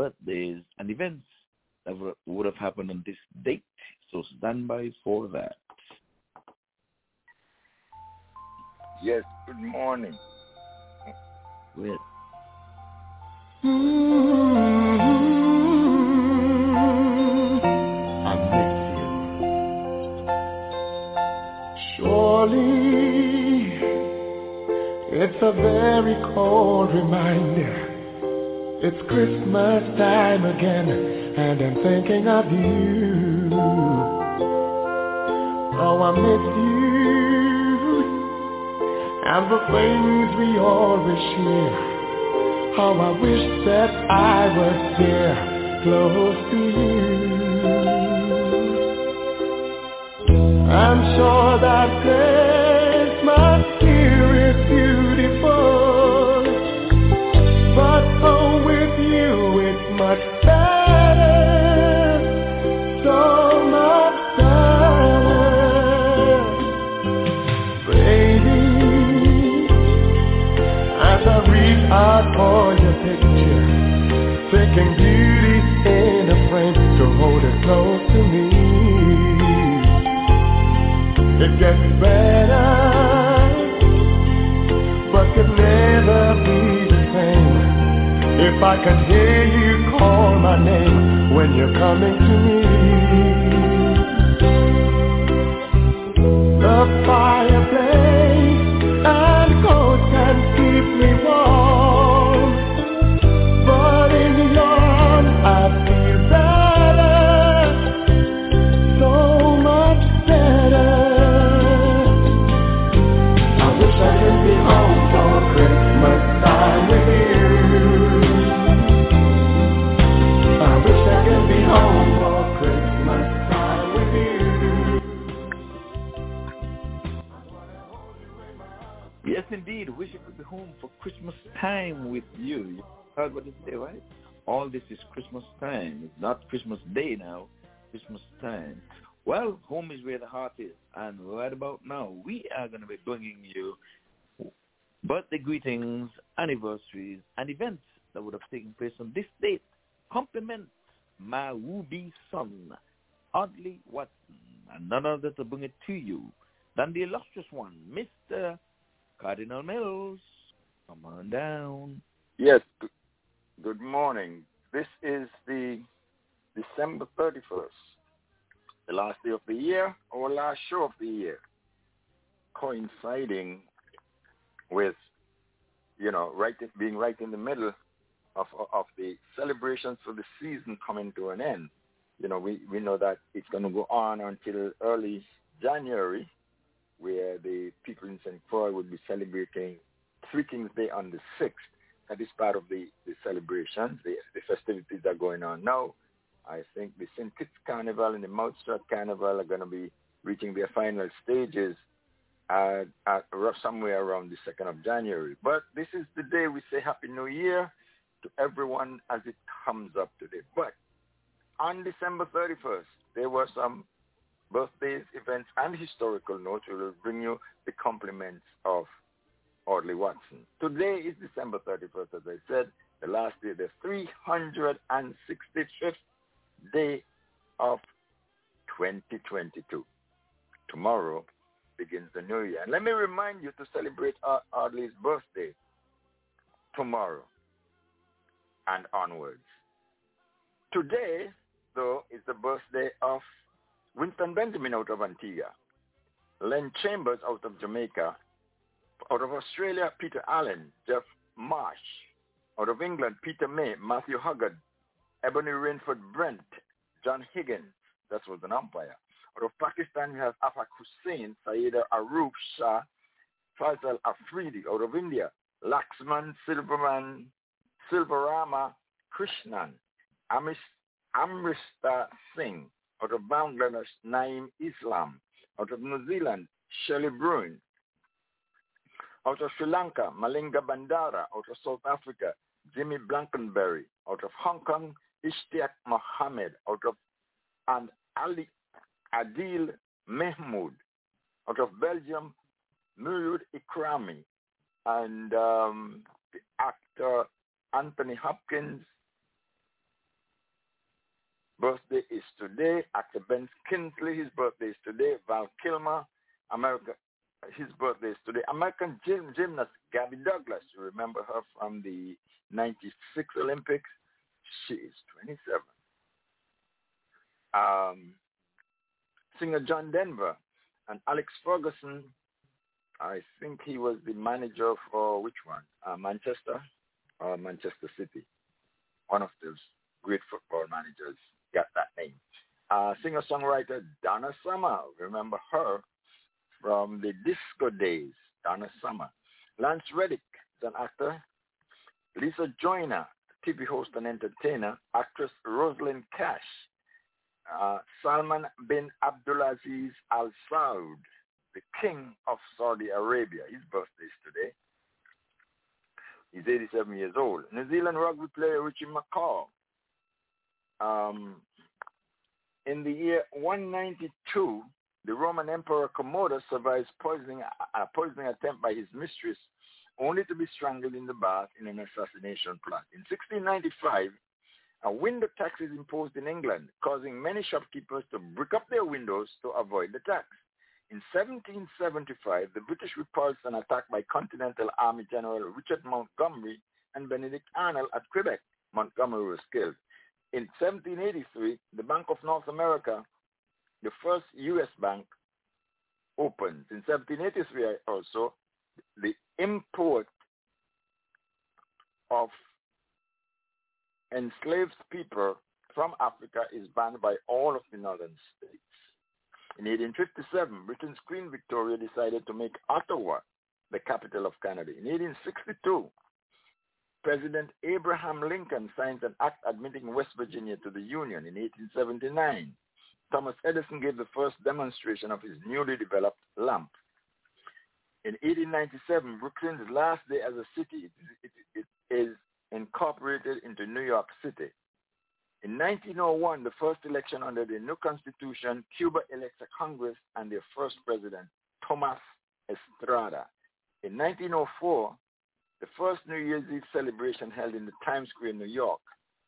birthdays and events that would have happened on this date. So stand by for that. Yes, good morning. Well, I miss you. Surely, it's a very cold reminder. It's Christmas time again, and I'm thinking of you. Oh, I miss you, and the things we always share. How I wish that I was there, close to you. I'm sure that Christmas here is beautiful, but oh, with you it's much better, so much better, baby. As I reach out for your picture, thinking beauty in a frame to hold it close to me. It gets better, but could never be the same. If I could hear you call my name when you're coming to me. The fireplace and coat can keep me warm, but in your arms I feel better, so much better. I wish I could be home for Christmas time with you. I wish I could be home for Christmas time with you. yes, indeed. Wish I could be home for Christmas time with you. You heard what they say, right? All this is Christmas time. It's not Christmas Day now. Christmas time. Well, home is where the heart is. And right about now, we are going to be bringing you birthday greetings, anniversaries, and events that would have taken place on this date. Compliment my would-be son, Audley Watson, and none other to bring it to you than the illustrious one, Mister Cardinal Mills. Come on down. Yes, g- good morning. This is the December thirty-first, the last day of the year, our last show of the year, coinciding with, you know, right being right in the middle of of the celebrations for the season coming to an end. You know, we, we know that it's going to go on until early January, where the people in Saint Croix would be celebrating Three Kings Day on the sixth. That is part of the, the celebrations. The, the festivities are going on now. I think the Saint Kitts Carnival and the Mountstrap Carnival are going to be reaching their final stages at, at somewhere around the second of January. But this is the day we say Happy New Year to everyone as it comes up today. But on December thirty-first, there were some birthdays, events, and historical notes. We will bring you the compliments of Audley Watson. Today is December thirty-first, as I said, the last day, the three hundred sixty-fifth day of twenty twenty-two. Tomorrow begins the new year. And let me remind you to celebrate Audley's birthday tomorrow and onwards. Today, though, is the birthday of Winston Benjamin out of Antigua, Len Chambers out of Jamaica, out of Australia, Peter Allen, Jeff Marsh, out of England, Peter May, Matthew Huggard, Ebony Rainford Brent, John Higgins, that was an umpire. Out of Pakistan, we have Afaq Hussain, Sayeeda Aroof Shah, Faisal Afridi. Out of India, Laxman Silverman, Silvarama Krishnan, Amish, Amrista Singh. Out of Bangladesh, Naeem Islam. Out of New Zealand, Shelley Bruin. Out of Sri Lanka, Malinga Bandara. Out of South Africa, Jimmy Blankenberry. Out of Hong Kong, Ishtiaq Mohammed. Out of and Ali Adil Mehmood. Out of Belgium, Murud Ikrami. And um, the actor Anthony Hopkins. birthday is today. Actor Ben Kingsley, his birthday is today. Val Kilmer, America, his birthday is today. American gym, gymnast Gabby Douglas, you remember her from the ninety-six Olympics? She is twenty-seven. Um, singer John Denver and Alex Ferguson, I think he was the manager for which one? Uh, Manchester or Manchester City. One of those great football managers got that name. Uh, singer-songwriter Donna Summer, remember her from the disco days, Donna Summer. Lance Reddick is an actor. Lisa Joyner, T V host and entertainer. Actress Rosalind Cash. Uh, Salman bin Abdulaziz Al Saud, the king of Saudi Arabia. His birthday is today. He's eighty-seven years old. New Zealand rugby player Richie McCaw. Um, in the year one ninety-two, the Roman Emperor Commodus survives poisoning, a poisoning attempt by his mistress, only to be strangled in the bath in an assassination plot. In sixteen ninety-five, a window tax is imposed in England, causing many shopkeepers to brick up their windows to avoid the tax. In seventeen seventy-five, the British repulsed an attack by Continental Army General Richard Montgomery and Benedict Arnold at Quebec. Montgomery was killed. In seventeen eighty-three, the Bank of North America, the first U S bank, opened. In seventeen eighty-three also, the import of enslaved people from Africa is banned by all of the northern states. In eighteen fifty-seven, Britain's Queen Victoria decided to make Ottawa the capital of Canada. In eighteen sixty-two, President Abraham Lincoln signs an act admitting West Virginia to the Union. In eighteen seventy-nine, Thomas Edison gave the first demonstration of his newly developed lamp. In eighteen ninety-seven, Brooklyn's last day as a city it, it, it is incorporated into New York City. In nineteen oh one, the first election under the new constitution, Cuba elects a Congress and their first president, Tomas Estrada. In nineteen oh four, the first New Year's Eve celebration held in the Times Square, New York.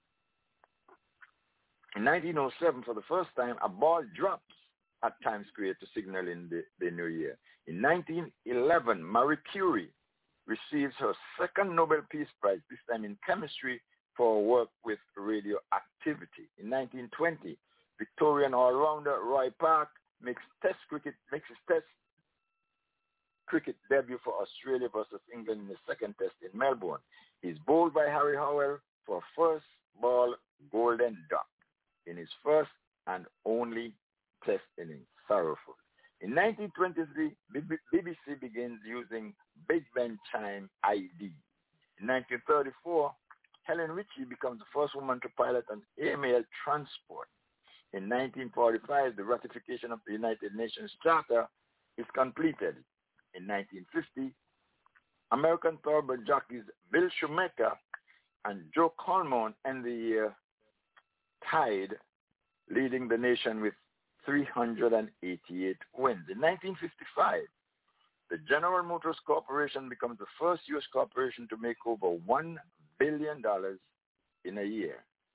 In nineteen oh seven, for the first time, a ball drops at Times Square to signal in the, the new year. In nineteen eleven, Marie Curie receives her second Nobel Peace Prize, this time in chemistry, for her work with radioactivity. In nineteen twenty, Victorian all-rounder Roy Park makes test cricket makes his test cricket debut for Australia versus England in the second test in Melbourne. He's bowled by Harry Howell for a first ball golden duck in his first and only test innings. Sorrowful. In nineteen twenty-three, B B C begins using Big Ben chime I D. In nineteen thirty-four, Helen Ritchie becomes the first woman to pilot an airmail transport. In nineteen forty-five, the ratification of the United Nations Charter is completed. In nineteen fifty, American thoroughbred jockeys Bill Schumacher and Joe Colmone end the year tied, leading the nation with three hundred eighty-eight wins. In nineteen fifty-five, the General Motors Corporation becomes the first U S corporation to make over one billion dollars in a year.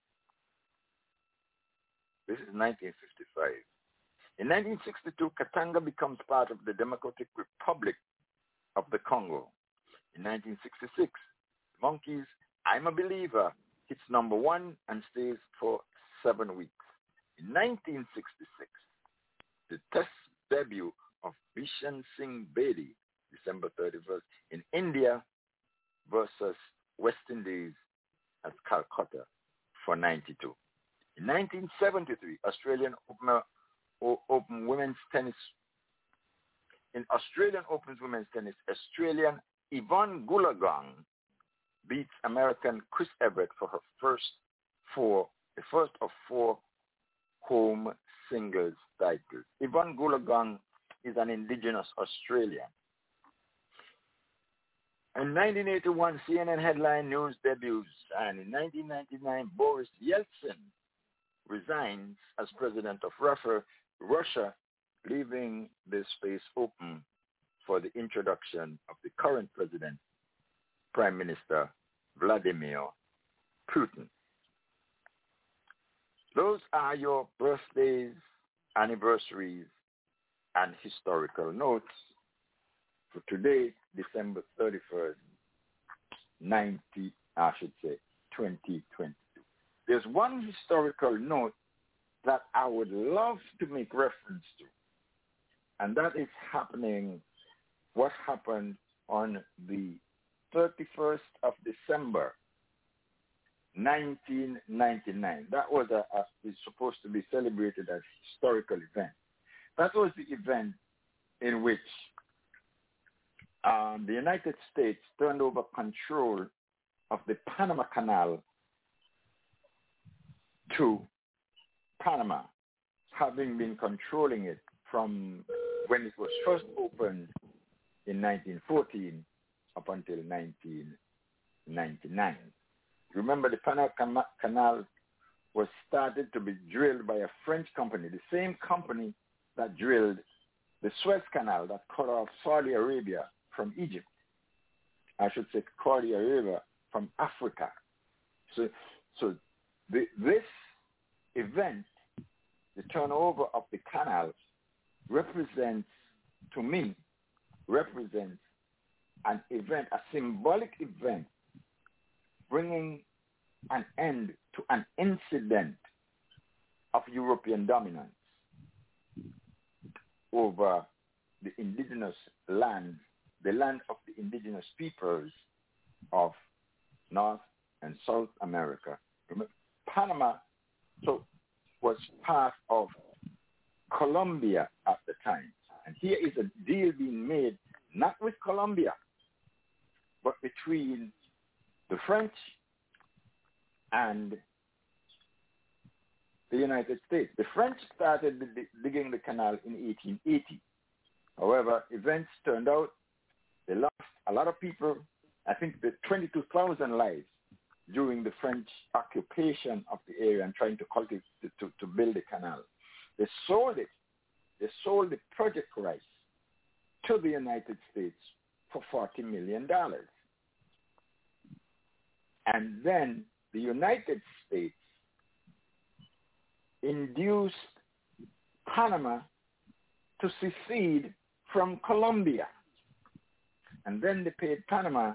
This is nineteen fifty-five. In nineteen sixty-two, Katanga becomes part of the Democratic Republic of the Congo. In nineteen sixty-six, Monkeys' I'm a Believer hits number one and stays for seven weeks. In nineteen sixty-six, the test debut of Bishan Singh Bedi, December thirty-first, in India versus West Indies at Calcutta for ninety-two. In nineteen seventy-three, Australian Open, Open Women's Tennis. In Australian Open Women's Tennis, Australian Yvonne Goolagong beats American Chris Evert for her first four, the first of four home singles titles. Yvonne Goolagong is an indigenous Australian. In nineteen eighty-one, C N N headline news debuts, and in nineteen ninety-nine, Boris Yeltsin resigns as president of Russia, Russia, leaving the space open for the introduction of the current president, Prime Minister Vladimir Putin. Those are your birthdays, anniversaries, and historical notes for today, December thirty-first, ninety, I should say, twenty twenty-two. There's one historical note that I would love to make reference to, and that is happening, what happened on the thirty-first of December, nineteen ninety-nine. That was a, a is supposed to be celebrated as a historical event. That was the event in which um, the United States turned over control of the Panama Canal to Panama, having been controlling it from when it was first opened in nineteen fourteen up until nineteen ninety-nine. Remember, the Panama Canal was started to be drilled by a French company, the same company that drilled the Suez Canal that cut off Saudi Arabia from Egypt. I should say Saudi Arabia from Africa. So, so the, this event, the turnover of the canal, represents, to me, represents an event, a symbolic event, bringing an end to an incident of European dominance over the indigenous land, the land of the indigenous peoples of North and South America. Remember, Panama so was part of Colombia at the time. And here is a deal being made, not with Colombia, but between the French and the United States. The French started digging the canal in eighteen eighty. However, events turned out they lost a lot of people. I think the twenty-two thousand lives during the French occupation of the area and trying to cultivate to, to, to build the canal. They sold it. They sold the project rights to the United States for forty million dollars. And then the United States induced Panama to secede from Colombia. And then they paid Panama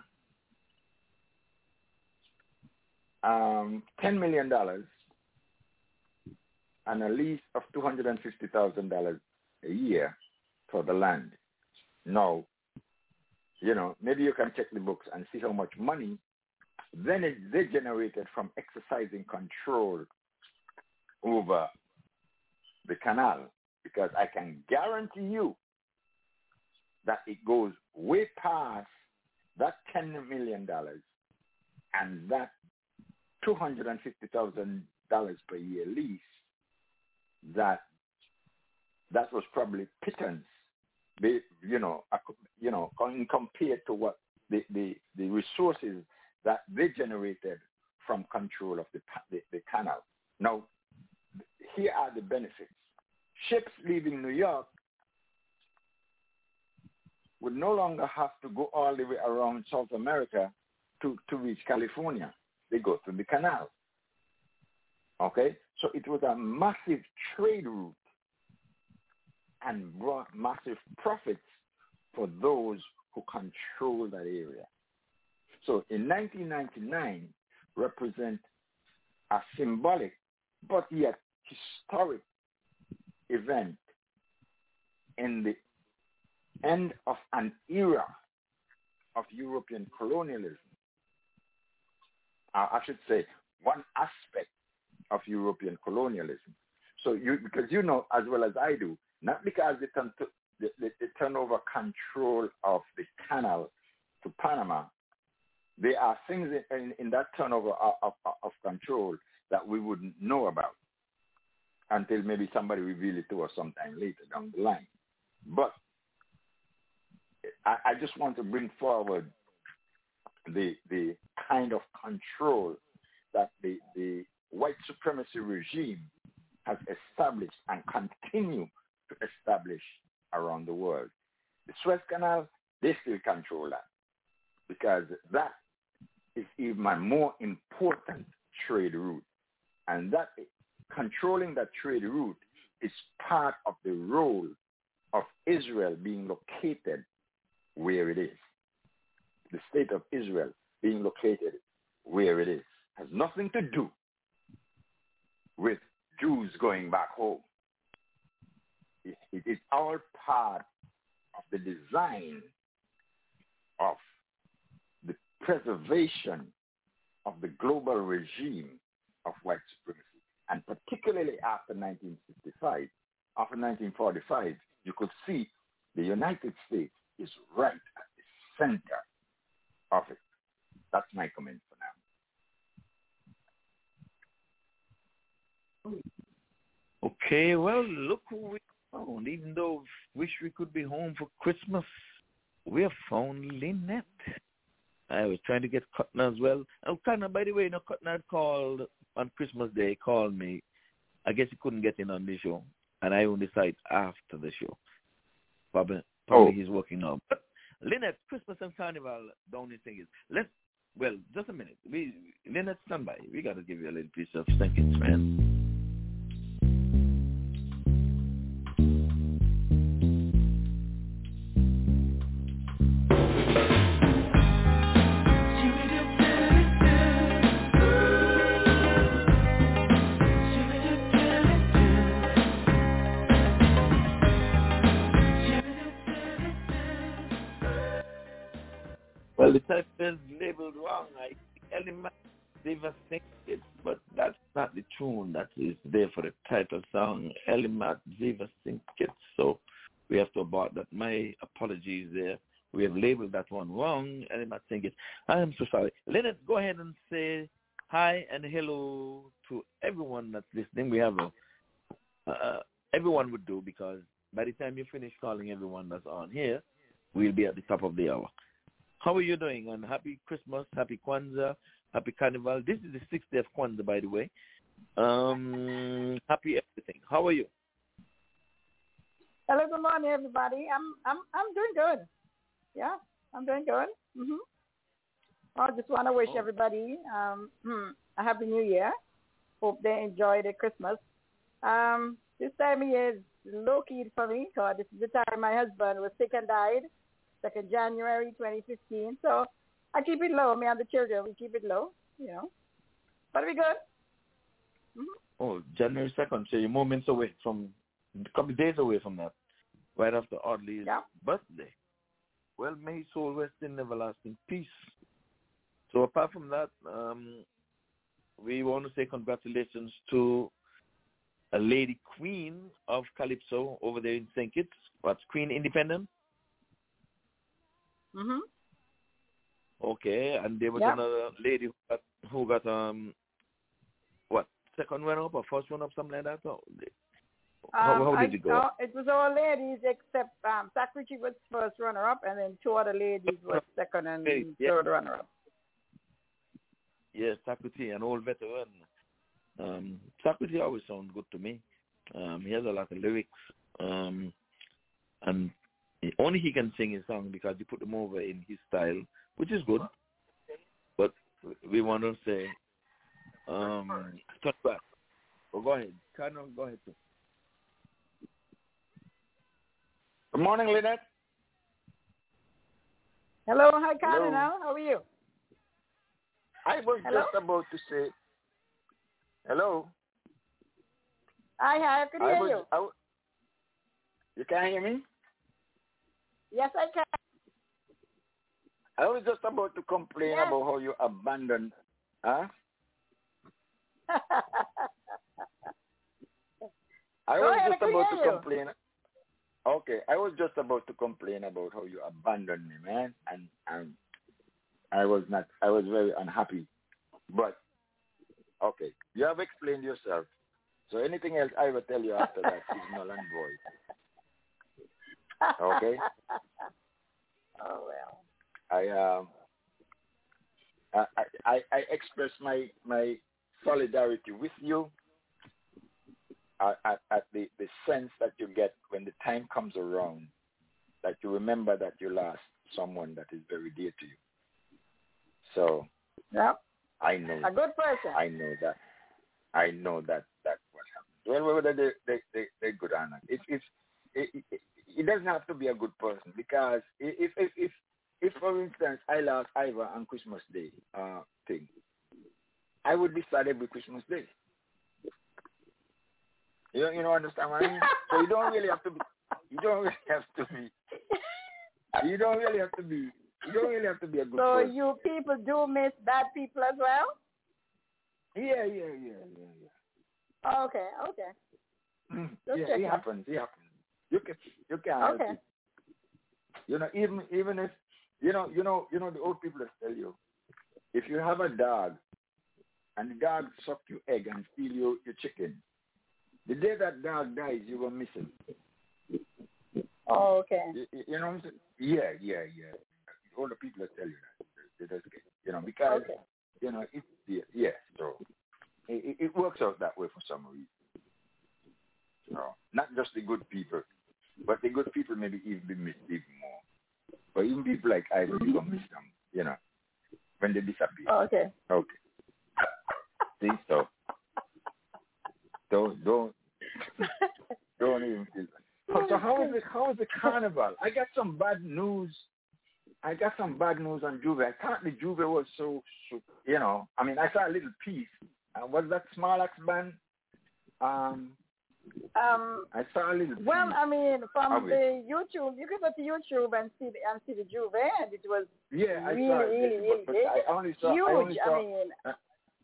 um, ten million dollars and a lease of two hundred fifty thousand dollars a year for the land. Now, you know, maybe you can check the books and see how much money then it, they generated from exercising control over the canal, because I can guarantee you that it goes way past that ten million dollars and that two hundred fifty thousand dollars per year lease. That that was probably pittance, you know, you know, compared to what the, the, the resources that they generated from control of the, the, the canal. Now, here are the benefits. Ships leaving New York would no longer have to go all the way around South America to, to reach California. They go through the canal. Okay? So it was a massive trade route and brought massive profits for those who control that area. So in nineteen ninety-nine represent a symbolic but yet historic event in the end of an era of European colonialism. Uh, I should say one aspect of European colonialism. So you, because you know as well as I do, not because they turn, to, they, they, they turn over control of the canal to Panama, there are things in, in, in that turnover of, of, of control that we wouldn't know about until maybe somebody reveal it to us sometime later down the line. But I, I just want to bring forward the the kind of control that the, the white supremacy regime has established and continue to establish around the world. The Suez Canal, they still control that because that is even a more important trade route. And that controlling that trade route is part of the role of Israel being located where it is. The state of Israel being located where it is has nothing to do with Jews going back home. It, it is all part of the design of the preservation of the global regime of white supremacy. And particularly after nineteen sixty-five, after nineteen forty-five, you could see the United States is right at the center of it. That's my comment for now. Okay, well, look who we found. Even though wish we could be home for Christmas, we have found Lynette. I was trying to get Cotton as well. Oh, Cotton, by the way, you know, Cotton had called on Christmas Day, called me. I guess he couldn't get in on the show, and I only saw it after the show. Probably, probably oh. he's working now. But Lynette, Christmas and Carnival, the only thing is, let's, well, just a minute. We, Lynette, stand by. We got to give you a little piece of Stinkins, man. Well, the title is labeled wrong. I element Ziva Sink It, but that's not the tune that is there for the title song, Elimat Ziva Sink It. So we have to abort that. My apologies there. We have labeled that one wrong, Elimat Sink It. I am so sorry. Let's go ahead and say hi and hello to everyone that's listening. We have a, uh, everyone would do, because by the time you finish calling everyone that's on here, we'll be at the top of the hour. How are you doing? And happy Christmas, happy Kwanzaa, happy Carnival. This is the sixth day of Kwanzaa, by the way. Um, happy everything. How are you? Hello, good morning, everybody. I'm I'm I'm doing good. Yeah, I'm doing good. Mhm. I just want to wish everybody um, a happy New Year. Hope they enjoy their Christmas. Um, this time of year is low key for me, because this is the time my husband was sick and died. second of January twenty fifteen. So I keep it low. Me and the children, we keep it low, you know. But we good. Mm-hmm. Oh, January second. So you're moments away from, a couple of days away from that, right after Audley's yeah. birthday. Well, may his soul rest in everlasting peace. So apart from that, um, we want to say congratulations to a lady queen of Calypso over there in Saint Kitts. What's Queen Independent? Mhm. Okay, and there was yep. another lady who got, who got um what second runner up or first runner up, something like that. Or how, um, how did I, it go? Uh, it was all ladies except um, Sacritty was first runner up, and then two other ladies were second and hey, yeah. third runner up. Yes, Sacritty, an old veteran. Um, Sacritty always sounds good to me. Um, he has a lot of lyrics, um, and only he can sing his song because he put them over in his style, which is good. But we want to say, um, cut back. Oh, go ahead. Cardinal, go ahead, sir. Good morning, Lynette. Hello, hi, Cardinal. How are you? I was hello? just about to say, hello. Hi, hi, I can hear I was, you. I, you can hear me? Yes, I can. I was just about to complain yes. about how you abandoned, huh? I Go was ahead, just I about to you. complain. Okay, I was just about to complain about how you abandoned me, man, and and I was not. I was very unhappy. But okay, you have explained yourself. So anything else I will tell you after that is null and void. Okay. Oh well. I um. I I I express my my solidarity with you. At, at, at the, the sense that you get when the time comes around, that you remember that you lost someone that is very dear to you. So, yep. I know a good person. I know that. I know that that's what well, whether they they they they're good or not. It's it's it, it, it doesn't have to be a good person because if if if if for instance I lost Ivor on Christmas Day uh thing, I would be sad every Christmas Day. You don't, you don't understand what I mean? So you don't really have to be. You don't really have to be. You don't really have to be. You don't really have to be a good so person. So you people do miss bad people as well? Yeah, yeah, yeah, yeah, yeah. Oh, okay, okay. Mm, Just yeah, checking. it happens. It happens. You can, you can help okay. it. You know, even even if you know, you know, you know, the old people that tell you, if you have a dog, and the dog suck your egg and steal your, your chicken, the day that dog dies, you will miss him. Oh, okay. You, you know what I'm saying? Yeah, yeah, yeah. All the people that tell you that, they, they just get, you know, because okay. you know, it's yeah, yeah. So it, it works out that way for some reason. So not just the good people, but the good people maybe even be missed even more. But even people like I, mm-hmm. you gonna miss them, you know, when they disappear. Oh, okay. Okay. See, so don't don't don't even feel that. So how is it? How is the carnival? I got some bad news. I got some bad news on Juve. I thought the Juve was so, so, you know. I mean, I saw a little piece. Uh, was that Small Axe band? Um, um, I saw a little. Well, piece. I mean, from of the it. YouTube, you could go to YouTube and see the and see the Juve, and it was yeah, I really, saw it, really, really but, big. but I only saw. Huge. I, only saw, I mean, uh,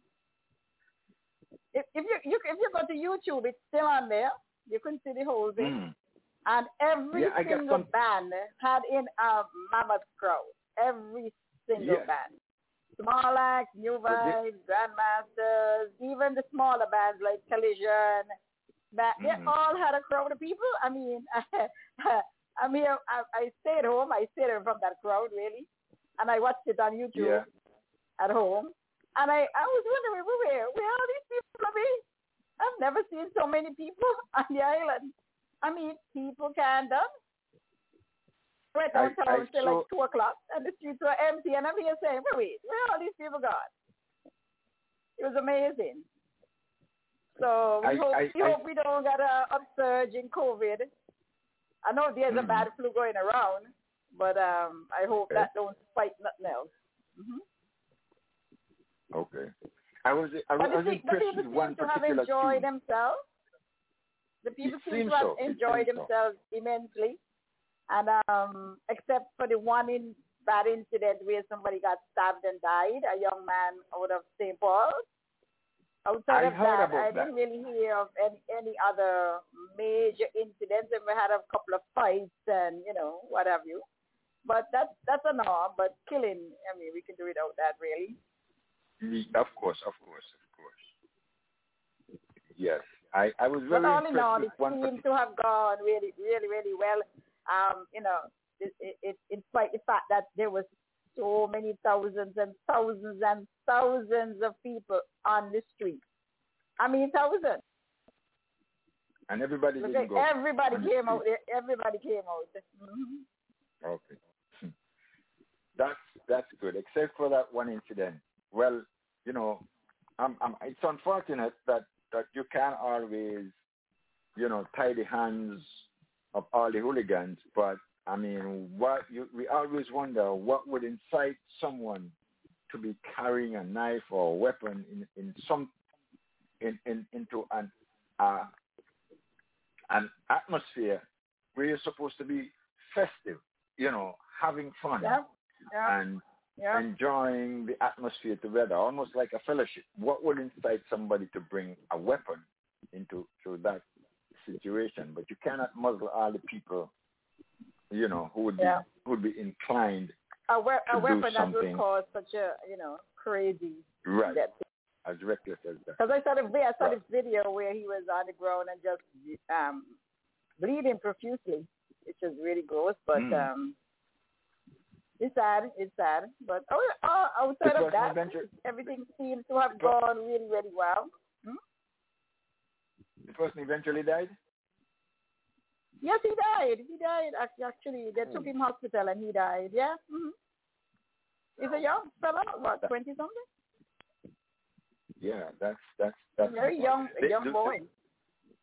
if, if you, you if you go to YouTube, it's still on there. You can see the whole thing. Mm. And every yeah, single some... band had in a mammoth crowd. Every single yeah. band. Small Axe, New Vibes, Grandmasters, even the smaller bands like Collision. That, mm-hmm. They all had a crowd of people. I mean, I mean, I, I stayed home. I stayed from that crowd, really. And I watched it on YouTube yeah. at home. And I, I was wondering, where, where are these people be? I've never seen so many people on the island. I mean, people can done. Went downtown till like two o'clock, and the streets were empty, and I'm here saying, wait, where are all these people gone? It was amazing. So we I, hope I, we I, hope we don't get a upsurge in COVID. I know there's mm-hmm. a bad flu going around, but um, I hope okay. that don't spike nothing else. Mm-hmm. Okay. I was I, but I was the, impressed the people with one seem to have enjoyed tune. themselves. The people it seem to have so. enjoyed themselves so. immensely. And um, except for the one in bad incident where somebody got stabbed and died, a young man out of Saint Paul. Outside I of that, I that. didn't really hear of any, any other major incidents. And we had a couple of fights and, you know, what have you. But that's, that's a norm. But killing, I mean, we can do without that, really. Of course, of course, of course. Yes. I, I was very But all in all, it seemed particular... to have gone really, really, really well. Um, you know, it, it, it, in spite of the fact that there was so many thousands and thousands and thousands of people on the street. I mean, thousands. And everybody okay, didn't go. Everybody came out. Everybody came out. Mm-hmm. Okay. That's that's good, except for that one incident. Well, you know, I'm, I'm, it's unfortunate that, that you can't always, you know, tie the hands of all the hooligans, but I mean, what you, we always wonder what would incite someone to be carrying a knife or a weapon in, in some in, in into an uh, an atmosphere where you're supposed to be festive, you know, having fun yeah. Yeah. and yeah. enjoying the atmosphere together, almost like a fellowship. What would incite somebody to bring a weapon into to that situation? But you cannot muzzle all the people, you know, who would yeah. be who would be inclined a, we- to a weapon do something. that would cause such a, you know, crazy right death. As reckless as that. Because I saw the I saw right. this video where he was on the ground and just um, bleeding profusely, which is really gross. But mm. um, it's sad. It's sad. But oh, oh, outside of that, venture- everything seems to have gone really, really well. Hmm? The person eventually died? Yes, he died. He died. Actually, they took him hospital and he died. Yeah. Mm-hmm. He's a young fella, what, twenty something? Yeah, that's that's that's very young, a they, young the, boy.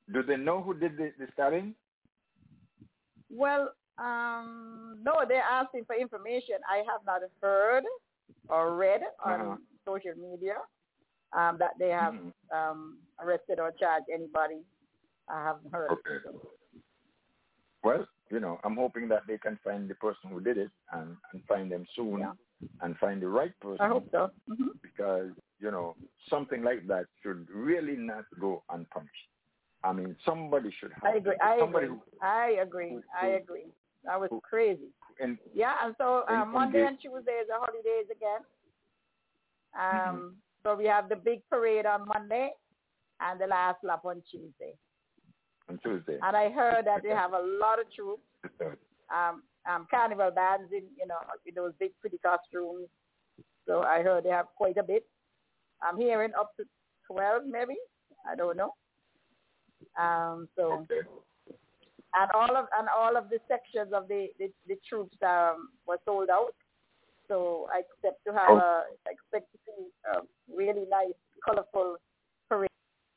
do they know who did the, the stabbing? Well, um, no, they're asking for information. I have not heard or read on Uh-huh. social media um, that they have Mm-hmm. um, arrested or charged anybody. I haven't heard. Okay. So. Well, you know, I'm hoping that they can find the person who did it and, and find them soon Yeah. and find the right person. I hope so. Mm-hmm. Because, you know, something like that should really not go unpunished. I mean, somebody should have. I agree. I somebody agree. Who, I agree. who, I agree. That was who, crazy. And yeah, and so uh, and, Monday and and Tuesday is the holidays again. Um, mm-hmm. So we have the big parade on Monday and the last lap on Tuesday. On Tuesday. And I heard that they have a lot of troops, um, um, carnival bands in, you know, in those big pretty costumes. So I heard they have quite a bit. I'm hearing up to twelve maybe. I don't know. Um, so, okay. and all of and all of the sections of the, the, the troops um, were sold out. So I expect to have oh. a I expect to see a really nice, colorful parade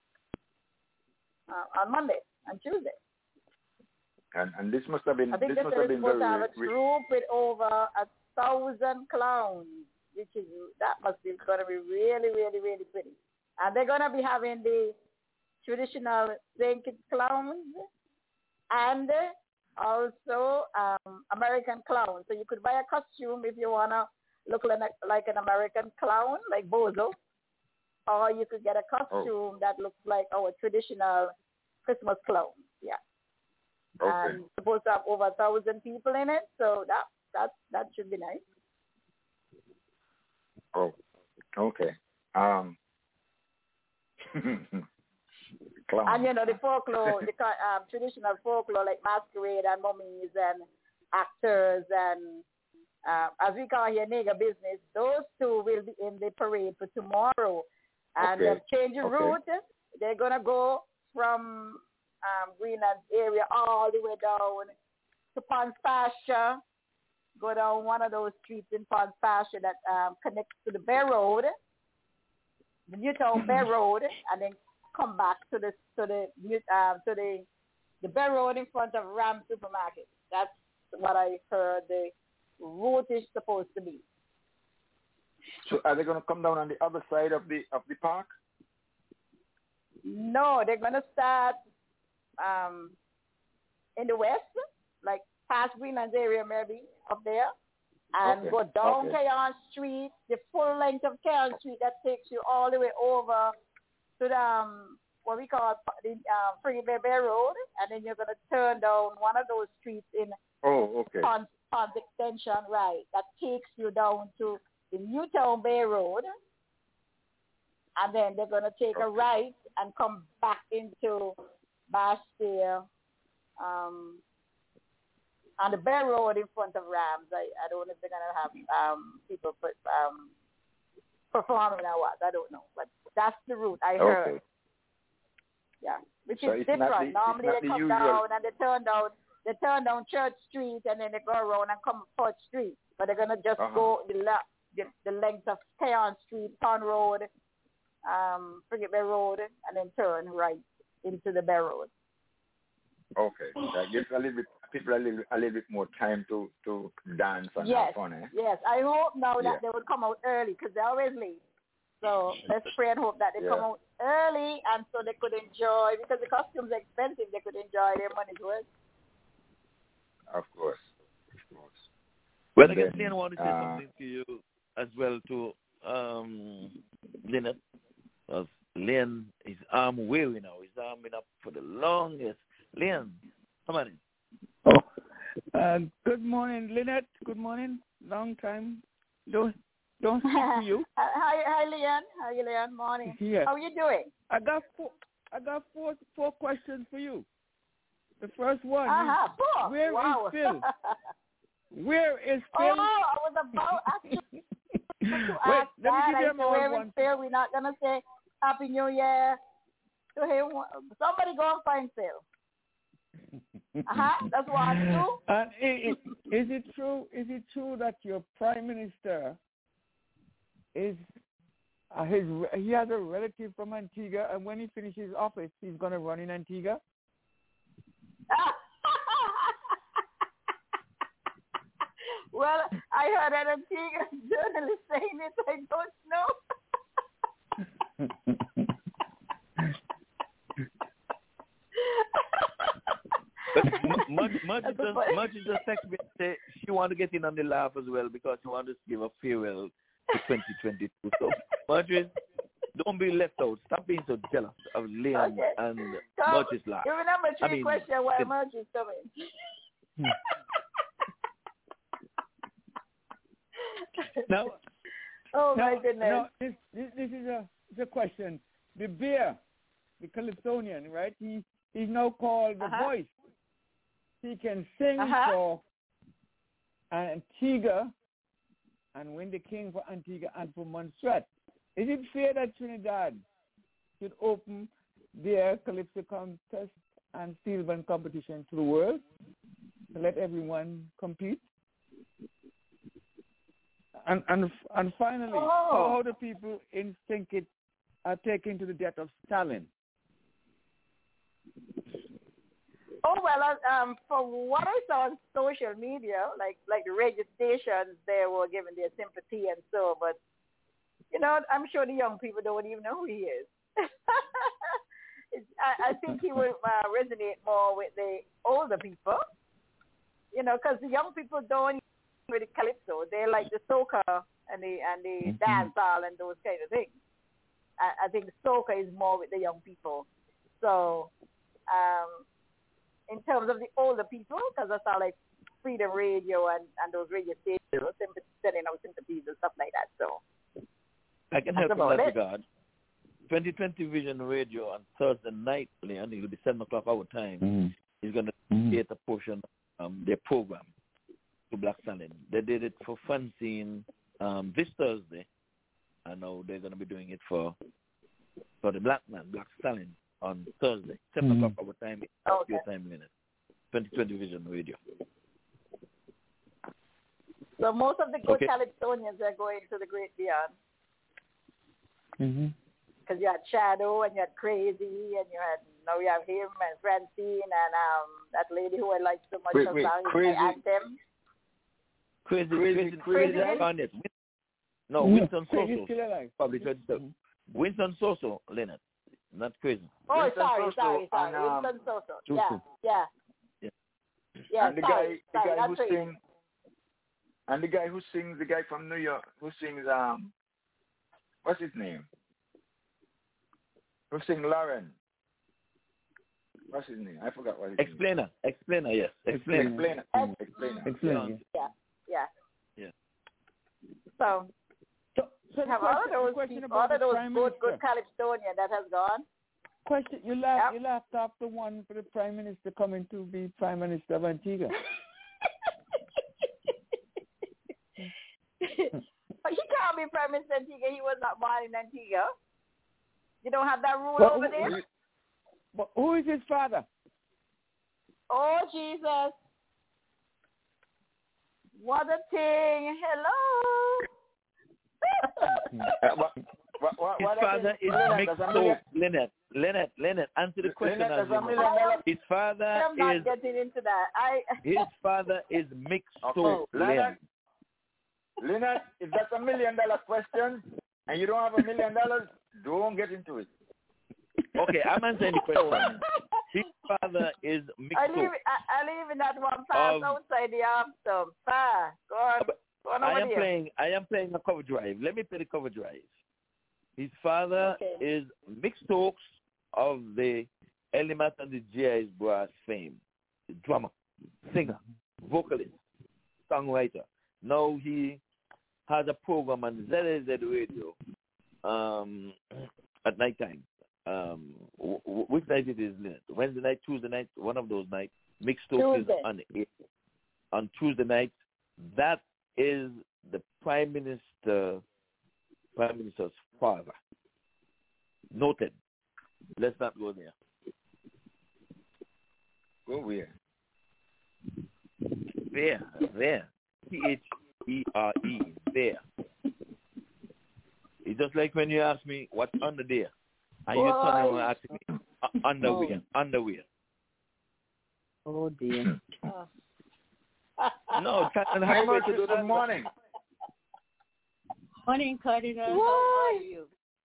uh, on Monday and Tuesday. And and this must have been I think this they must said have it's been supposed very to have a re- troop with over a thousand clowns, which is that must be going to be really, really, really pretty. And they're going to be having the traditional Saint Kitts clowns and also um, American clown. So you could buy a costume if you want to look like, like an American clown, like Bozo, or you could get a costume oh. that looks like our traditional Christmas clown. Yeah. Okay. And supposed to have over a thousand people in it, so that that that should be nice. Oh, okay. Um. Clown. And you know the folklore, the um, traditional folklore like masquerade and mummies and actors and uh, as we call here nigger business. Those two will be in the parade for tomorrow, and okay. they've changed the okay. route. They're gonna go from um, Greenland area all the way down to Ponce Pasture. Go down one of those streets in Ponce Pasture that um, connects to the Bear Road, the Newtown Bear Road, and then come back to the to the uh, to the the Bear Road in front of Ram Supermarket. That's what I heard the route is supposed to be. So are they going to come down on the other side of the of the park? No, they're going to start um, in the west, like past Greenland area maybe up there, and okay. go down okay. Keon Street, the full length of Keon Street that takes you all the way over to the, um, what we call the uh, Free Bay Bay Road, and then you're going to turn down one of those streets in oh, okay. Ponce, Ponce Extension, right, that takes you down to the Newtown Bay Road, and then they're going to take okay. a right and come back into Bastille um, on the Bay Road in front of Rams. I, I don't know if they're going to have um, people put, um, performing or what. I don't know, but that's the route I heard. Okay. Yeah, which so is it's different. The, Normally they the come usual... down and they turn down, they turn down Church Street and then they go around and come Fourth Street. But they're gonna just uh-huh. go the, la- the the length of Keon Street, Pond Road, um, Frigate Bay Road, and then turn right into the Bay Road. Okay, that gives a little bit people a little a little bit more time to to dance and yes. have fun. Eh? Yes, I hope now yeah. that they will come out early because they're always late. So let's pray and hope that they yeah. come out early and so they could enjoy, because the costumes are expensive, they could enjoy their money's worth. Of course. Of course. Well, and I guess then, I want to say uh, something to you as well, to um, Lynette. Because Lynn is arm weary now. He's arming up for the longest. Lynn, come on in. Oh, uh, good morning, Lynette. Good morning. Long time. Don't don't speak to you. Hi, hi, Leon. How are you, Leon? Morning. Yeah. How are you doing? I got four. I got four four questions for you. The first one uh-huh. is, four. where wow. is Phil? Where is Phil? Oh, I was about actually to Wait, ask let me that. give you I a said, more where one. is Phil? We're not gonna say Happy New Year to him. Somebody go and find Phil. Uh-huh. That's what I do. And is, is it true? Is it true that your prime minister is uh, his he has a relative from Antigua, and when he finishes office, he's going to run in Antigua. Well, I heard an Antigua journalist saying it. I don't know. Much, much, just, much just text me and say she want to get in on the laugh as well because she want to give a farewell to twenty twenty-two. So, Marjorie, don't be left out. Stop being so jealous of Leon Okay. and So, Marjorie's laugh. you remember three I mean, questions while it- Marjorie's coming. Now, Oh, now, my goodness. now, this, this this is a it's a question. The bear, the Calypsonian, right? He he's now called the Uh-huh. voice. He can sing Uh-huh. for Antigua and win the king for Antigua and for Montserrat. Is it fair that Trinidad should open their Calypso contest and steel band competition to the world to let everyone compete? And and and finally, Oh. how, how do people in Sinkit are taken to the death of Stalin? Oh, well, uh, um, from what I saw on social media, like like the radio stations, they were giving their sympathy and so, but, you know, I'm sure the young people don't even know who he is. it's, I, I think he would uh, resonate more with the older people, you know, because the young people don't with the calypso. They like the soca and the and the Mm-hmm. dancehall and those kind of things. I, I think soca is more with the young people. So, um, in terms of the older people, because I saw like Freedom Radio and, and those radio stations sending out sympathies and stuff like that. So I can that's help in about that it. regard. twenty twenty Vision Radio on Thursday night, Leon, it will be seven o'clock our time. Mm-hmm. Is going to create a portion of um, their program to Black Stalin. They did it for Francine um, this Thursday, and now they're going to be doing it for for the Black Man, Black Stalin, on Thursday, seven Mm-hmm. o'clock our time, Okay. your time limit. twenty twenty Vision Radio. So most of the good Okay. Calypsonians are going to the Great Beyond. Mm-hmm. Because you had Shadow and you had Crazy and you had, now you have him and Francine and um that lady who I like so much. Wait, her wait, song, Crazy- Anthem. Crazy, Crazy, crazy, crazy. crazy. Garnet. No, Mm-hmm. Winston Crazy Soso. still alive. Probably twenty-seven. Winston Soso, Leonard. Not crazy. Oh, Winston sorry, Soso sorry, sorry. and, um, Winston Soso. Soso. Yeah, yeah. Yeah. Yeah, and the sorry, guy, the sorry, guy not who Crazy. sings, and the guy who sings, the guy from New York who sings, um, what's his name? Who sings Lauren? What's his name? I forgot what his Explainer. Explainer, yes. Explainer. name. Explainer. Ex- Explainer. Explain. Yeah, yeah. Yeah. So, So, so the have all question, of those, the question people, about all the of those Prime good, Minister. good Calypsonian that has gone. Question: You laughed. Yep. You laughed off the one for the Prime Minister coming to be Prime Minister of Antigua. But he can't be Prime Minister of Antigua. He was not born in Antigua. You don't have that rule Well, over who- there? But who is his father? Oh, Jesus. What a thing. Hello. Uh, what, what, what, His what father is Leonard, mixed does a million- up. Leonard, Leonard, Leonard, answer the question. Leonard, as does a you million know. dollar- His father I'm not is getting into that. I. his father is mixed Okay, up. Leonard, Leonard. Leonard, if that's a million dollar question and you don't have a million dollars, don't get into it. Okay, I'm answering the question. His father is mixed I leave, up. I, I leave in that one pass Um, outside the arm. Pa, go on. Go on I over am there. playing. I am playing a cover drive. Let me play the cover drive. His father Okay. is Mick Stokes of the Element and the G I's Brass fame, the drummer, singer, vocalist, songwriter. Now he has a program on Z A Z Radio um, at night time. Um, w- w- which night it is? Leonard? Wednesday night, Tuesday night, one of those nights. Mick Stokes Tuesday. is on the, on Tuesday night. That is the Prime Minister, Prime Minister's father. Noted. Let's not go there. Go where? There, there. T H E R E, there. It's just like when you ask me what's under there, and you turn around and ask me uh, underwear, Oh. underwear. Oh dear. No, Captain, Hi, how much Richard. Good morning. Morning, Cardinal. Why? How are you?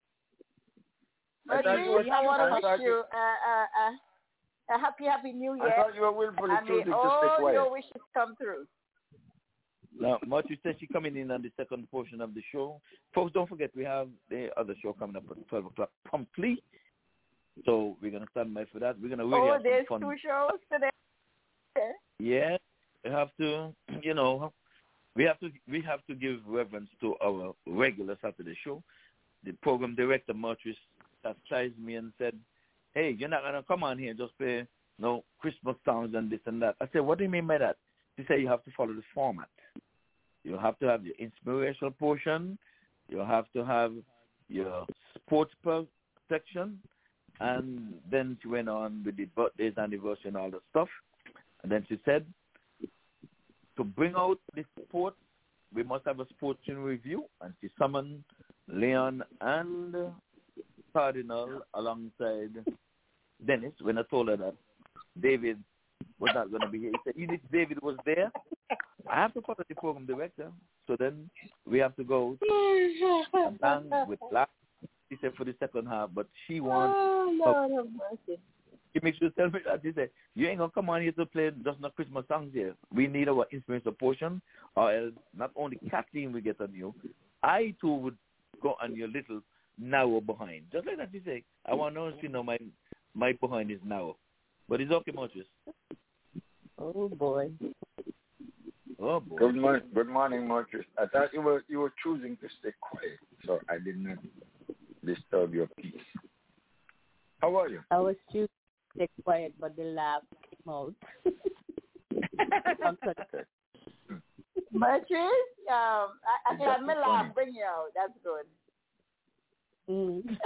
I thought you were, I want I to wish thought you uh, uh, uh, a happy, happy New Year. I thought you were willfully and may choosing to stay all quiet. your wishes come through. Now, Marty says she's coming in on the second portion of the show. Folks, don't forget we have the other show coming up at twelve o'clock promptly. So we're going to stand by for that. We're going to really Oh, have there's some fun. two shows today. Yeah, we have to, you know, we have to we have to give reverence to our regular Saturday show. The program director, Martrice, chastised me and said, hey, you're not going to come on here and just play you know, Christmas songs and this and that. I said, what do you mean by that? She said, you have to follow the format. You have to have your inspirational portion. You have to have your sports per section. And then she went on with the birthdays, anniversary, and all that stuff. And then she said, to bring out the sport, we must have a sports in review. And she summoned Leon and Cardinal alongside Dennis. When I told her that David was not going to be here, he said, even if David was there, I have to follow the program director. So then we have to go and bang with black. She said for the second half, but she wants. Oh, Lord have mercy. She makes sure to tell me that. She said, you ain't going to come on here to play just no Christmas songs here. We need our inspirational portion, or else not only Kathleen will get on you, I too would go on your little narrow behind. Just like that, she said, I want to know if you know my, my behind is narrow. But it's okay, Marcus. Oh, boy. Oh, boy. Good morning, good morning, Marcus. I thought you were you were choosing to stay quiet, so I did not disturb your peace. How are you? I was choosing to stay quiet, but the laugh came out. I'm sorry. Beatrice, um, I, I glad my Exactly, laugh funny. bring you out. That's good. Mm.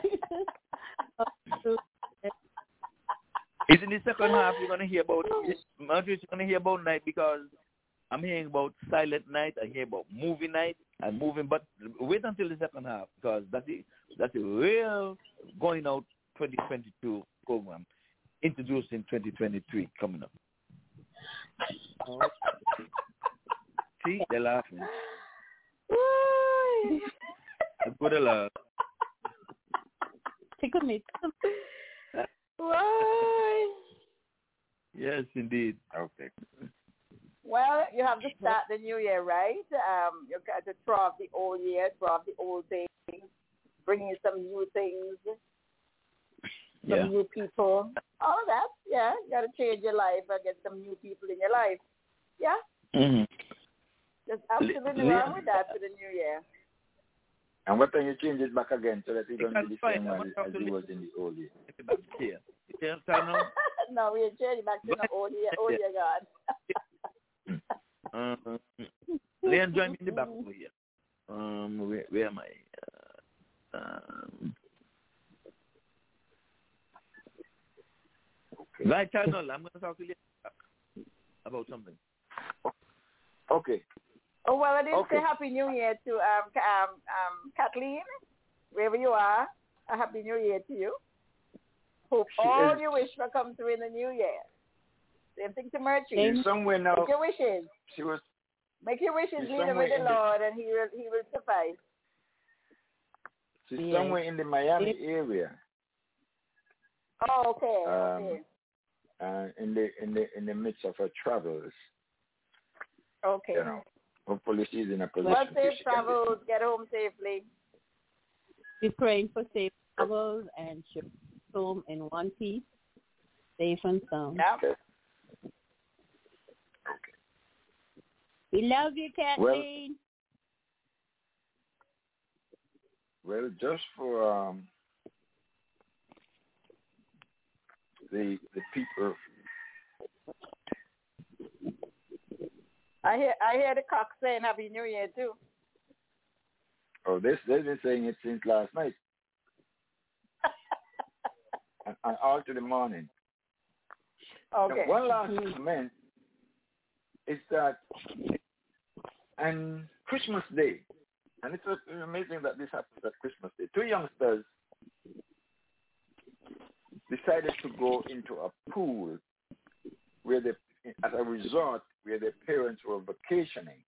Is in the second half you're gonna hear about Marcus, you're gonna hear about night because I'm hearing about silent night, I hear about movie night and moving, but wait until the second half because that's the that's a real going out twenty twenty-two program introduced in twenty twenty-three coming up. See, they're laughing. I'm good to laugh. Tickle me. Why? Yes, indeed. Okay. Well, you have to start the new year, right? Um, you got to throw off the old year, throw off the old things, bring in some new things, some Yeah. new people. All of that, yeah. You got to change your life and get some new people in your life. Yeah? Mm-hmm. There's absolutely Le- wrong with that for the new year. And what time you change it back again so that you don't That's be the fine. same I'm one gonna as talk to you Le- was in the old year? Back here. You see what I'm saying now? No, we ain't changing back to the old year, old year, God. Um, Leon, join me in the back over here. Um, where, where am I? Uh, um, Okay. right, Channel, I'm going to talk to you about something. Okay. Oh, well, I didn't Okay. say Happy New Year to um, Ca- um, um, Kathleen, wherever you are. A Happy New Year to you. Hope She all is- your wishes will come through in the new year. Same thing to Merchie. She's somewhere now. Make your wishes. She was Make your wishes, She's lead them somewhere with the in the- Lord, and He will He will suffice. she's Yeah. somewhere in the Miami area. Oh, okay, Um, okay, uh, in the in the in the midst of her travels, okay. you know. Hopefully she's in a position. Well, to safe she can travels. Get home safely. Be praying for safe travels and ship home in one piece, safe and sound. Yeah. Okay. We love you, Kathleen. Well, just for um, the the people. I hear I hear the cock saying Happy New Year too. Oh, this they've been saying it since last night, and, and all to the morning. Okay. Now, one last comment is that on Christmas Day, and it's amazing that this happens at Christmas Day. Two youngsters decided to go into a pool where they, at a resort where their parents were vacationing.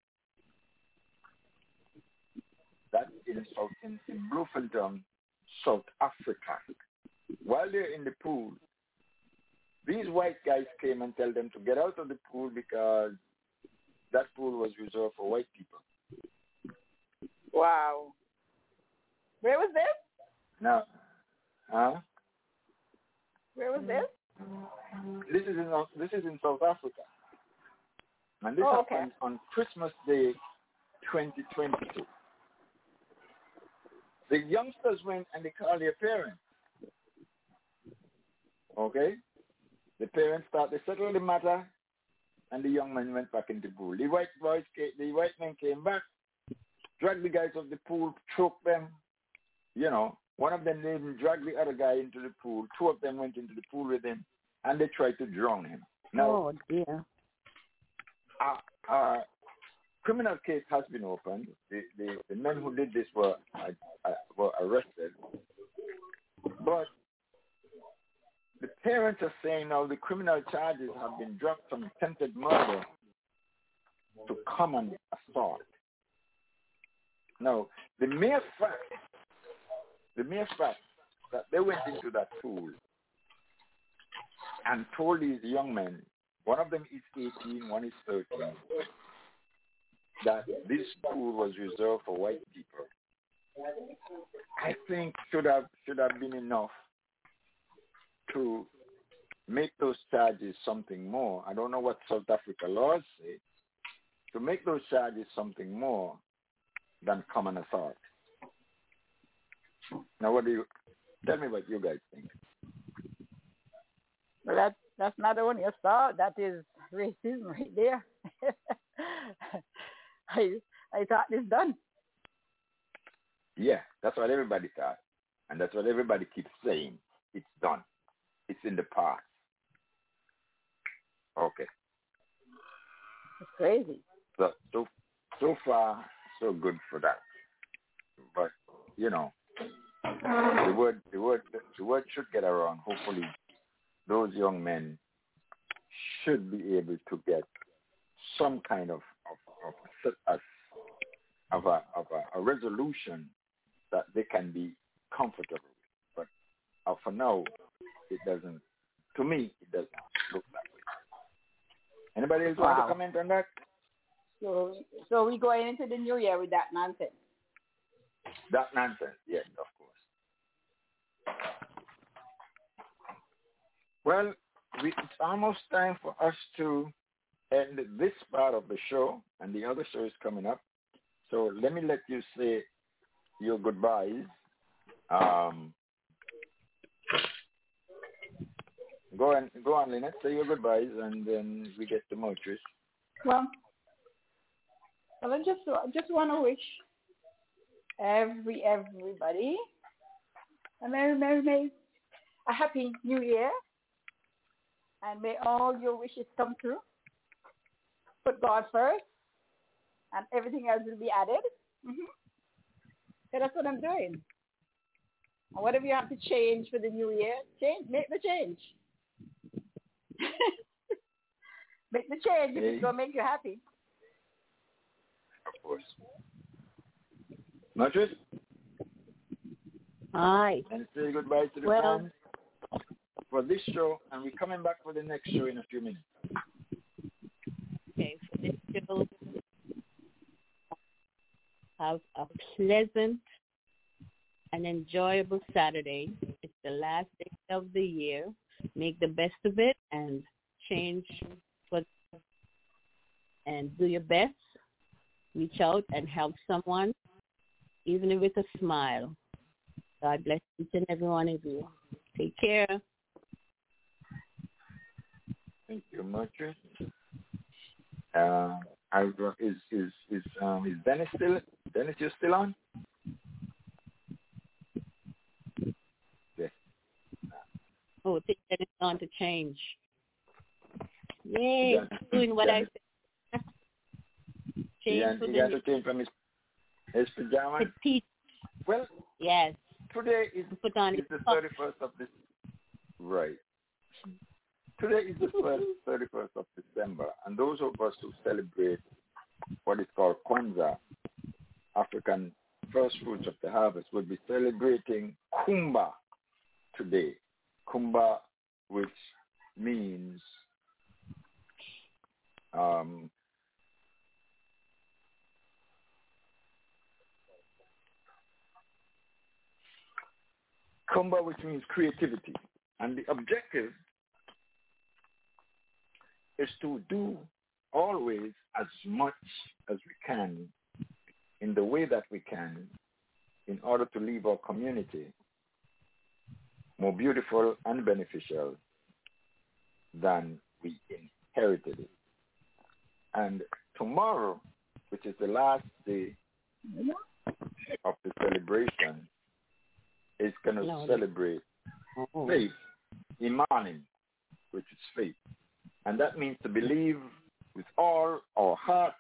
That in, in, in Bloemfontein, South Africa. While they're in the pool, these white guys came and tell them to get out of the pool because that pool was reserved for white people. Wow. Where was this? Now, huh? Where was this? This is in this is in South Africa, and this oh, okay. happened on Christmas Day, twenty twenty-two. The youngsters went and they called their parents. Okay, the parents started to settle the matter, and the young man went back into the pool. The white boys, came, the white men came back, dragged the guys off the pool, choked them. You know, one of them even dragged the other guy into the pool. Two of them went into the pool with him, and they tried to drown him. Now, oh dear. A, a criminal case has been opened. The, the, the men who did this were uh, were arrested, but the parents are saying now the criminal charges have been dropped from attempted murder to common assault. Now, the mere fact, the mere fact that they went into that pool and told these young men, one of them is eighteen, one is thirteen, that this pool was reserved for white people, I think should have should have been enough to make those charges something more. I don't know what South Africa laws say. To make those charges something more than common assault. Now, what do you tell me what you guys think? Well, that that's not only assault. That is racism right there. I I thought it's done. Yeah, that's what everybody thought, and that's what everybody keeps saying. It's done. It's in the past. Okay. It's crazy. So so so far so good for that. But you know, the word the word the word should get around. Hopefully, those young men should be able to get some kind of of of, of a of a, a resolution that they can be comfortable with. But uh, for now, it doesn't. To me, it doesn't look that way. Anybody else wow. want to comment on that? So, so we going into the new year with that nonsense. That nonsense, yes, of course. Well, we, it's almost time for us to end this part of the show, and the other show is coming up. So let me let you say your goodbyes. Um, go on, go on, Lynette. Say your goodbyes, and then we get to Motrice. Well, well, I just I just want to wish every everybody a merry, merry, merry, a happy New Year, and may all your wishes come true. Put God first, and everything else will be added. Mm-hmm. So that's what I'm doing. And whatever you have to change for the new year, change, make the change. Make the change if it's going to make you happy. Of course. Motrice? Hi. And say goodbye to the well, fans for this show, and we're coming back for the next show in a few minutes. Okay, for this show, have a pleasant and enjoyable Saturday. It's the last day of the year. Make the best of it and change what and do your best. Reach out and help someone, even with a smile. God bless each and every one of you. Take care. Thank you, Motrice. Uh, I, is is is um is Dennis still Dennis you still on? Yes. Oh, think that it's on to change. Yay, Yeah. doing what Yeah. I said. Change Yeah, for he the has to change from his His pajamas? Petite. Well, yes. Today is, Put on is the thirty-first of this. Right. Today is the first, thirty-first of December, and those of us who celebrate what is called Kwanzaa, African first fruits of the harvest, will be celebrating Kumba today. Kumba, which means um, Kumba, which means creativity. And the objective is to do always as much as we can in the way that we can in order to leave our community more beautiful and beneficial than we inherited it. And tomorrow, which is the last day of the celebration, is going to no, celebrate oh. faith, imanim, which is faith. And that means to believe with all our hearts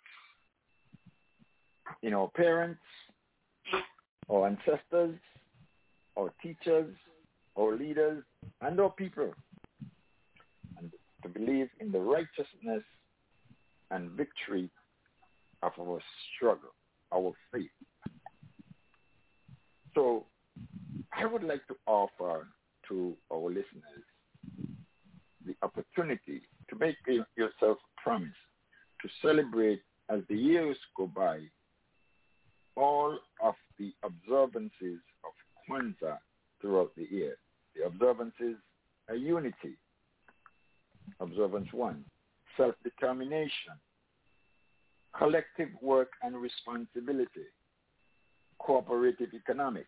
in our parents, our ancestors, our teachers, our leaders, and our people. And to believe in the righteousness and victory of our struggle, our faith. So I would like to offer to our listeners the opportunity to make yourself a promise to celebrate as the years go by all of the observances of Kwanzaa throughout the year. The observances are unity. Observance one, self-determination, collective work and responsibility, cooperative economics,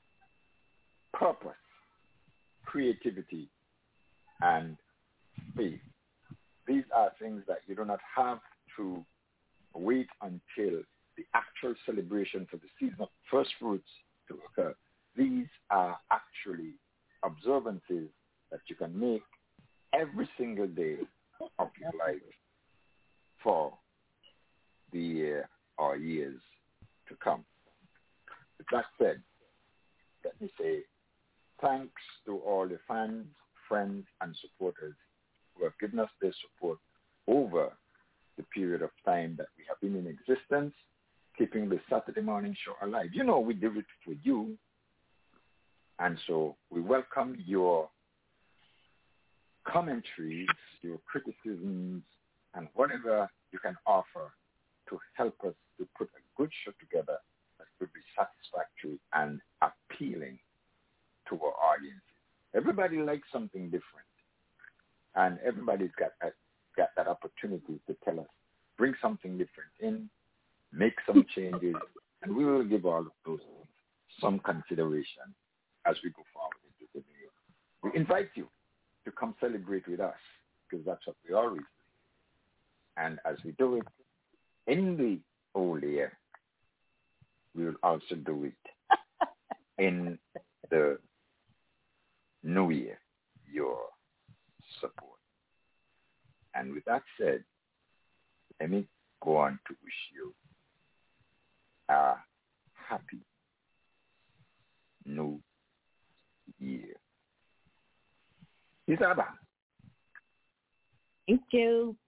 purpose, creativity, and faith. These are things that you do not have to wait until the actual celebration for the season of first fruits to occur. These are actually observances that you can make every single day of your life for the year or years to come. With that said, let me say thanks to all the fans, friends, and supporters who have given us their support over the period of time that we have been in existence, keeping the Saturday morning show alive. You know, we did it for you. And so we welcome your commentaries, your criticisms, and whatever you can offer to help us to put a good show together that would be satisfactory and appealing to our audiences. Everybody likes something different. And everybody's got that, got that opportunity to tell us, bring something different in, make some changes, and we will give all of those things some consideration as we go forward into the new year. We invite you to come celebrate with us, because that's what we always do. And as we do it in the old year, we will also do it in the new year, your support. And with that said, let me go on to wish you a happy new year. Isaba. Thank you.